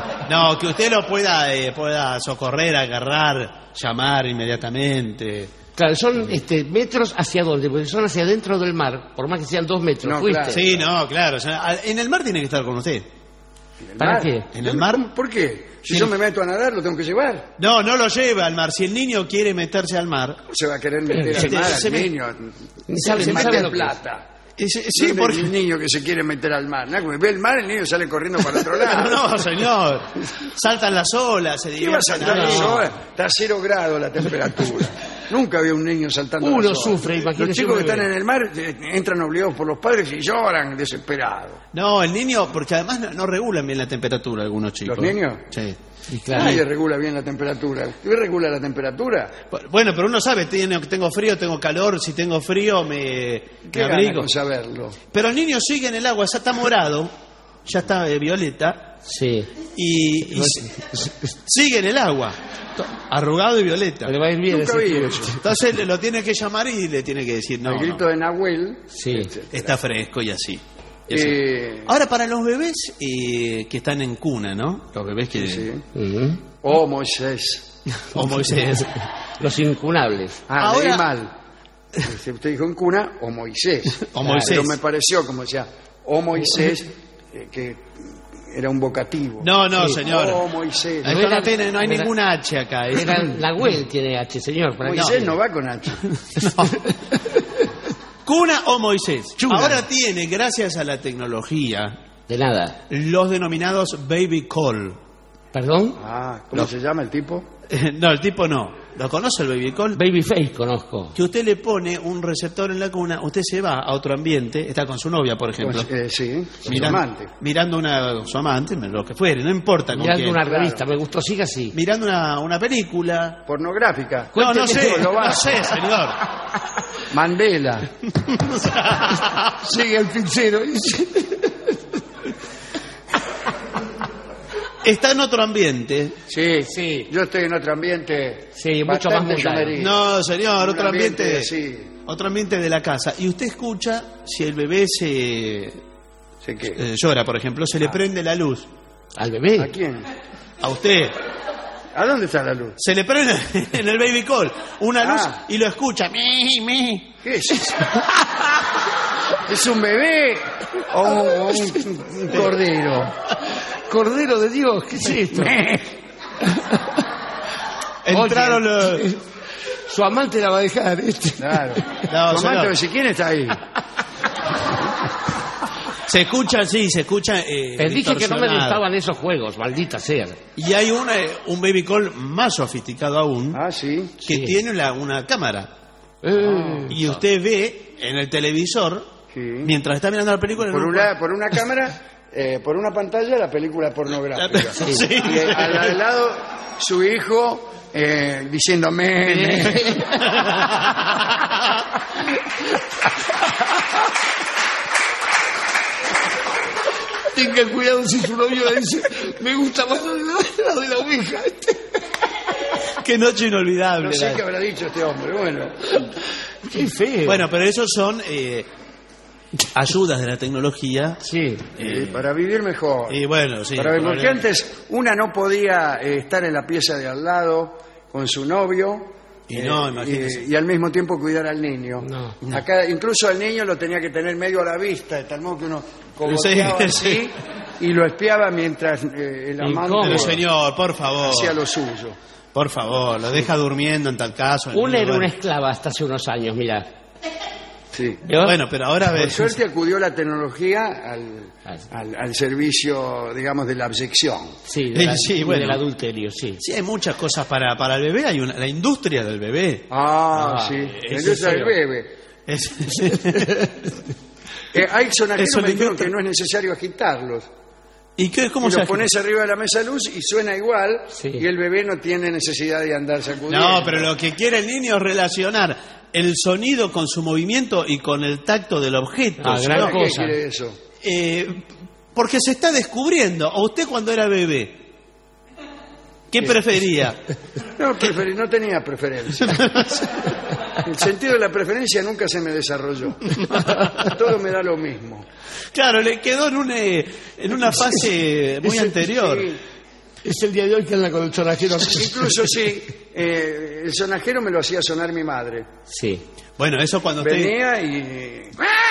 Speaker 2: No, que usted lo pueda socorrer, agarrar, llamar inmediatamente.
Speaker 11: Claro, son metros hacia dónde, porque son hacia adentro del mar, por más que sean 2 metros.
Speaker 2: No,
Speaker 11: ¿Fuiste?
Speaker 2: claro. Sí, no, claro. O sea, en el mar tiene que estar con usted.
Speaker 11: ¿Para qué?
Speaker 2: ¿En el mar?
Speaker 3: ¿Por qué? Si yo me meto a nadar, ¿lo tengo que llevar?
Speaker 2: No, no lo lleva al mar. Si el niño quiere meterse al mar...
Speaker 3: Se va a querer meter al mar al niño. Se mete en plata. Sí, porque el niño que se quiere meter al mar. ¿No? Ve el mar, el niño sale corriendo para el otro lado.
Speaker 2: No, señor. Saltan las olas, se
Speaker 3: ¿Qué va a saltar las olas? Está a 0 grados la temperatura. Nunca había un niño saltando las olas.
Speaker 11: Sufre, imagínese.
Speaker 3: Los chicos que están en el mar entran obligados por los padres y lloran desesperados.
Speaker 2: No, el niño, porque además no regulan bien la temperatura algunos chicos.
Speaker 3: ¿Los niños?
Speaker 2: Sí.
Speaker 3: Nadie regula bien la temperatura. ¿Usted regula la temperatura?
Speaker 2: Bueno, pero uno sabe, tengo frío, tengo calor, si tengo frío me abrigo.
Speaker 3: Con saberlo.
Speaker 2: Pero el niño sigue en el agua, ya está morado, ya está violeta.
Speaker 11: Sí.
Speaker 2: Y sigue en el agua, arrugado y violeta.
Speaker 11: Le va a ir bien.
Speaker 3: Nunca vi eso.
Speaker 2: Entonces lo tiene que llamar y le tiene que decir no.
Speaker 3: El grito de Nahuel.
Speaker 11: Sí.
Speaker 2: Está fresco y así. Ahora, para los bebés que están en cuna, ¿no? Los bebés que...
Speaker 3: Sí. Oh, Moisés.
Speaker 2: Oh, Moisés.
Speaker 11: Los incunables.
Speaker 3: Ahora... leí mal. Usted dijo en cuna, o Moisés.
Speaker 2: O Moisés.
Speaker 3: Pero me pareció como decía, o Moisés, que era un vocativo.
Speaker 2: No, no, señor.
Speaker 3: Oh, Moisés.
Speaker 2: No hay ninguna H acá.
Speaker 11: Nahuel tiene H, señor.
Speaker 3: Moisés no va con H.
Speaker 2: No. Cuna o Moisés. Chula. Ahora tiene, gracias a la tecnología...
Speaker 11: De nada.
Speaker 2: Los denominados baby call.
Speaker 11: ¿Perdón?
Speaker 3: ¿Cómo se llama el tipo?
Speaker 2: No, el tipo no. ¿Lo conoce el baby call?
Speaker 11: Babyface conozco.
Speaker 2: Que usted le pone un receptor en la cuna, usted se va a otro ambiente, está con su novia, por ejemplo.
Speaker 3: Pues, sí, su amante.
Speaker 2: Mirando su amante, lo que fuere, no importa.
Speaker 11: Mirando una revista, me gustó, siga así.
Speaker 2: Mirando una película.
Speaker 3: Pornográfica.
Speaker 2: No sé, señor.
Speaker 3: Mandela.
Speaker 11: Sigue el pincero.
Speaker 2: Está en otro ambiente.
Speaker 3: Sí, sí. Yo estoy en otro ambiente.
Speaker 11: Sí, mucho más mundano.
Speaker 2: No, señor, otro ambiente.
Speaker 3: Sí.
Speaker 2: Otro ambiente de la casa. Y usted escucha si el bebé llora, por ejemplo, se le prende la luz.
Speaker 11: ¿Al bebé?
Speaker 3: ¿A quién?
Speaker 2: A usted.
Speaker 3: ¿A dónde está la luz?
Speaker 2: Se le prende en el baby call una luz y lo escucha.
Speaker 3: ¿Qué es eso? ¿Es un bebé o un cordero?
Speaker 11: Cordero de Dios, ¿qué es esto?
Speaker 2: Entraron los...
Speaker 11: Su amante la va a dejar.
Speaker 3: Claro. No, su amante, si quién está ahí.
Speaker 2: Se escucha, sí, se escucha.
Speaker 11: Dije que no me gustaban esos juegos, maldita sea.
Speaker 2: Y hay un baby call más sofisticado aún.
Speaker 3: Sí.
Speaker 2: Que tiene una cámara. Y usted ve en el televisor, mientras está mirando la película.
Speaker 3: Por una cámara, por una pantalla, la película pornográfica. Sí. Y al lado, su hijo diciéndome.
Speaker 11: Tenga cuidado si su novio le dice, me gusta más la de la ouija.
Speaker 2: Qué noche inolvidable.
Speaker 3: No sé qué habrá dicho este hombre, bueno.
Speaker 11: Qué feo.
Speaker 2: Bueno, pero esos son ayudas de la tecnología.
Speaker 11: Sí.
Speaker 3: Para vivir mejor.
Speaker 2: Y bueno, sí.
Speaker 3: Porque antes una no podía estar en la pieza de al lado con su novio. Y al mismo tiempo cuidar al niño.
Speaker 11: No.
Speaker 3: Acá incluso al niño lo tenía que tener medio a la vista, de tal modo que uno cogoteaba así y lo espiaba mientras el amante.
Speaker 2: Pero señor, por favor.
Speaker 3: Hacía lo suyo.
Speaker 2: Por favor, lo deja durmiendo en tal caso.
Speaker 11: Una era una esclava hasta hace unos años, mirá.
Speaker 3: Sí.
Speaker 2: Bueno, pero ahora
Speaker 3: por suerte acudió la tecnología al servicio, digamos, de la abyección.
Speaker 11: Sí,
Speaker 2: bueno,
Speaker 11: del adulterio, sí.
Speaker 2: Sí, hay muchas cosas para el bebé. Hay la industria del bebé.
Speaker 3: Sí. La industria del bebé. Hay sonajeros me dijeron que no es necesario agitarlos.
Speaker 2: ¿Y cómo se
Speaker 3: los pones arriba de la mesa de luz y suena igual, y el bebé no tiene necesidad de andar sacudiendo.
Speaker 2: No, pero lo que quiere el niño es relacionar el sonido con su movimiento y con el tacto del objeto.
Speaker 11: Gran cosa.
Speaker 3: ¿Qué quiere eso?
Speaker 2: Porque se está descubriendo. ¿O usted cuando era bebé? ¿Qué prefería?
Speaker 3: No tenía preferencia. El sentido de la preferencia nunca se me desarrolló. Todo me da lo mismo.
Speaker 2: Claro, le quedó en una fase muy anterior.
Speaker 3: Sí.
Speaker 11: Es el día de hoy que anda con el sonajero.
Speaker 3: Incluso sí, el sonajero me lo hacía sonar mi madre.
Speaker 11: Sí.
Speaker 2: Bueno, eso cuando usted...
Speaker 3: Venía y...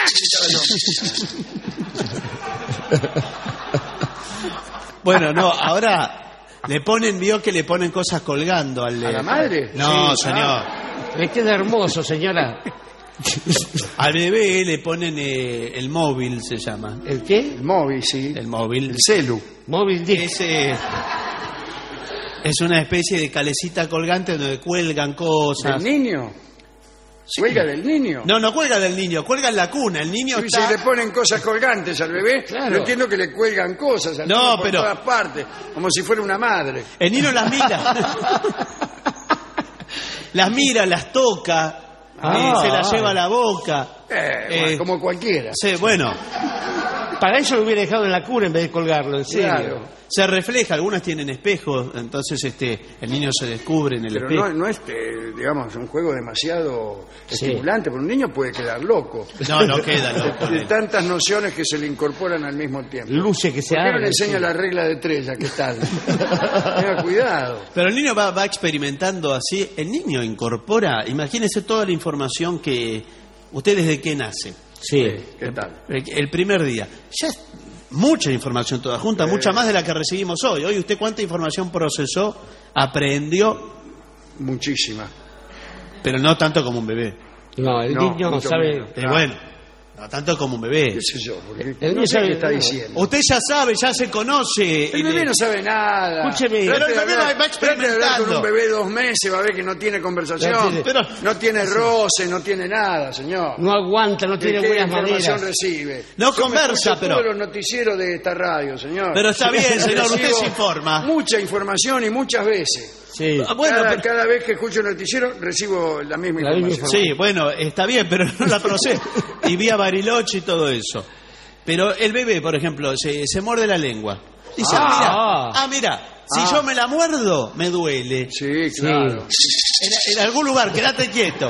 Speaker 2: Bueno, no, ahora vio que le ponen cosas colgando al...
Speaker 3: ¿A la madre?
Speaker 2: No,
Speaker 3: Sí.
Speaker 2: señor.
Speaker 11: Me queda hermoso, señora.
Speaker 2: Al bebé le ponen el móvil, se llama.
Speaker 11: ¿El qué?
Speaker 3: El móvil, sí.
Speaker 2: El móvil.
Speaker 3: El celu.
Speaker 11: Móvil dick.
Speaker 2: Es una especie de calecita colgante donde cuelgan cosas.
Speaker 3: ¿Del niño?
Speaker 2: Sí.
Speaker 3: ¿Cuelga del niño?
Speaker 2: No cuelga del niño, cuelga en la cuna. El niño
Speaker 3: Y
Speaker 2: está...
Speaker 3: si le ponen cosas colgantes al bebé,
Speaker 11: Claro.
Speaker 3: yo entiendo que le cuelgan cosas al niño por todas partes, como si fuera una madre.
Speaker 2: El niño las mira. Las mira, las toca, se las lleva a la boca.
Speaker 3: Bueno, como cualquiera.
Speaker 2: Sí, bueno.
Speaker 11: Para eso lo hubiera dejado en la cuna en vez de colgarlo, en serio.
Speaker 3: Claro.
Speaker 2: Se refleja, algunas tienen espejos, entonces el niño se descubre en el
Speaker 3: Pero
Speaker 2: espejo.
Speaker 3: no es, digamos, un juego demasiado estimulante, porque un niño puede quedar loco.
Speaker 2: No queda loco.
Speaker 3: De tantas nociones que se le incorporan al mismo tiempo.
Speaker 11: Luce que se
Speaker 3: ¿Por qué no
Speaker 11: abre.
Speaker 3: le enseña la regla de 3, ya que tal? Tenga cuidado.
Speaker 2: Pero el niño va experimentando así. El niño incorpora, imagínese toda la información que usted desde que nace.
Speaker 11: Sí.
Speaker 3: ¿Qué tal?
Speaker 2: El primer día. Ya es mucha información toda junta, mucha más de la que recibimos hoy. Hoy usted cuánta información procesó, aprendió.
Speaker 3: Muchísima.
Speaker 2: Pero no tanto como un bebé.
Speaker 11: No, el niño
Speaker 3: mucho
Speaker 11: sabe...
Speaker 3: menos.
Speaker 2: Bueno, no tanto como un bebé.
Speaker 3: ¿Qué sé yo? Porque
Speaker 11: El
Speaker 3: no
Speaker 11: niño
Speaker 3: sé
Speaker 11: sabe-
Speaker 3: qué está
Speaker 11: no.
Speaker 3: diciendo.
Speaker 2: Usted ya sabe, ya se conoce.
Speaker 3: El bebé no sabe nada.
Speaker 11: Escúcheme.
Speaker 2: Pero el
Speaker 3: Trate de
Speaker 2: bebé
Speaker 3: hablar-
Speaker 2: va
Speaker 3: trate de hablar con
Speaker 2: experimentando.
Speaker 3: un bebé de 2 meses, va a ver que no tiene conversación,
Speaker 2: Pero-
Speaker 3: no tiene roce, no tiene nada, señor.
Speaker 11: No aguanta, no tiene
Speaker 3: ¿Qué
Speaker 11: buenas
Speaker 3: información
Speaker 11: maneras.
Speaker 3: recibe?
Speaker 2: No
Speaker 3: Yo me
Speaker 2: conversa,
Speaker 3: escucho
Speaker 2: pero-
Speaker 3: todos los noticieros de esta radio, señor.
Speaker 2: Pero está bien, señor, usted
Speaker 3: Recibo
Speaker 2: se informa.
Speaker 3: Mucha información y muchas veces.
Speaker 11: Sí.
Speaker 2: Bueno,
Speaker 3: cada vez que escucho el noticiero recibo la misma
Speaker 11: La misma
Speaker 3: información.
Speaker 2: Sí, bueno, está bien, pero no la procesé. Y vi a Bariloche y todo eso. Pero el bebé, por ejemplo, se muerde la lengua. Dice, mira, si yo me la muerdo, me duele.
Speaker 3: Sí, claro.
Speaker 2: En algún lugar, quédate quieto.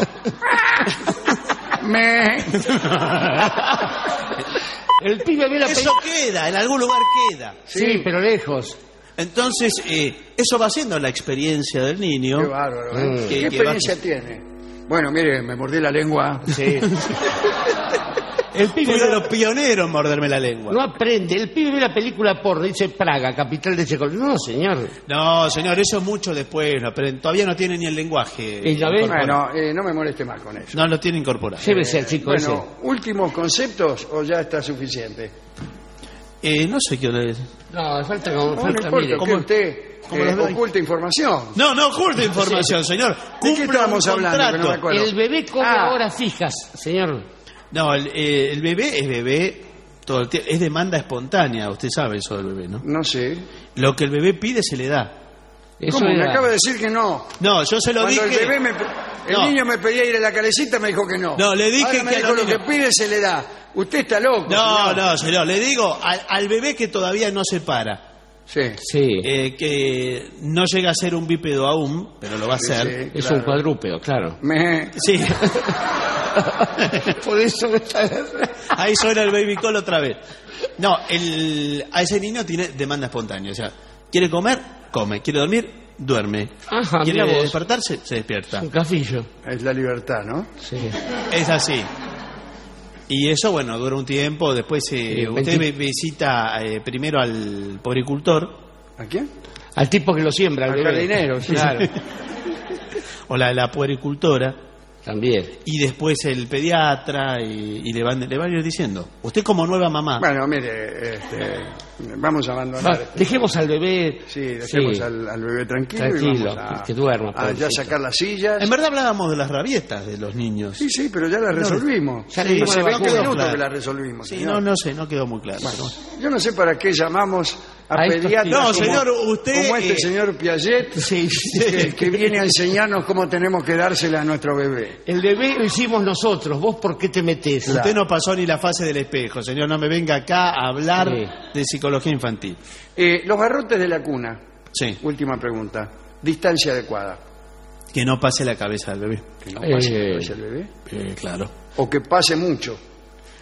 Speaker 11: El pibe ve la
Speaker 2: Eso queda, en algún lugar queda.
Speaker 11: Sí, pero lejos.
Speaker 2: Entonces, eso va siendo la experiencia del niño.
Speaker 3: Qué bárbaro, ¿eh?
Speaker 2: Que-
Speaker 3: ¿Qué
Speaker 2: que va-
Speaker 3: experiencia tiene? Bueno, mire, me mordí la lengua.
Speaker 11: Sí. El
Speaker 2: Fui
Speaker 11: pibe
Speaker 2: de los pioneros en morderme la lengua.
Speaker 11: no aprende. El pibe ve la película porno, dice Praga, capital de Checoslovaquia. No, señor.
Speaker 2: No, señor, eso es mucho después. Todavía no tiene ni el lenguaje.
Speaker 11: ¿Y la ve?
Speaker 2: incorporado.
Speaker 3: Bueno, no me moleste más con eso.
Speaker 2: No lo tiene incorporado.
Speaker 11: Llévese al chico
Speaker 3: Bueno, últimos conceptos o ya está suficiente.
Speaker 2: No sé qué le...
Speaker 11: No, falta
Speaker 3: No, no
Speaker 11: falta,
Speaker 3: importa,
Speaker 11: mire.
Speaker 3: que
Speaker 2: ¿cómo-
Speaker 3: usted
Speaker 2: cómo los veo?
Speaker 3: oculta información.
Speaker 2: No oculta información, señor.
Speaker 3: ¿De qué
Speaker 2: Cumpla
Speaker 3: estábamos
Speaker 2: un
Speaker 3: hablando? Que no me
Speaker 2: contrato.
Speaker 3: acuerdo.
Speaker 11: El bebé come
Speaker 3: Ah.
Speaker 11: a horas fijas, señor.
Speaker 2: No, el bebé es bebé todo el tiempo. Es demanda espontánea. Usted sabe eso del bebé, ¿no?
Speaker 3: No sé.
Speaker 2: Lo que el bebé pide se le da.
Speaker 11: Eso
Speaker 3: ¿Cómo? Me
Speaker 11: era-
Speaker 3: acaba de decir que no.
Speaker 2: No, yo se lo
Speaker 3: Cuando
Speaker 2: dije.
Speaker 3: el bebé el
Speaker 2: No.
Speaker 3: niño me pedía ir a la calecita, me dijo que no.
Speaker 2: No, le dije
Speaker 3: Ahora me
Speaker 2: que a
Speaker 3: dijo
Speaker 2: los
Speaker 3: lo que
Speaker 2: niños-
Speaker 3: pide se le da. Usted está loco.
Speaker 2: No, señor. Le digo al bebé que todavía no se para.
Speaker 3: Sí.
Speaker 11: Sí.
Speaker 2: Que no llega a ser un bípedo aún, pero lo va a ser.
Speaker 11: Es un cuadrúpedo, claro.
Speaker 2: Sí.
Speaker 11: Por eso
Speaker 2: Ahí suena el baby call otra vez. No, a ese niño tiene demanda espontánea. O sea, quiere comer, come. Quiere dormir, duerme.
Speaker 11: Ajá,
Speaker 2: Quiere
Speaker 11: mira vos.
Speaker 2: despertarse, se despierta.
Speaker 11: Un cafillo.
Speaker 3: Es la libertad, ¿no?
Speaker 11: Sí.
Speaker 2: Es así. Y eso, bueno, dura un tiempo. Después usted visita primero al poricultor.
Speaker 3: ¿A quién?
Speaker 11: Al tipo que lo siembra, al
Speaker 3: Al
Speaker 11: bebé.
Speaker 3: jardinero, sí.
Speaker 11: Claro.
Speaker 2: O la puericultora.
Speaker 11: También.
Speaker 2: Y después el pediatra y le van a ir diciendo. Usted como nueva mamá.
Speaker 3: Bueno, mire, vamos a abandonar.
Speaker 11: Dejemos al bebé.
Speaker 3: Sí, dejemos
Speaker 11: Sí.
Speaker 3: al bebé tranquilo,
Speaker 11: Tranquilo,
Speaker 3: y vamos a,
Speaker 11: que duerma,
Speaker 3: a ya
Speaker 11: pobrecito.
Speaker 3: sacar las sillas.
Speaker 2: En verdad hablábamos de las rabietas de los niños.
Speaker 3: Sí, sí, pero ya las resolvimos.
Speaker 11: Ya le dimos
Speaker 3: Hace
Speaker 11: la
Speaker 3: 20
Speaker 11: vacuna.
Speaker 3: minutos
Speaker 2: Claro.
Speaker 3: que las resolvimos.
Speaker 2: Sí,
Speaker 3: señor.
Speaker 2: no sé, no quedó muy claro.
Speaker 3: Bueno, yo no sé para qué llamamos a
Speaker 11: A estos
Speaker 3: pediatras
Speaker 2: No,
Speaker 3: como,
Speaker 2: señor, usted,
Speaker 3: como este señor Piaget, que viene a enseñarnos cómo tenemos que dársela a nuestro bebé.
Speaker 11: El bebé lo hicimos nosotros. ¿Vos por qué te metés?
Speaker 2: Usted no pasó ni la fase del espejo, señor. No me venga acá a hablar
Speaker 11: Sí.
Speaker 2: de psicología infantil.
Speaker 3: Los barrotes de la cuna.
Speaker 2: Sí.
Speaker 3: Última pregunta. Distancia adecuada.
Speaker 2: Que no pase la cabeza del bebé.
Speaker 3: Que no pase la cabeza del bebé.
Speaker 2: Claro.
Speaker 3: O que pase mucho.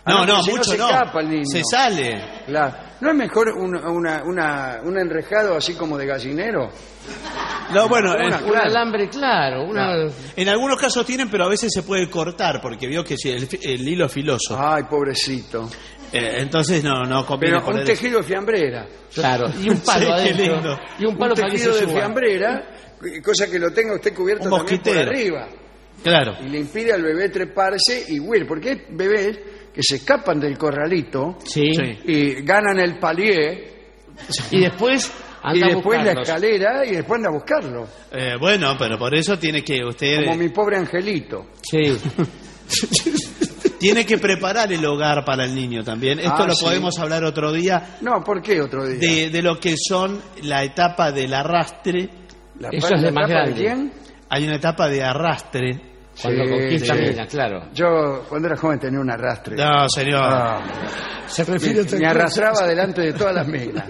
Speaker 2: No,
Speaker 3: porque si
Speaker 2: mucho
Speaker 3: se
Speaker 2: no.
Speaker 3: escapa el niño.
Speaker 2: Se sale.
Speaker 3: Claro. ¿No es mejor un enrejado así como de gallinero?
Speaker 2: No, bueno,
Speaker 11: un alambre claro.
Speaker 2: En algunos casos tienen, pero a veces se puede cortar, porque vio que si el hilo es filoso.
Speaker 3: Ay, pobrecito.
Speaker 2: Entonces no conviene.
Speaker 3: Pero un
Speaker 2: poner
Speaker 3: tejido de fiambrera.
Speaker 11: Claro, y un palo
Speaker 2: Sí, qué
Speaker 11: adentro.
Speaker 2: lindo.
Speaker 11: Y un palo
Speaker 3: un
Speaker 11: para que se
Speaker 3: tejido de
Speaker 11: suba.
Speaker 3: fiambrera, cosa que lo tenga usted cubierto
Speaker 2: Un
Speaker 3: también por
Speaker 2: mosquitero.
Speaker 3: arriba.
Speaker 2: Claro.
Speaker 3: Y le impide al bebé treparse y huir. Porque hay bebés que se escapan del corralito y ganan el palier
Speaker 11: Y después
Speaker 3: y
Speaker 11: anda a
Speaker 3: después la
Speaker 11: buscarlos.
Speaker 3: escalera y después anda a buscarlo.
Speaker 2: Bueno, pero por eso tiene que usted...
Speaker 3: Como mi pobre angelito.
Speaker 11: Sí.
Speaker 2: Tiene que preparar el hogar para el niño también. Esto lo
Speaker 3: sí.
Speaker 2: podemos hablar otro día.
Speaker 3: No, ¿por qué otro día?
Speaker 2: De lo que son la etapa del arrastre.
Speaker 11: Eso es de más grande.
Speaker 3: ¿De quién?
Speaker 2: Hay una etapa de arrastre.
Speaker 11: Cuando conquista
Speaker 3: sí.
Speaker 11: mina, claro.
Speaker 3: Yo cuando era joven tenía un arrastre.
Speaker 2: No, señor.
Speaker 11: Se refiere a otra
Speaker 3: Me
Speaker 11: cosa.
Speaker 3: arrastraba delante de todas las minas.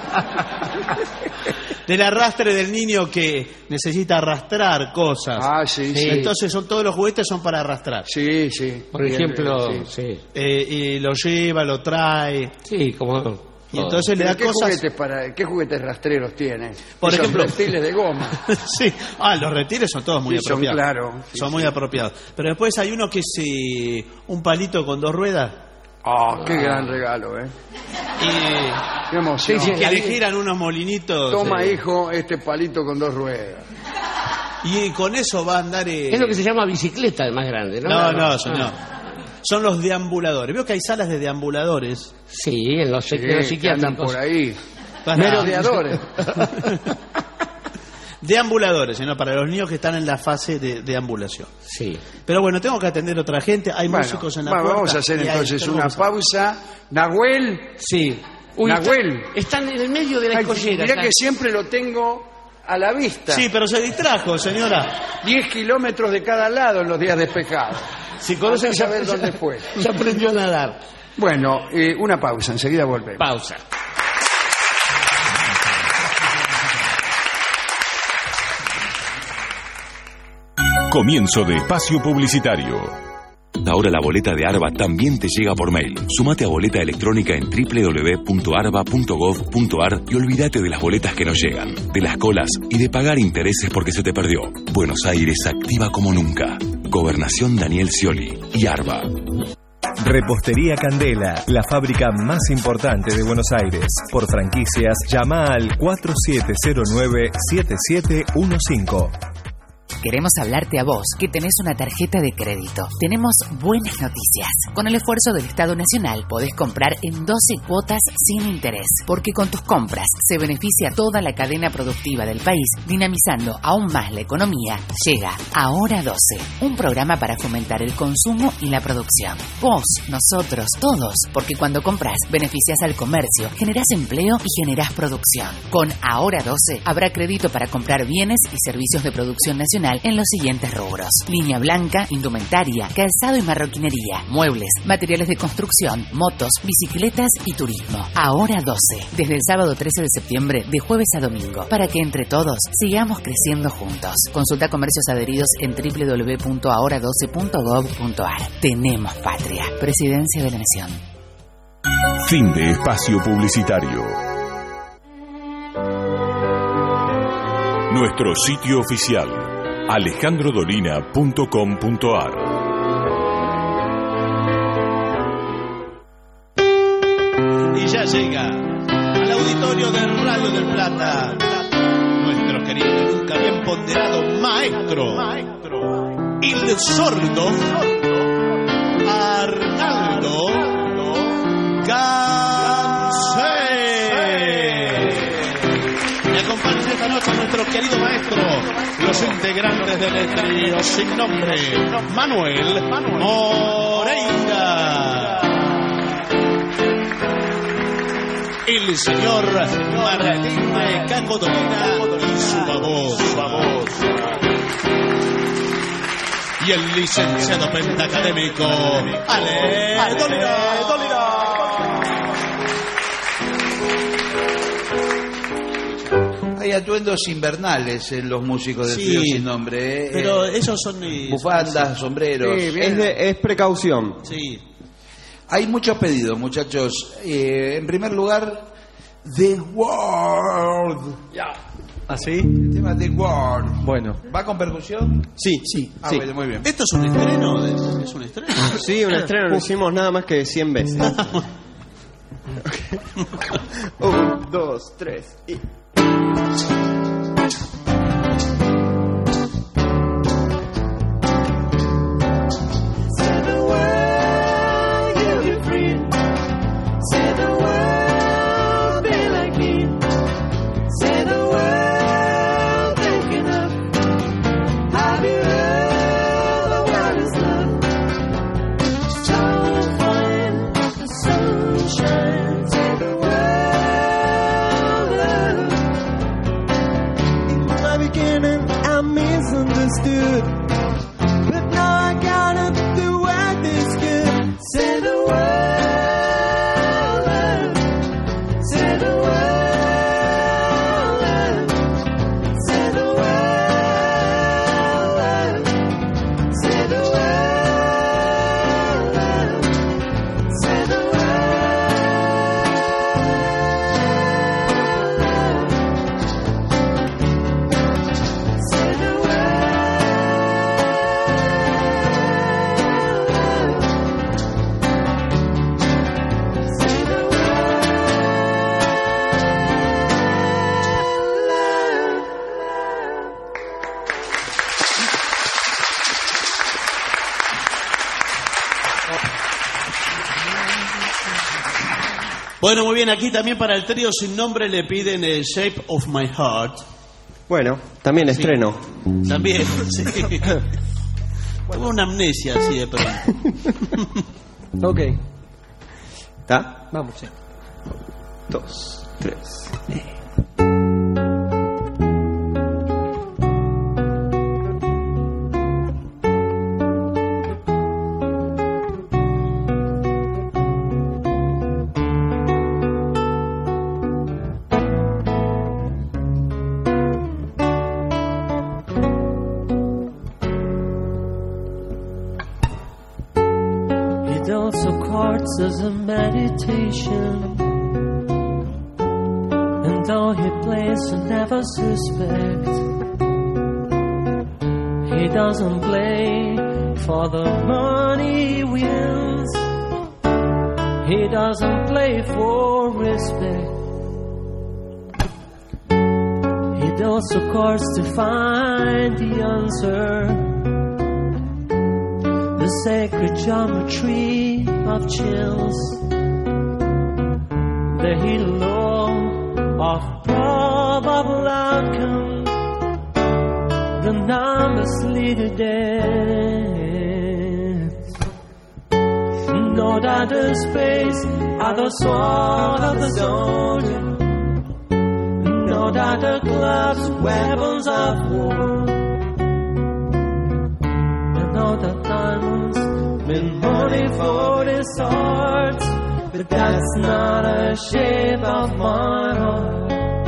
Speaker 2: Del arrastre del niño que necesita arrastrar cosas.
Speaker 3: Ah, sí, sí.
Speaker 2: Entonces todos los juguetes son para arrastrar.
Speaker 3: Sí, sí.
Speaker 11: Por ejemplo, sí.
Speaker 2: Y lo lleva, lo trae.
Speaker 11: Sí, como...
Speaker 2: Y entonces le da
Speaker 3: ¿Qué
Speaker 2: cosas...
Speaker 3: ¿Qué juguetes rastreros tiene?
Speaker 2: Por
Speaker 3: Esos
Speaker 2: ejemplo...
Speaker 3: reptiles de goma.
Speaker 2: Sí. Los reptiles son todos muy
Speaker 3: Sí, son
Speaker 2: apropiados.
Speaker 3: claro. Sí,
Speaker 2: son muy apropiados. Pero después hay uno que es un palito con 2 ruedas.
Speaker 3: Qué gran regalo, ¿eh?
Speaker 2: Y
Speaker 3: Qué emoción.
Speaker 2: que le giran unos molinitos.
Speaker 3: Toma, hijo, este palito con 2 ruedas.
Speaker 2: Y con eso va a andar...
Speaker 11: Es lo que se llama bicicleta, el más grande, ¿no?
Speaker 2: No, señor. Son los deambuladores. Veo que hay salas de deambuladores.
Speaker 11: Sí, en los
Speaker 3: que andan
Speaker 11: psiquiátricos.
Speaker 3: por ahí.
Speaker 2: Para-
Speaker 3: Merodeadores.
Speaker 2: Deambuladores, sino para los niños que están en la fase de deambulación.
Speaker 11: Sí.
Speaker 2: Pero bueno, tengo que atender a otra gente. Hay
Speaker 3: Bueno,
Speaker 2: músicos en la puerta.
Speaker 3: vamos a hacer
Speaker 2: y hay-
Speaker 3: entonces una pausa. Nahuel.
Speaker 11: Sí. Uy,
Speaker 3: Nahuel.
Speaker 11: están en el medio de la escollera.
Speaker 3: Mirá que siempre lo tengo a la vista.
Speaker 2: Sí, pero se distrajo, señora.
Speaker 3: 10 kilómetros de cada lado en los días despejados.
Speaker 11: Si conoce
Speaker 3: Andá a saber dónde fue.
Speaker 11: Se aprendió a nadar.
Speaker 3: Bueno, una pausa, enseguida volvemos.
Speaker 11: Pausa.
Speaker 1: Comienzo de espacio publicitario.
Speaker 20: Ahora la boleta de ARBA también te llega por mail. Sumate a boleta electrónica en www.arba.gov.ar y olvídate de las boletas que no llegan, de las colas y de pagar intereses porque se te perdió. Buenos Aires activa como nunca. Gobernación Daniel Scioli y ARBA.
Speaker 18: Repostería Candela, la fábrica más importante de Buenos Aires. Por franquicias, llama al 4709-7715.
Speaker 21: Queremos hablarte a vos, que tenés una tarjeta de crédito. Tenemos buenas noticias. Con el esfuerzo del Estado Nacional podés comprar en 12 cuotas sin interés, porque con tus compras se beneficia toda la cadena productiva del país, dinamizando aún más la economía. Llega Ahora 12, un programa para fomentar el consumo y la producción. Vos, nosotros, todos, porque cuando compras beneficias al comercio, generás empleo y generás producción. Con Ahora 12 habrá crédito para comprar bienes y servicios de producción nacional en los siguientes rubros: línea blanca, indumentaria, calzado y marroquinería, muebles, materiales de construcción, motos, bicicletas y turismo. Ahora 12, desde el sábado 13 de septiembre, de jueves a domingo, para que entre todos sigamos creciendo juntos. Consulta comercios adheridos en www.ahora12.gov.ar. Tenemos patria. Presidencia de la Nación.
Speaker 1: Fin de espacio publicitario. Nuestro sitio oficial, alejandrodolina.com.ar.
Speaker 2: Y ya llega al auditorio del Radio del Plata nuestro querido y nunca bien ponderado maestro, el sordo Arnaldo Gansé. Me acompañan esta noche nuestro querido maestro, los integrantes del trío sin nombre, Manuel Moreira, el señor Martín Cacodolina y su voz, y el licenciado pentacadémico Ale Dolina.
Speaker 5: Hay atuendos invernales en los músicos de
Speaker 2: Sí,
Speaker 5: Trío Sin Nombre.
Speaker 2: Pero esos son
Speaker 5: bufandas, sombreros.
Speaker 2: Sí,
Speaker 22: es precaución.
Speaker 2: Sí.
Speaker 5: Hay muchos pedidos, muchachos. En primer lugar, The World.
Speaker 12: ¿Así?
Speaker 5: El tema The World.
Speaker 12: Bueno.
Speaker 5: ¿Va con percusión?
Speaker 12: Sí.
Speaker 5: Bueno, muy bien.
Speaker 2: ¿Esto es un estreno? ¿Es un estreno?
Speaker 12: Sí, un estreno. Lo hicimos nada más que 100 veces. 1, 2, 3 y...
Speaker 2: Bueno, muy bien, aquí también para el trío sin nombre le piden el Shape of My Heart.
Speaker 12: Bueno, también estreno.
Speaker 2: También, sí. Tuve una amnesia así de pronto.
Speaker 12: Ok. ¿Está? Vamos, 2, 3.
Speaker 22: As a meditation, and though he plays and never suspect, he doesn't play for the money he wins, he doesn't play for respect, he does of course to find the answer, the sacred geometry of chills, the hidden law of probable outcome, the numbers lead to death. No other space, other sword of the soldier, no other clubs, weapons of war, and no other diamonds meant money for this art, but that's not a shape of my heart.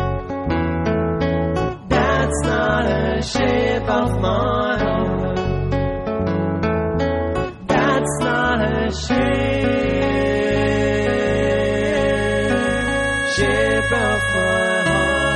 Speaker 22: That's not a shape of my heart. That's not a shape of my heart.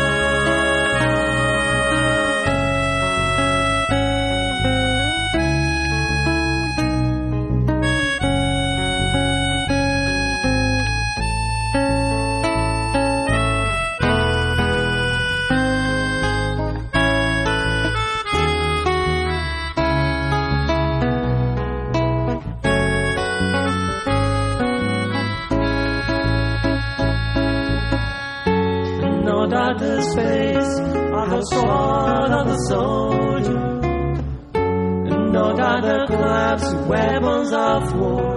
Speaker 22: The space of the sword of the soldier, and no other clubs, weapons of war,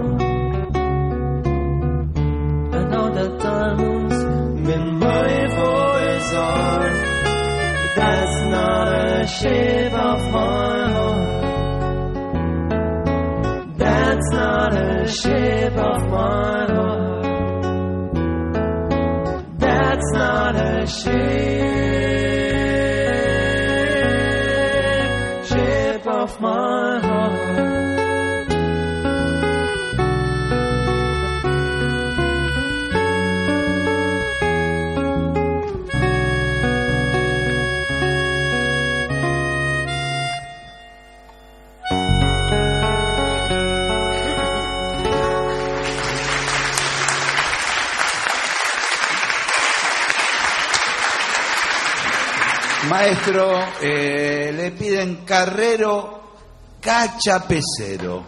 Speaker 22: and no other diamonds meant money for his art. But that's not a shape of my heart. That's not a shape of my heart. That's not a shape of my heart.
Speaker 5: Maestro, le piden carrero cachapecero.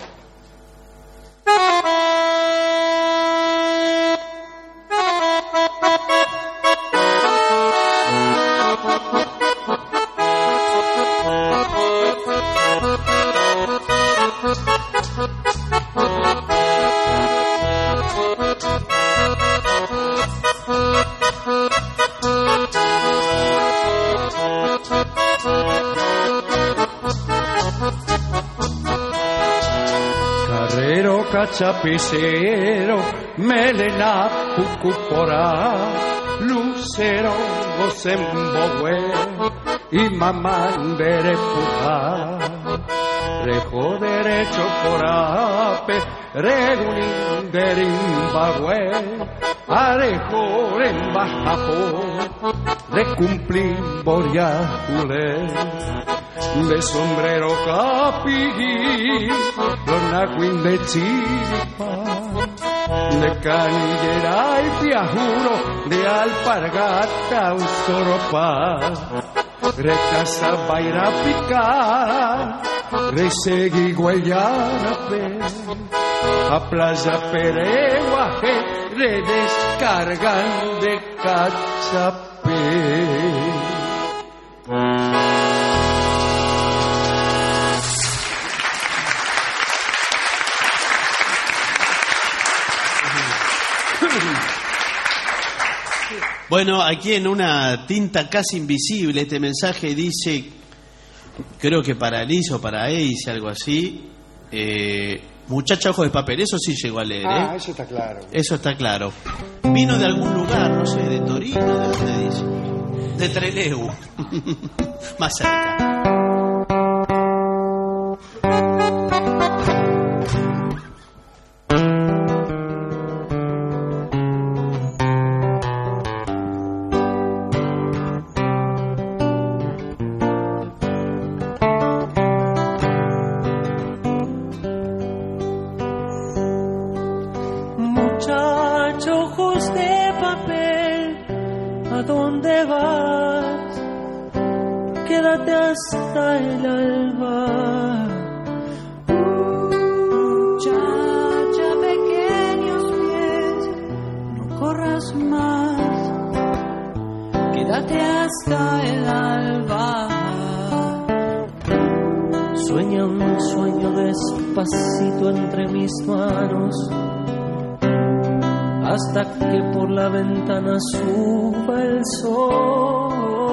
Speaker 6: Carrero cachapicero, melena pucuporá, lucero gozembogüe y mamandere pujá. Repo derecho corape, regulín de rimbagüe, arejo en bajapo, de cumplir boriajule. De sombrero capi, lonacuín de chiripa, de canillera y piajuro, de alpargata usoropa, recasa baira picar, resegui guayarape, a playa pereguaje, le descargan de cachapé.
Speaker 2: Bueno, aquí en una tinta casi invisible este mensaje dice, creo que para Liz o para Ace, algo así, muchacha ojos de papel, eso sí llegó a leer.
Speaker 3: Eso está claro.
Speaker 2: Eso está claro. Vino de algún lugar, no sé, de Torino, ¿de dónde dice? De Trelew, más cerca.
Speaker 22: Hasta el alba, muchacha, pequeños pies, no corras más, quédate hasta el alba. Sueña un sueño despacito entre mis manos, hasta que por la ventana suba el sol.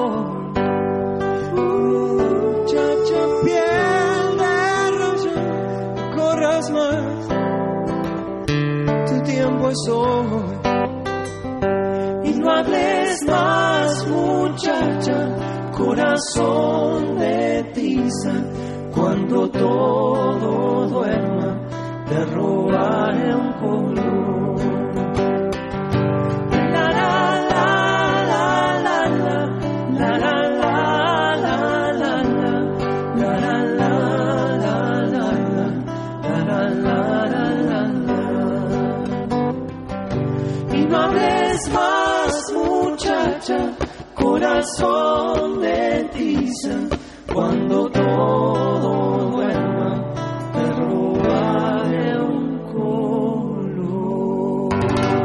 Speaker 22: Piel de rosa, corras más, tu tiempo es hoy. Y no hables más, muchacha, corazón de tiza. Cuando todo duerma, te robaré un color. La la la la la la la la. Más, muchacha, corazón de tiza, cuando todo duerma, te robaré un color.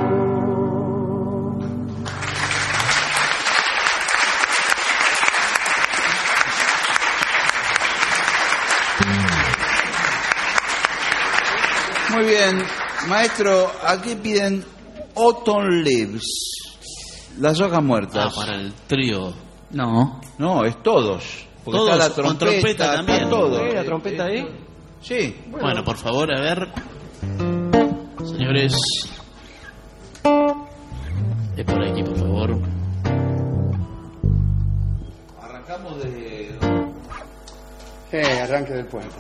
Speaker 5: Muy bien, maestro, aquí piden Autumn Leaves, las hojas muertas.
Speaker 2: Para el trío.
Speaker 5: No, es todos. Porque
Speaker 2: todos,
Speaker 5: está la trompeta,
Speaker 2: con trompeta también.
Speaker 5: Todo.
Speaker 22: ¿La trompeta ahí?
Speaker 5: Sí.
Speaker 2: Bueno, por favor, a ver. Señores. Es por aquí, por favor.
Speaker 5: Arrancamos de...
Speaker 3: Arranque del puente.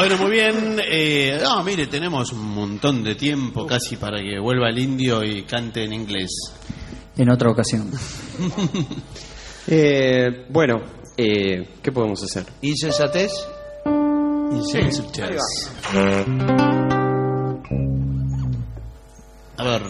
Speaker 2: Bueno, muy bien. No, mire, tenemos un montón de tiempo casi para que vuelva el indio y cante en inglés.
Speaker 7: En otra ocasión.
Speaker 12: Bueno, ¿qué podemos hacer?
Speaker 2: ¿Insensatez?
Speaker 12: Insensatez.
Speaker 2: A ver.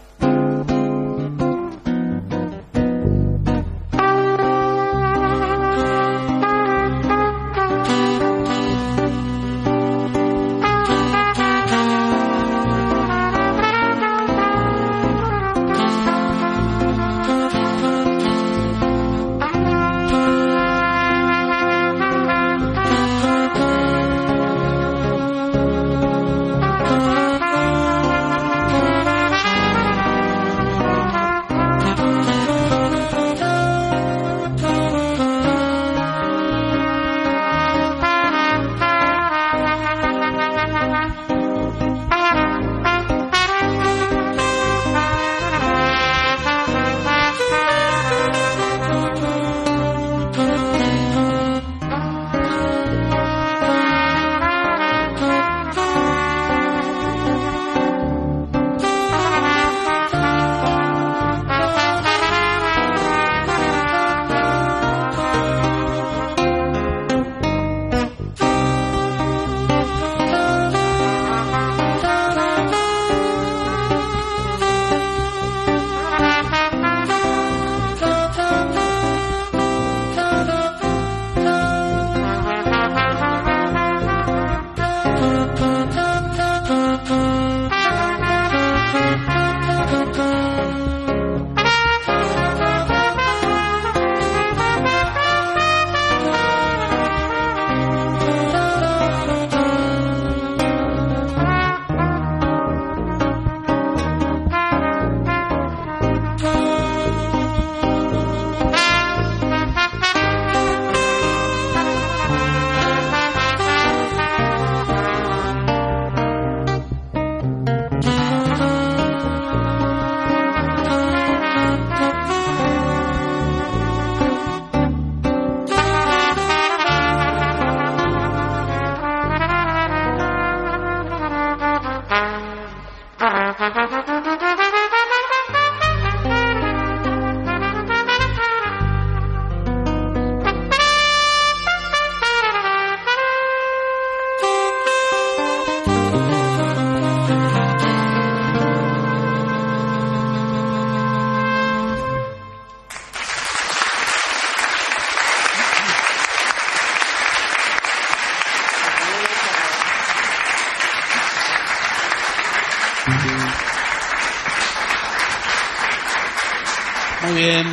Speaker 2: Muy bien.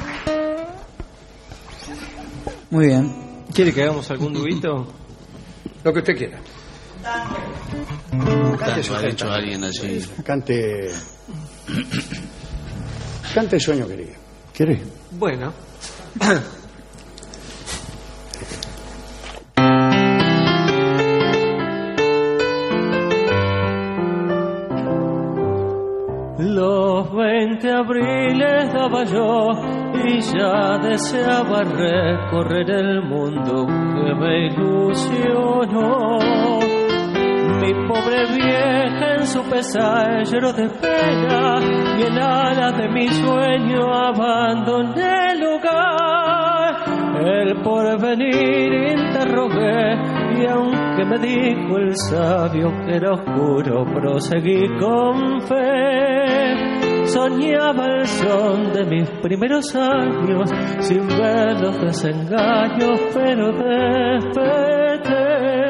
Speaker 7: Muy bien.
Speaker 12: ¿Quiere que hagamos algún dubito?
Speaker 3: Lo que usted quiera.
Speaker 2: Tanto ha dicho alguien así.
Speaker 3: Cante Sueño Querido. ¿Quiere?
Speaker 12: Bueno.
Speaker 22: Los 20 abriles daba yo y ya deseaba recorrer el mundo que me ilusionó. Mi pobre vieja en su pesar lloró de pena y en alas de mi sueño abandoné el hogar. El porvenir interrogué y aunque me dijo el sabio que era oscuro, proseguí con fe. Soñaba el son de mis primeros años sin ver los desengaños, pero desperté.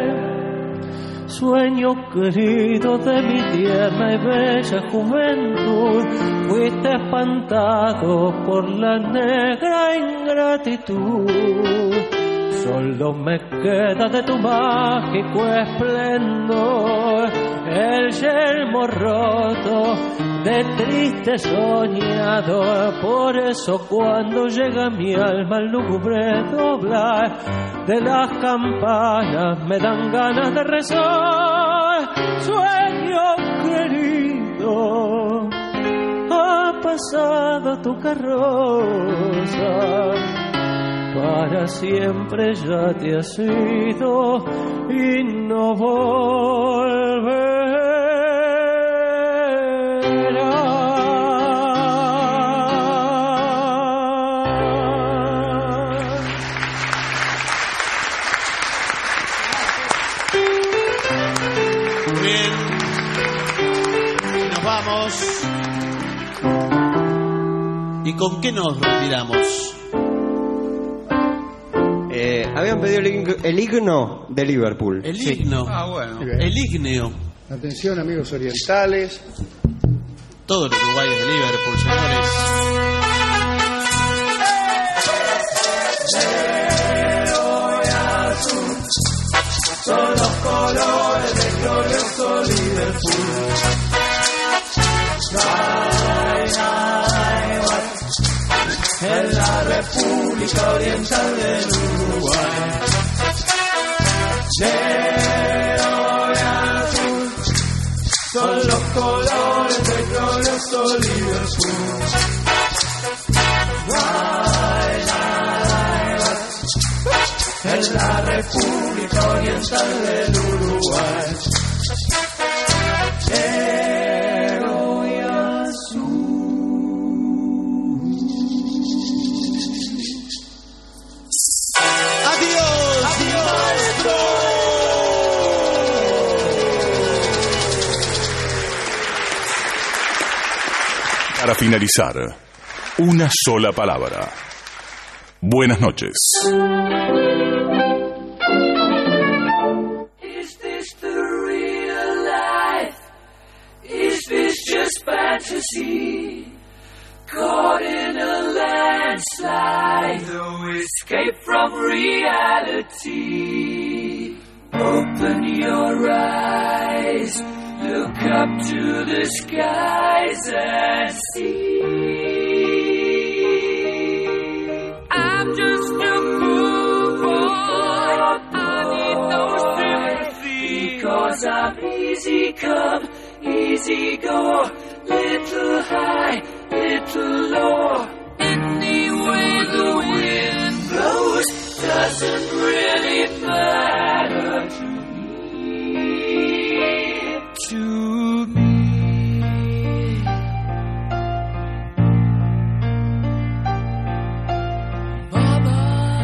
Speaker 22: Sueño querido de mi tierna y bella juventud, fuiste espantado por la negra ingratitud. Solo me queda de tu mágico esplendor el yelmo roto de triste soñador. Por eso cuando llega a mi alma el lúgubre doblar de las campanas me dan ganas de rezar. Sueño querido, ha pasado tu carroza para siempre ya te has ido y no volverás.
Speaker 4: ¿Y con qué nos retiramos?
Speaker 12: Habían pedido el himno de Liverpool.
Speaker 4: El himno.
Speaker 5: Ah, bueno.
Speaker 4: El ígneo.
Speaker 3: Atención, amigos orientales.
Speaker 4: Todos los uruguayos de Liverpool, señores.
Speaker 22: Negro y azul son los colores del glorioso Liverpool. En la República Oriental del Uruguay, negro y azul son los colores del glorioso Liverpool. En la República Oriental del Uruguay, negro y azul.
Speaker 1: Para finalizar, una sola palabra. Buenas noches.
Speaker 22: Is this the real life? Is this just fantasy? Caught in a landslide, no escape from reality. Open your eyes, look up to the skies and see. I'm just a poor boy, I need no sympathy, because I'm easy come, easy go, little high, little low. Any way the wind blows doesn't really matter to me. Mama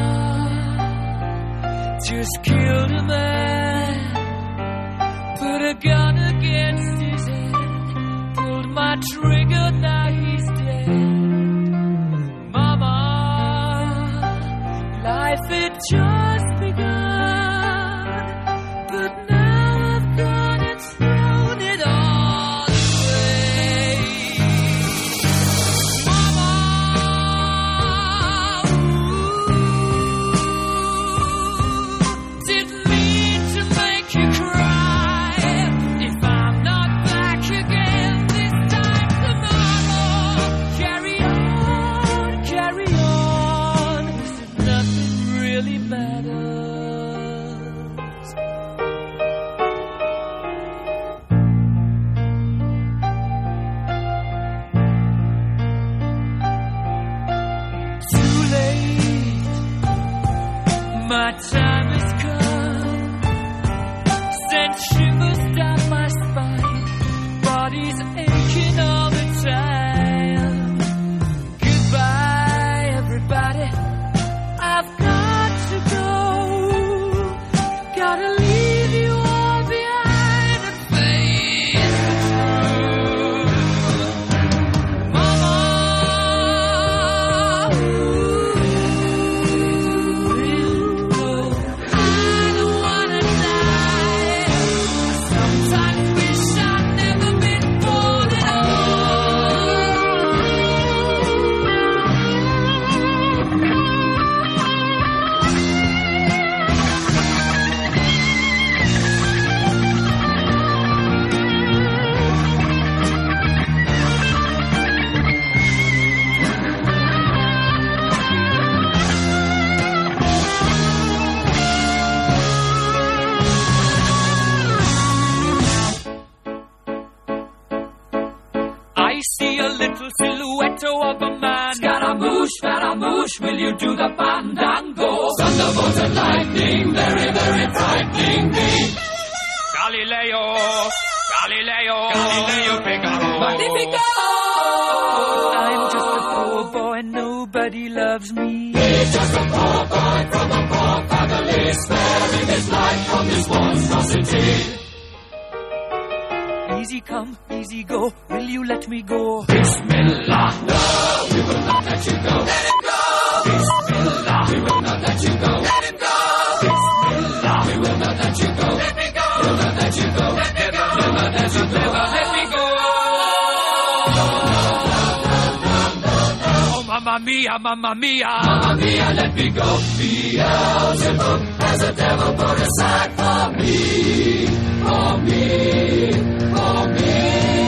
Speaker 22: just killed a man, put a gun against his head, pulled my trigger, now he's dead. Mama, life had just begun, but now I've gone and thrown it all away. Mama, didn't mean to make you cry. If I'm not back again this time tomorrow, carry on, nothing really matters. Too late, my time has come. Sent shivers down my spine, body's aching all the time. Goodbye, everybody, I've got to go. Gotta leave you all behind and face the truth. Mama, I don't wanna die. Sometimes wish I'd never been born at I see a little silhouette of a man. Got a Scaramouche, will you do the fandango? Thunderbolt and lightning, very, very frightening me. Galileo, Figaro. Magnifico! I'm just a poor boy, nobody loves me. He's just a poor boy from a poor family, sparing his life from this monstrosity. Easy come, easy go, will you let me go? Bismillah, no, we will not let you go. Let him go! Bismillah, we will not let you go. Let him go! Bismillah, we will not let you go. Let me go! We'll not let you go. Let me go! We'll not let you go. Let me go! Oh, mamma mia, mamma mia. Mamma mia, let me go. Beelzebub has a devil put aside for me. For me. For me.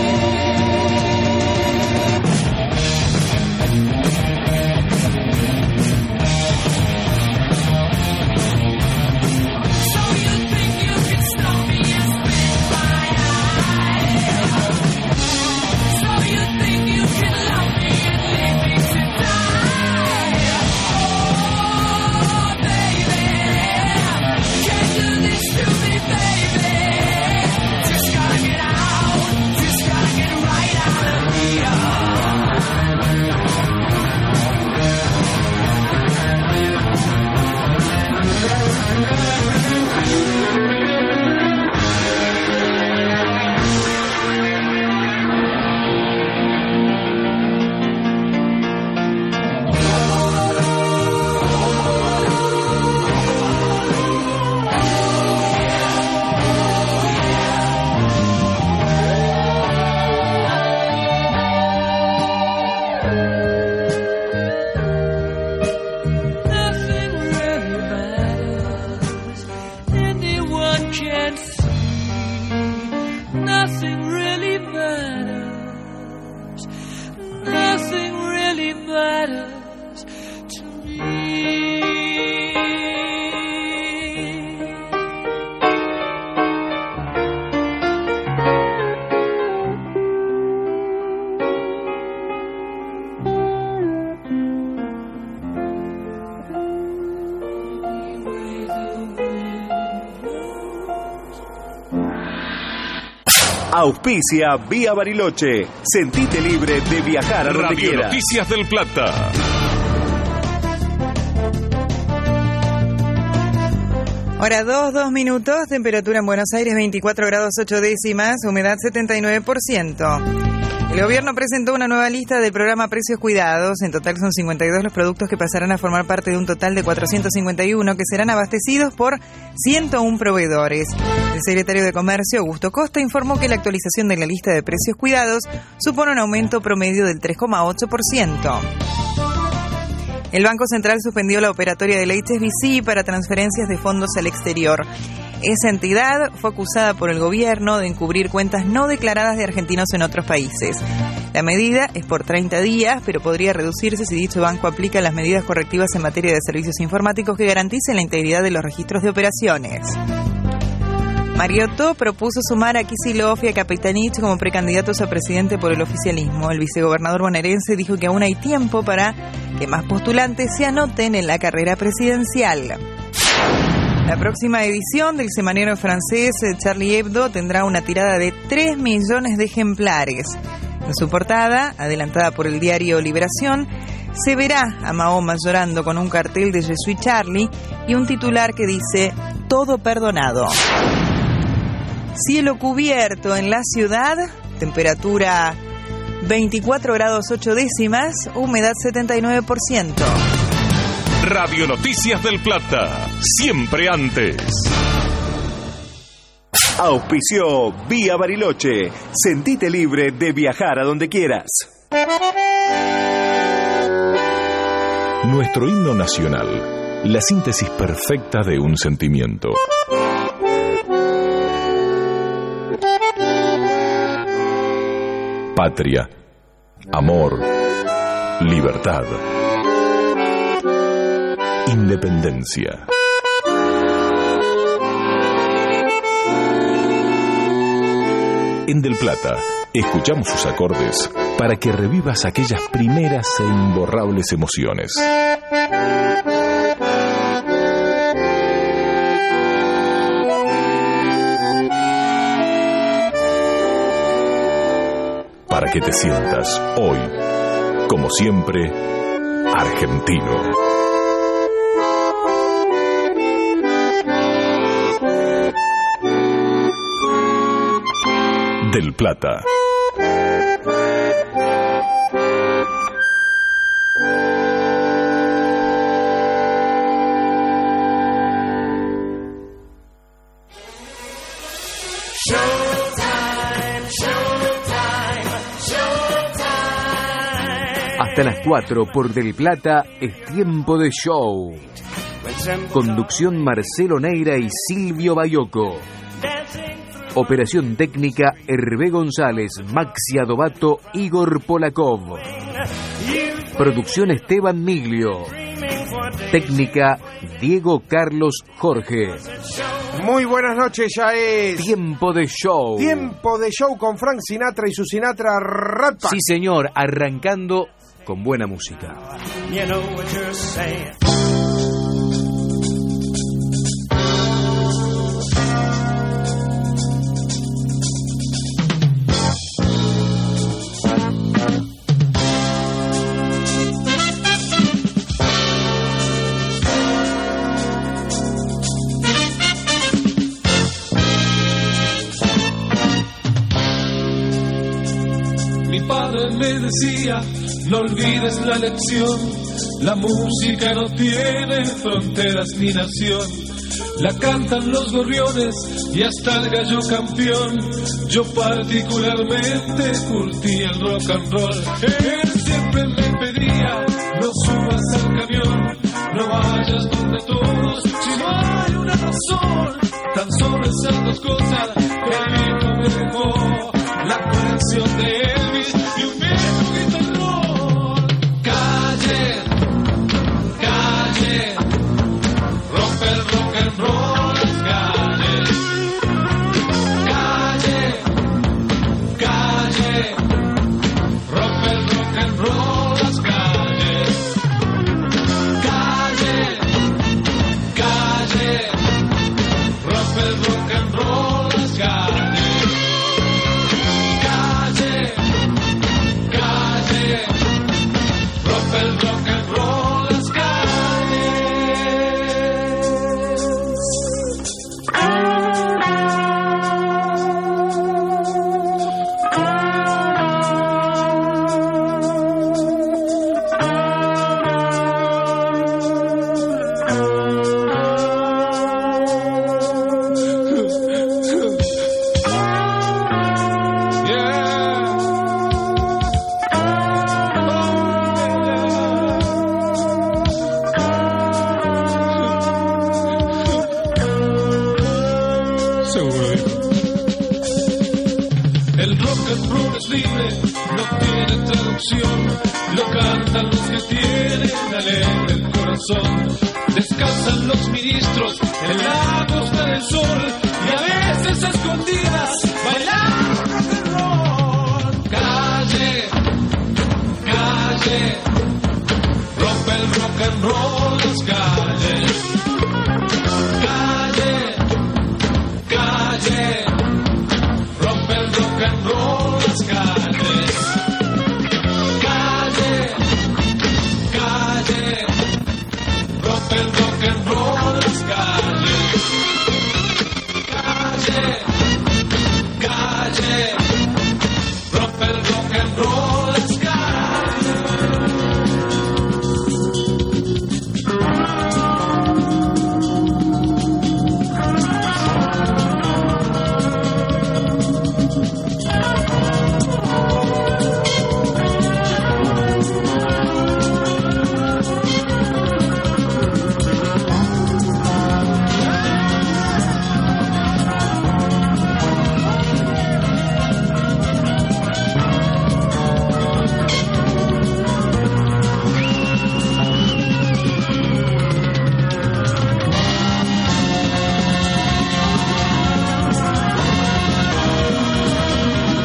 Speaker 8: Auspicia Vía Bariloche. Sentite libre de viajar a donde
Speaker 1: Radio
Speaker 8: quieras.
Speaker 1: Noticias del Plata.
Speaker 19: Hora 2 minutos, temperatura en Buenos Aires 24 grados 8 décimas, humedad 79%. El gobierno presentó una nueva lista del programa Precios Cuidados. En total son 52 los productos que pasarán a formar parte de un total de 451 que serán abastecidos por 101 proveedores. El secretario de Comercio, Augusto Costa, informó que la actualización de la lista de precios cuidados supone un aumento promedio del 3,8%. El Banco Central suspendió la operatoria del HSBC para transferencias de fondos al exterior. Esa entidad fue acusada por el gobierno de encubrir cuentas no declaradas de argentinos en otros países. La medida es por 30 días, pero podría reducirse si dicho banco aplica las medidas correctivas en materia de servicios informáticos que garanticen la integridad de los registros de operaciones. Mariotto propuso sumar a Kicillof y a Capitanich como precandidatos a presidente por el oficialismo. El vicegobernador bonaerense dijo que aún hay tiempo para que más postulantes se anoten en la carrera presidencial. La próxima edición del semanario francés Charlie Hebdo tendrá una tirada de 3 millones de ejemplares. En su portada, adelantada por el diario Liberación, se verá a Mahoma llorando con un cartel de Je suis Charlie y un titular que dice «Todo perdonado». Cielo cubierto en la ciudad, temperatura 24 grados 8 décimas, humedad 79%.
Speaker 1: Radio Noticias del Plata, siempre antes.
Speaker 8: Auspició Vía Bariloche. Sentite libre de viajar a donde quieras.
Speaker 1: Nuestro himno nacional, la síntesis perfecta de un sentimiento. Patria, amor, libertad, independencia. En Del Plata, escuchamos sus acordes para que revivas aquellas primeras e imborrables emociones. Para que te sientas hoy, como siempre, argentino. Del Plata.
Speaker 10: Hasta las 4 por Del Plata es tiempo de show. Conducción Marcelo Neira y Silvio Bayoco. Operación técnica Hervé González, Maxi Adobato, Igor Polakov. Producción Esteban Miglio. Técnica Diego Carlos Jorge.
Speaker 13: Muy buenas noches, ya es
Speaker 10: Tiempo de Show.
Speaker 13: Tiempo de Show con Frank Sinatra y su Sinatra Rat Pack.
Speaker 10: Sí, señor, arrancando con buena música.
Speaker 22: You know what you're saying.
Speaker 23: Mi padre me decía, no olvides la lección, la música no tiene fronteras ni nación. La cantan los gorriones y hasta el gallo campeón. Yo particularmente curtía el rock and roll. Él siempre me pedía, no subas al camión, no vayas donde todos, si no hay una razón. Tan solo esas dos cosas que el viejo me dejó, la colección de Elvis y un viejo guitarrón. Calle, calle, rompe el rock and roll las calles. Calle, calle, rompe el rock and roll las calles. Calle, calle, rompe el rock and roll las calles. Calle, calle, rompe el rock and roll las El rock and roll es libre, no tiene traducción, lo cantan los que tienen alegre el corazón. Descansan los ministros en la costa del sol y a veces a escondidas